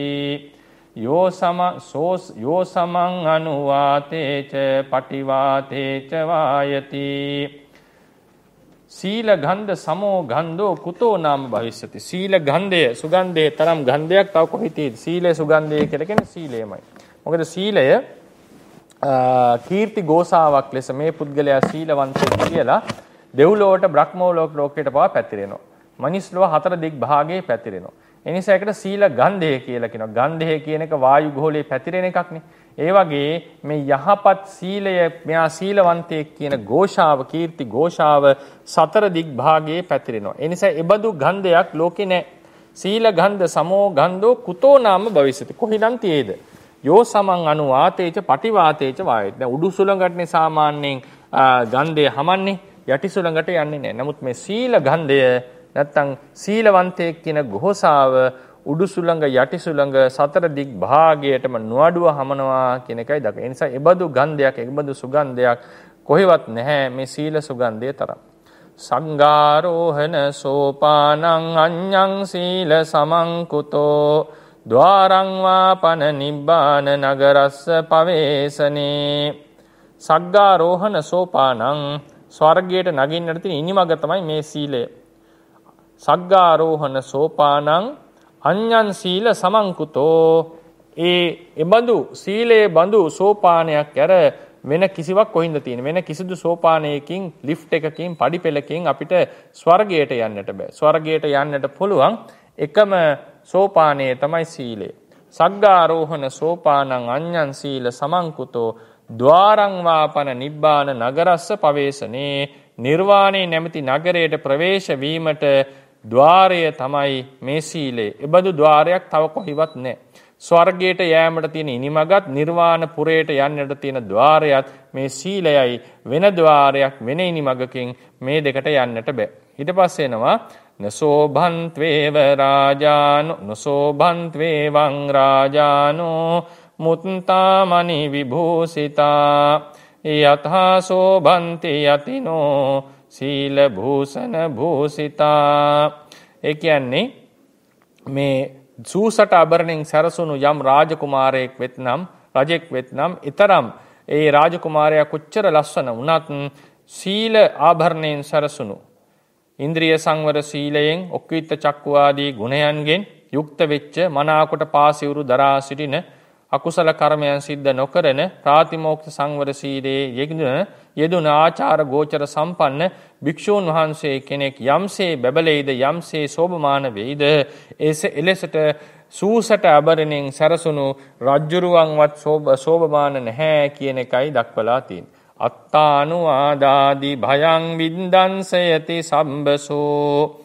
යෝ සමං අනුවාතේච පටිවාතේච වායති. සීල ගන්ධ සමෝ ගන්ධෝ කුතෝ නාම භවිස්සති. සීල ගන්ධය සුගන්ධයේ තරම් ගන්ධයක් තව කොහෙද? සීලේ සුගන්ධය කියලා කියන්නේ සීලයමයි. මොකද සීලය කීර්ති ගෝසාවක් ලෙස මේ පුද්ගලයා සීලවන්තයෙක් කියලා දෙව්ලොවට බ්‍රහ්මෝලෝකයට පවා පැතිරෙනවා. මනිස් ලෝක හතර දිග් භාගයේ පැතිරෙනවා. ඒ නිසා ඒකට සීල ගන්ධය කියලා කියනවා. ගන්ධය කියන එක වායු ගෝලයේ පැතිරෙන එකක්නේ. ඒ වගේ මේ යහපත් සීලය මෙයා සීලවන්තයෙක් කියන ഘോഷාව කීර්ති ഘോഷාව සතර දිග් භාගයේ පැතිරෙනවා. ඒ නිසා ඒබඳු ගන්ධයක් ලෝකේ නැහැ. සීල ගන්ධ සමෝ ගන්ධෝ කුතෝ නාම භවිස්සති. කොහිනම් තියේද? යෝ සමං අනුවාතේච පටිවාතේච වායති. දැන් උඩු සුළඟටනේ සාමාන්‍යයෙන් ගන්ධය හමන්නේ. යටි සුළඟට යන්නේ නැහැ. නමුත් මේ සීල ගන්ධය නැත්තම් සීලවන්තයෙක් කියන ഘോഷාව උඩු සුළඟ යටි සුළඟ සතර දිග් භාගයටම නොඅඩුව හමනවා කියන එකයි දක්වන්නේ. ඒ නිසා ඒබඳු ගන්ධයක්, ඒබඳු සුගන්ධයක් කොහෙවත් නැහැ මේ සීල සුගන්ධය තරම්. සංඝාරෝහණ සෝපානං අඤ්ඤං සීල සමංකුතෝ ద్వාරං වාපන නිබ්බාන නගරස්ස පවේසනේ. සංඝාරෝහණ සෝපානං ස්වර්ගයට නගින්නට තියෙන ඉනිමග තමයි මේ සීලය. සංඝාරෝහණ සෝපානං අඤ්ඤං සීල සමංකුතෝ. එබඳු සීලේ බඳු සෝපානයක් ඇර වෙන කිසිවක් කොහින්ද තියෙන වෙන කිසිදු සෝපානයකින් ලිෆ්ට් එකකින් පඩි පෙළකින් අපිට ස්වර්ගයට යන්නට බෑ. ස්වර්ගයට යන්නට පුළුවන් එකම සෝපානය තමයි සීලය. සග්ගාරෝහණ සෝපානං අඤ්ඤං සීල සමංකුතෝ ద్వාරං වාපන නිබ්බාන නගරස්ස පවේසනේ. නිර්වාණය නැමැති නගරයට ප්‍රවේශ වීමට ద్వාරය තමයි මේ සීලය. එබඳු ద్వාරයක් තව කොහිවත් නැහැ. ස්වර්ගයට යෑමට තියෙන ඉනිමගත් නිර්වාණ පුරයට යන්නට තියෙන ద్వාරයත් මේ සීලයයි. වෙන ద్వාරයක් වෙන ඉනිමගකින් මේ දෙකට යන්නට බෑ. ඊට පස්සේ එනවා නසෝභන්ත්වේව රාජානෝ නසෝභන්ත්වේවං රාජානෝ මුත්තාමනි විභූසිතා යතහා සෝභන්ති යතිනෝ සීල භූෂණ භූසිතා. ඒ කියන්නේ මේ සූසට ආභරණෙන් සැරසුණු යම් රාජකුමාරයෙක් වෙත්නම් රජෙක් වෙත්නම් ඊතරම් ඒ රාජකුමාරයා කොච්චර ලස්සන වුණත් සීල ආභරණයෙන් සැරසුණු ඉන්ද්‍රිය සංවර සීලයෙන් ඔක්විත චක්කුවාදී ගුණයන්ගෙන් යුක්ත වෙච්ච මනාකොට පාසිවුරු දරා සිටින අකුසල කර්මයන් සිද්ධ නොකරන ප්‍රාතිමෝක්ෂ සංවර සීලයේ යෙදුන ආචාර ගෝචර සම්පන්න භික්ෂූන් වහන්සේ කෙනෙක් යම්සේ බැබලෙයිද යම්සේ සෝභමාන වෙයිද එලෙසට සූසට අබරණෙන් සරසුණු රජ්ජුරුවන්වත් සෝභමාන නැහැ කියන එකයි දක්වලා තියෙන්නේ. අත්තානුවාදාදි භයං වින්දංසයති සම්බසෝ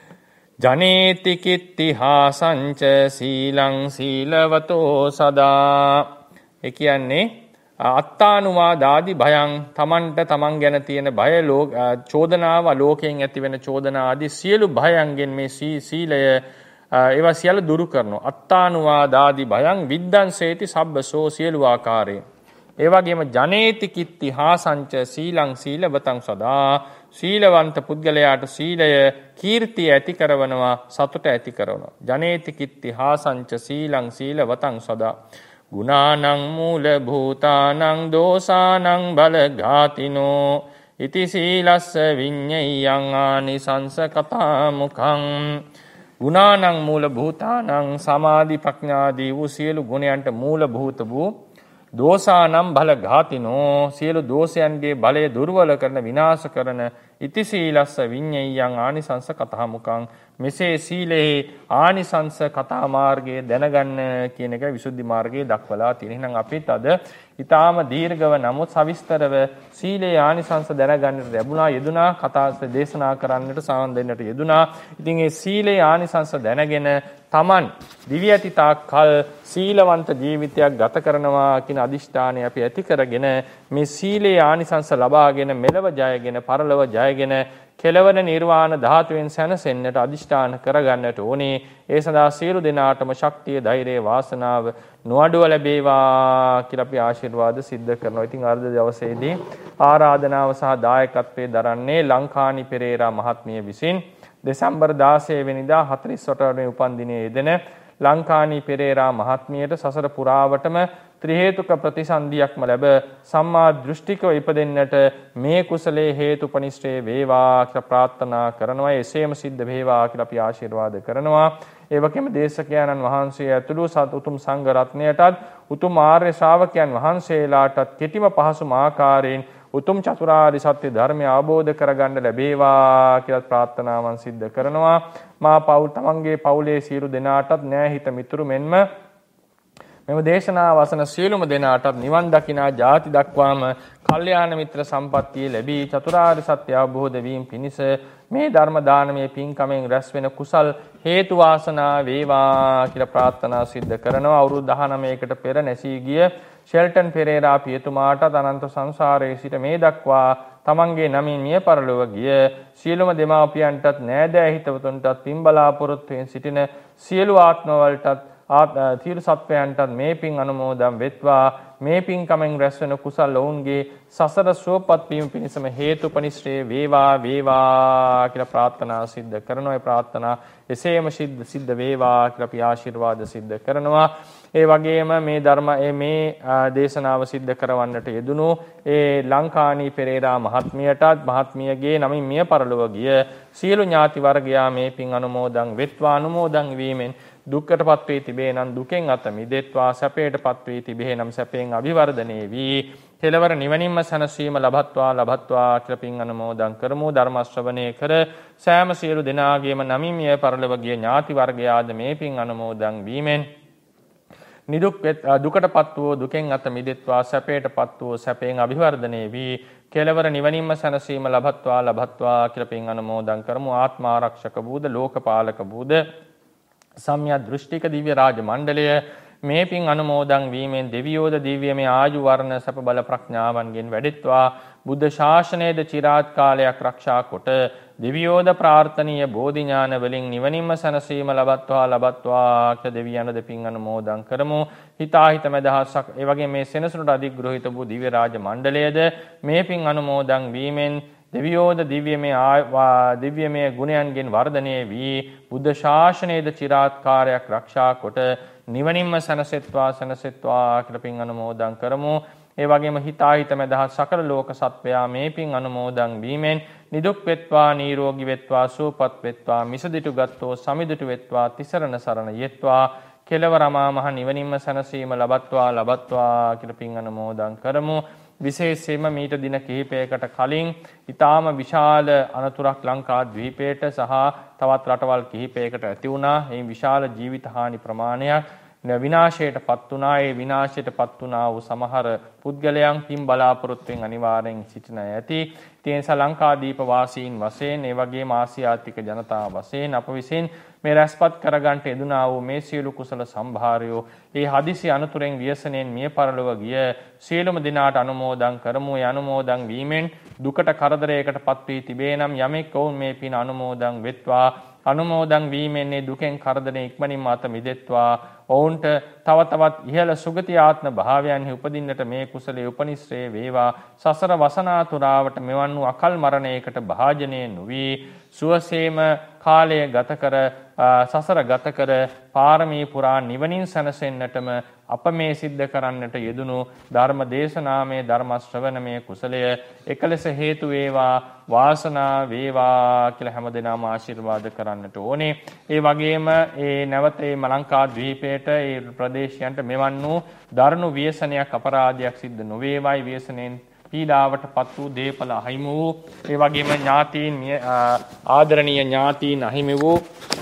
ජනේති කිත්තිහාසංච සීලං සීලවතෝ සදා. ඒ කියන්නේ අත්තානුවාදාදි භයං තමන්ට තමන් ගැන තියෙන බය චෝදනාව ලෝකයෙන් ඇති වෙන චෝදනා ආදී සියලු භයන්ගෙන් මේ සීලය ඒවා සියල්ල දුරු කරනවා. අත්තානුවාදාදි භයං විද්දංසේති සබ්බසෝ සියලු ආකාරයෙන්. ඒ වගේම ජනේති කිත්තිහාසංච සීලං සීලවතං සදා සීලවන්ත පුද්ගලයාට සීලය කීර්තිය ඇති කරවනවා සතුට ඇති කරනවා. ජනේති කිත්තිහාසංච සීලං සීලවතං සදා ගුණානං මූල භූතානං දෝසානං බලඝාතිනෝ ඉති සීලස්ස විඤ්ඤයං ආනිසංස කතා මුඛං. ගුණානං මූල භූතානං සමාධි ප්‍රඥාදී වූ සියලු ගුණයන්ට මූල භූත වූ දෝසානම් බලඝාතිනෝ සියලු දෝෂයන්ගේ බලය දුර්වල කරන විනාශ කරන ඉති සීලස්ස විඤ්ඤයං ආනිසංස කතා මුඛං. මෙසේ සීලේ ආනිසංස කතා මාර්ගය දැනගන්න කියන එක විසුද්ධි මාර්ගයේ දක්වලා තියෙන. එහෙනම් අපිත් අද ඊටාම දීර්ඝව නමුත් සවිස්තරව සීලේ ආනිසංස දැනගන්නට ලැබුණා යෙදුනා කතා දේශනා කරන්නට සාන් දෙන්නට යෙදුනා. ඉතින් මේ සීලේ ආනිසංස දැනගෙන තමන් දිව්‍ය අතීතාක් කල් සීලවන්ත ජීවිතයක් ගත කරනවා කියන අදිෂ්ඨානය අපි ඇති කරගෙන මේ සීලේ ආනිසංස ලබාගෙන මෙලව ජයගෙන පරලොව ජයගෙන කෙලවන නිර්වාණ ධාතුවෙන් සැනසෙන්නට අදිෂ්ඨාන කරගන්නට ඕනේ. ඒ සඳහා සියලු දෙනාටම ශක්තිය ධෛර්යය වාසනාව නොඅඩුව ලැබේවා කියලා අපි ආශිර්වාද සිද්ධ කරනවා. ඉතින් අද දවසේදී ආරාධනාව සහ දායකත්වයේ දරන්නේ ලංකානි පෙරේරා මහත්මිය විසින් දෙසැම්බර් 16 වෙනිදා 48 වෙනි උපන්දිනයේ යෙදෙන ලංකානි පෙරේරා මහත්මියට සසර පුරාවටම ත්‍රි හේතුක ප්‍රතිසන්දියක්ම ලැබ සම්මා දෘෂ්ටිකව ඉපදෙන්නට මේ කුසලයේ හේතුපනිශ්‍රේ වේවා කියලා ප්‍රාර්ථනා කරනවා. එසේම සිද්ධ වේවා කියලා අපි ආශිර්වාද කරනවා. ඒ වගේම දේශකයන්න් වහන්සේ ඇතුළු උතුම් සංඝ රත්නයටත් උතුම් ආර්ය ශ්‍රාවකයන් වහන්සේලාටත් කෙටිම පහසුම ආකාරයෙන් උතුම් චතුරාර්ය සත්‍ය ධර්මය අවබෝධ කරගන්න ලැබේවා කියලා ප්‍රාර්ථනාවන් සිද්ධ කරනවා. මා පවුල් තමන්ගේ පවුලේ සියලු දෙනාටත් නෑ හිත මිතුරු මෙන්ම මෙම දේශනාව වසන සියලුම දෙනාටත් නිවන් දකිනා ජාති දක්වාම කල්යාණ මිත්‍ර සම්පත්තිය ලැබී චතුරාර්ය සත්‍ය අවබෝධ වීම පිණිස මේ ධර්ම දානමය පින්කමෙන් රැස් වෙන කුසල් හේතු වාසනා වේවා කියලා ප්‍රාර්ථනා සිද්ධ කරනවා. අවුරුදු 19කට පෙර නැසී ගිය ෂෙල්ටන් පෙරේරා පියතුමාට අනන්ත සංසාරයේ සිට මේ දක්වා තමන්ගේ නමින් මිය පරලොව ගිය සියලුම දෙමාපියන්ටත් නෑදෑ හිතවතුන්ටත් පින් බලාපොරොත්තුෙන් සිටින සියලු ආත්මවලටත් සියලු සත්වයන්ටත් මේ පින් අනුමෝදන් වෙත්වා. මේ පින්කමෙන් රැස්වෙන කුසල් ඔවුන්ගේ සසර සුවපත් වීම පිණිසම හේතුපනිශ්‍රේ වේවා වේවා කියලා ප්‍රාර්ථනා සිද්ධ කරනවා. ඒ ප්‍රාර්ථනා එසේම සිද්ධ වේවා කියලා අපි ආශිර්වාද සිද්ධ කරනවා. ඒ වගේම මේ දේශනාව සිද්ධ කරවන්නට යෙදුණු ඒ ලංකානී පෙරේරා මහත්මියටත් මහත්මියගේ නමින් මිය පරලොව ගිය සියලු ඥාති වර්ගයා මේ පින් අනුමෝදන් වෙත්වා. අනුමෝදන් වීමෙන් දුක්කටපත් වී තිබේ නම් දුකෙන් අත මිදෙත්වා. සැපයටපත් වී තිබේ නම් සැපයෙන් අභිවර්ධනය වී කෙලවර නිවනින්ම සැනසීම ලබත්වා කියලා පින් අනුමෝදන් කරමු. ධර්ම ශ්‍රවණය කර සෑම සියලු දෙනාගේම නමින් මිය පරලොව ගිය ඥාති වර්ගයාද මේ පින් අනුමෝදන් වීමෙන් දුකටපත් වූ දුකෙන් අත මිදෙත්වා. සැපයටපත් වූ සැපයෙන් අභිවර්ධනය වී කෙලවර නිවනින්ම සැනසීම ලබත්වා කියලා පින් අනුමෝදන් කරමු. ආත්ම ආරක්ෂක බූද ලෝකපාලක බූද සම්‍යක් දෘෂ්ටික දිව්‍ය රාජ මණ්ඩලය මේ පින් අනුමෝදන් වීමෙන් දෙවියෝද දිව්‍යමය ආයු වර්ණ සප බල ප්‍රඥාවන්ගෙන් වැඩෙත්වා. බුද්ධ ශාසනයේද චිරාත් කාලයක් රක්ෂා කොට දෙවියෝද ප්‍රාර්ථනීය බෝධි ඥාන වලින් නිවනින්ම සැනසීම ලබත්වා කියලා දෙවියන්ද පින් අනුමෝදන් කරමු. හිතාහිත මදහසක් ඒ වගේ මේ සෙනසුනට අධිග්‍රහිත වූ දිව්‍ය රාජ මණ්ඩලයේද මේ පින් අනුමෝදන් වීමෙන් දෙවියෝද දිව්‍යමය ගුණයන්ගෙන් වර්ධනය වී බුද්ධ ශාසනයේද චිරාත් කාලයක් රක්ෂා කොට නිවනින්ම සැනසෙත්වා කියලා පින් අනුමෝදන් කරමු. ඒ වගේම හිතාහිත මදහස් සකල ලෝක සත්වයා මේ පින් අනුමෝදන් වීමෙන් නිදුක් වෙත්වා නිරෝගී වෙත්වා සුවපත් වෙත්වා මිසදිටු ගත්තෝ සමිදිටු වෙත්වා තිසරණ සරණ යෙත්වා කෙලවර අමා මහ නිවනින්ම සැනසීම ලබත්වා කියලා පින් අනුමෝදන් කරමු. විශේෂයෙන්ම මීට දින කිහිපයකට කලින් ඊටාම විශාල අනතුරක් ලංකා ද්වීපයට සහ තවත් රටවල් කිහිපයකට ඇති වුණා. මේ විශාල ජීවිත හානි ප්‍රමාණයක් විනාශයටපත් වුණා. ඒ විනාශයටපත් වුණා වූ සමහර පුද්ගලයන් පින් බලාපොරොත්තුෙන් අනිවාර්යෙන් සිටින ඇති. ඒ නිසා ලංකාදීප වාසීන් වශයෙන් ඒ වගේම ආසියාතික ජනතාව වශයෙන් අප විසින් මේ රැස්පත් කරගන්නට යෙදුනා වූ මේ සියලු කුසල සම්භාරයෝ ඒ හදිසි අනුතුරෙන් ව්‍යසනයෙන් මිය පරලොව ගිය සියලුම දිනාට අනුමෝදන් කරමු. ඒ අනුමෝදන් වීමෙන් දුකට කරදරයකටපත් වී තිබේ නම් යමෙක් ඔවුන් මේ පින් අනුමෝදන් වෙත්වා. අනුමෝදන් වීමෙන් දුකෙන් කරදරේ ඉක්මනින්ම අත මිදෙත්වා. ඔවුන්ට තව තවත් ඉහළ සුගති ආත්ම භාවයන්හි උපදින්නට මේ කුසලයේ උපනිශ්‍රේ වේවා. සසර වසනාතුරාවට මෙවන් වූ අකල් මරණයකට භාජනය නොවි සුවසේම කාලය ගත කර සසර ගත කර පාරමී පුරා නිවනින් සැනසෙන්නටම අප මේ සිද්ධ කරන්නට යෙදුණු ධර්ම දේශනාමය ධර්ම ශ්‍රවණමය කුසලය එකලෙස හේතු වේවා වාසනා වේවා කියලා හැමදෙනාම ආශිර්වාද කරන්නට ඕනේ. ඒ වගේම ඒ නැවත මේ ලංකා ද්වීපයට ඒ ප්‍රදේශයන්ට මෙවන් වූ දරුණු ව්‍යසනයක් අපරාධයක් සිද්ධ නොවේවායි ව්‍යසනයෙන් පීඩාවට පත් වූ දේපල අහිමි වූ ඒ වගේම ඥාතීන් ආදරණීය ඥාතීන් අහිමි වූ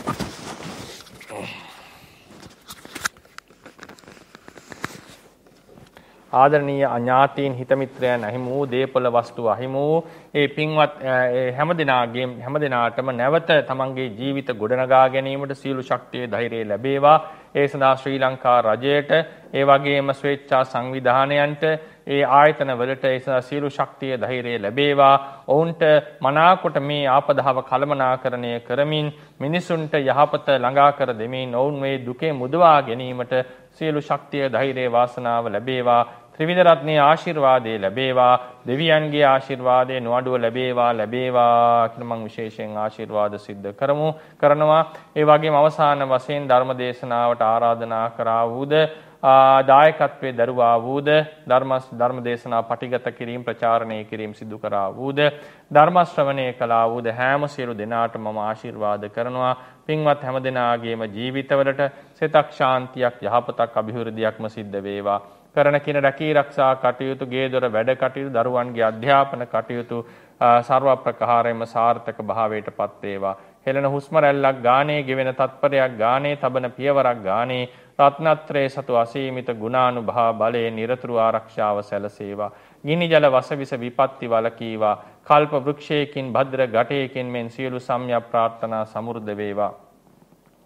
ආදරණීය අඥාතීන් හිතමිත්‍රයන් අහිමි වූ දේපල වස්තු අහිමි වූ ඒ පින්වත් හැමදෙනාටම නැවත තමන්ගේ ජීවිත ගොඩනගා ගැනීමට සියලු ශක්තිය ධෛර්යය ලැබේවා. ඒ සඳහා ශ්‍රී ලංකා රජයට ඒ වගේම ස්වේච්ඡා සංවිධානයන්ට ඒ ආයතන වලට ඒ සියලු ශක්තිය ධෛර්යය ලැබේවා. ඔවුන්ට මනාකොට මේ ආපදාව කළමනාකරණය කරමින් මිනිසුන්ට යහපත ළඟා කර දෙමින් ඔවුන් මේ දුකේ මුදවා ගැනීමට සියලු ශක්තිය ධෛර්යය වාසනාව ලැබේවා. ත්‍රිවිධ රත්නයේ ආශිර්වාදය ලැබේවා. දෙවියන්ගේ ආශිර්වාදය නොඅඩුව ලැබේවා කියලා මම විශේෂයෙන් ආශිර්වාද සිද්ධ කරනවා. ඒ වගේම අවසාන වශයෙන් ධර්ම දේශනාවට ආරාධනා කරා වූද දායකත්වයේ දරුවා වූද ධර්ම දේශනා පටිගත කිරීම ප්‍රචාරණය කිරීම සිදු කරා වූද ධර්ම ශ්‍රවණය කළා වූද හැම සියලු දෙනාටම මම ආශිර්වාද කරනවා. පින්වත් හැම දෙනාගේම ජීවිතවලට සිතක් ශාන්තියක් යහපතක් අභිවෘද්ධියක්ම සිද්ධ වේවා. කරන කින රැකී රක්ෂා කටයුතු ගේ දොර වැඩ කටයුතු දරුවන්ගේ අධ්‍යාපන කටයුතු සර්ව ප්‍රකාරයෙන්ම සාර්ථක භාවයටපත් වේවා. හෙළන හුස්ම රැල්ලක් ගානේ ගෙවෙන තත්පරයක් ගානේ තබන පියවරක් ගානේ රත්නත්‍රයේ සතු අසීමිත ගුණානුභාව බලයෙන් නිරතුරු ආරක්ෂාව සැලසේවා. ගිනි ජල වසවිස විපත්ති වලකීවා. කල්ප වෘක්ෂයකින් භද්‍ර ගටයකින් මෙන් සියලු සම්‍යක් ප්‍රාර්ථනා සමෘද්ධ වේවා.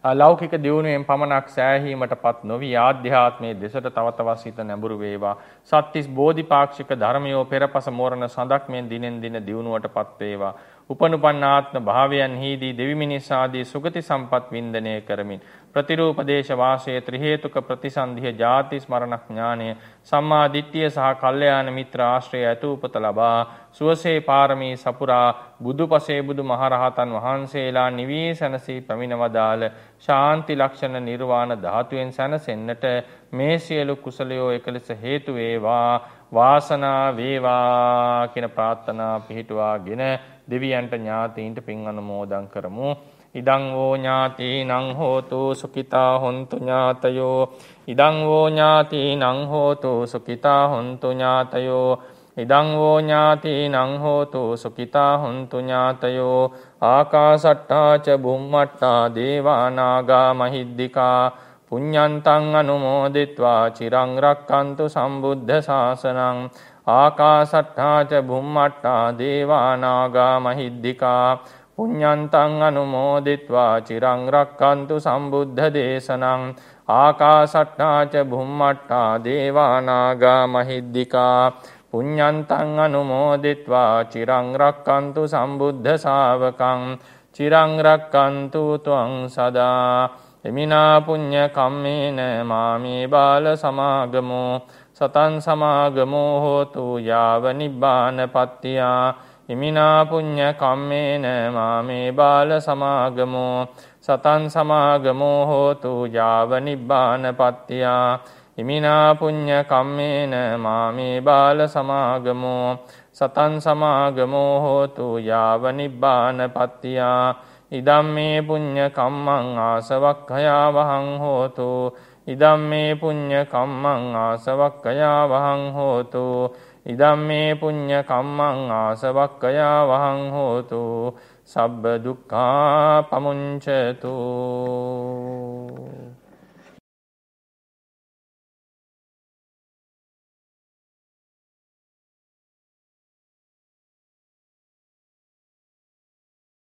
ලෞකික දියුණුවෙන් පමණක් සෑහීමටපත් නොවි ආධ්‍යාත්මයේ දෙසට තව තවත් සිත නැඹුරු වේවා. සත්‍තිස් බෝධිපාක්ෂික ධර්මයෝ පෙරපස මෝරණ සඳක් මෙන් දිනෙන් දින දියුණුවටපත් වේවා. උපනුපන්නාත්ම භාවයන්හිදී දෙවි මිනිස් ආදී සුගති සම්පත් වින්දනය කරමින් ප්‍රතිරූපදේශ වාසයේ ත්‍රි හේතුක ප්‍රතිසන්ධිය ජාති ස්මරණ ඥානය සම්මා දිට්ඨිය සහ කල්යාණ මිත්‍ර ආශ්‍රය ඇතුපත ලබා සුවසේ පාරමී සපුරා බුදුපසේ බුදු මහරහතන් වහන්සේලා නිවී සැනසී පැමිණවදාල ශාන්ති ලක්ෂණ නිර්වාණ ධාතුවෙන් සැනසෙන්නට මේ සියලු කුසලයෝ එකලෙස හේතු වේවා වාසනා වේවා කියන ප්‍රාර්ථනා පිහිටුවාගෙන දෙවියන්ට ඥාතීන්ට පින් අනුමෝදන් කරමු. ඉදං වූ ඥාතීනං හෝතු සුඛිතා හොන්තු ඥාතයෝ ඉදං වූ ඥාතීනං හෝතු සුඛිතා හොන්තු ඥාතයෝ ඉදං වූ ඥාතීනං හෝතු සුඛිතා හොන්තු ඥාතයෝ ආකාසට්ටා ච බුම්මට්ටා දේවා නාග මහිද්దికා පුඤ්ඤන්තං අනුමෝදිත්වා චිරං රක්칸තු සම්බුද්ධ ශාසනං ආකාසට්ටා ච බුම්මට්ටා දේවා නාග මහිද්దికා පුඤ්ඤන්තං අනුමෝදිත්වා චිරං රක්칸තු සම්බුද්ධ දේශනං ආකාසට්ටා ච බුම්මට්ටා දේවා නාග මහිද්దికා පුඤ්ඤන්තං අනුමෝදිත්වා චිරං රක්칸තු සම්බුද්ධ ශාවකං චිරං රක්칸තු ත්වං සදා එමිනා පුඤ්ඤ කම්මේන මාමේ බාල සමාගමෝ සතං සමාගමෝ හෝතු යාව නිබ්බානපත්තියා ඉමිනා පුඤ්ඤ කම්මේන මාමේ බාල සමාගමෝ සතං සමාගමෝ හෝතු යාව නිබ්බානපත්තියා ඉමිනා පුඤ්ඤ කම්මේන මාමේ බාල සමාගමෝ සතං සමාගමෝ හෝතු යාව නිබ්බානපත්තියා ඉදම්මේ පුඤ්ඤ කම්මං ආසවක්ඛයා වහං හෝතු ඉදම්මේ පුඤ්ඤ කම්මං ආසවක්ඛයා වහං හෝතු ඉදම්මේ පුඤ්ඤ කම්මං ආසවක්ඛයා වහං හෝතු සබ්බ දුක්ඛා පමුඤ්චතු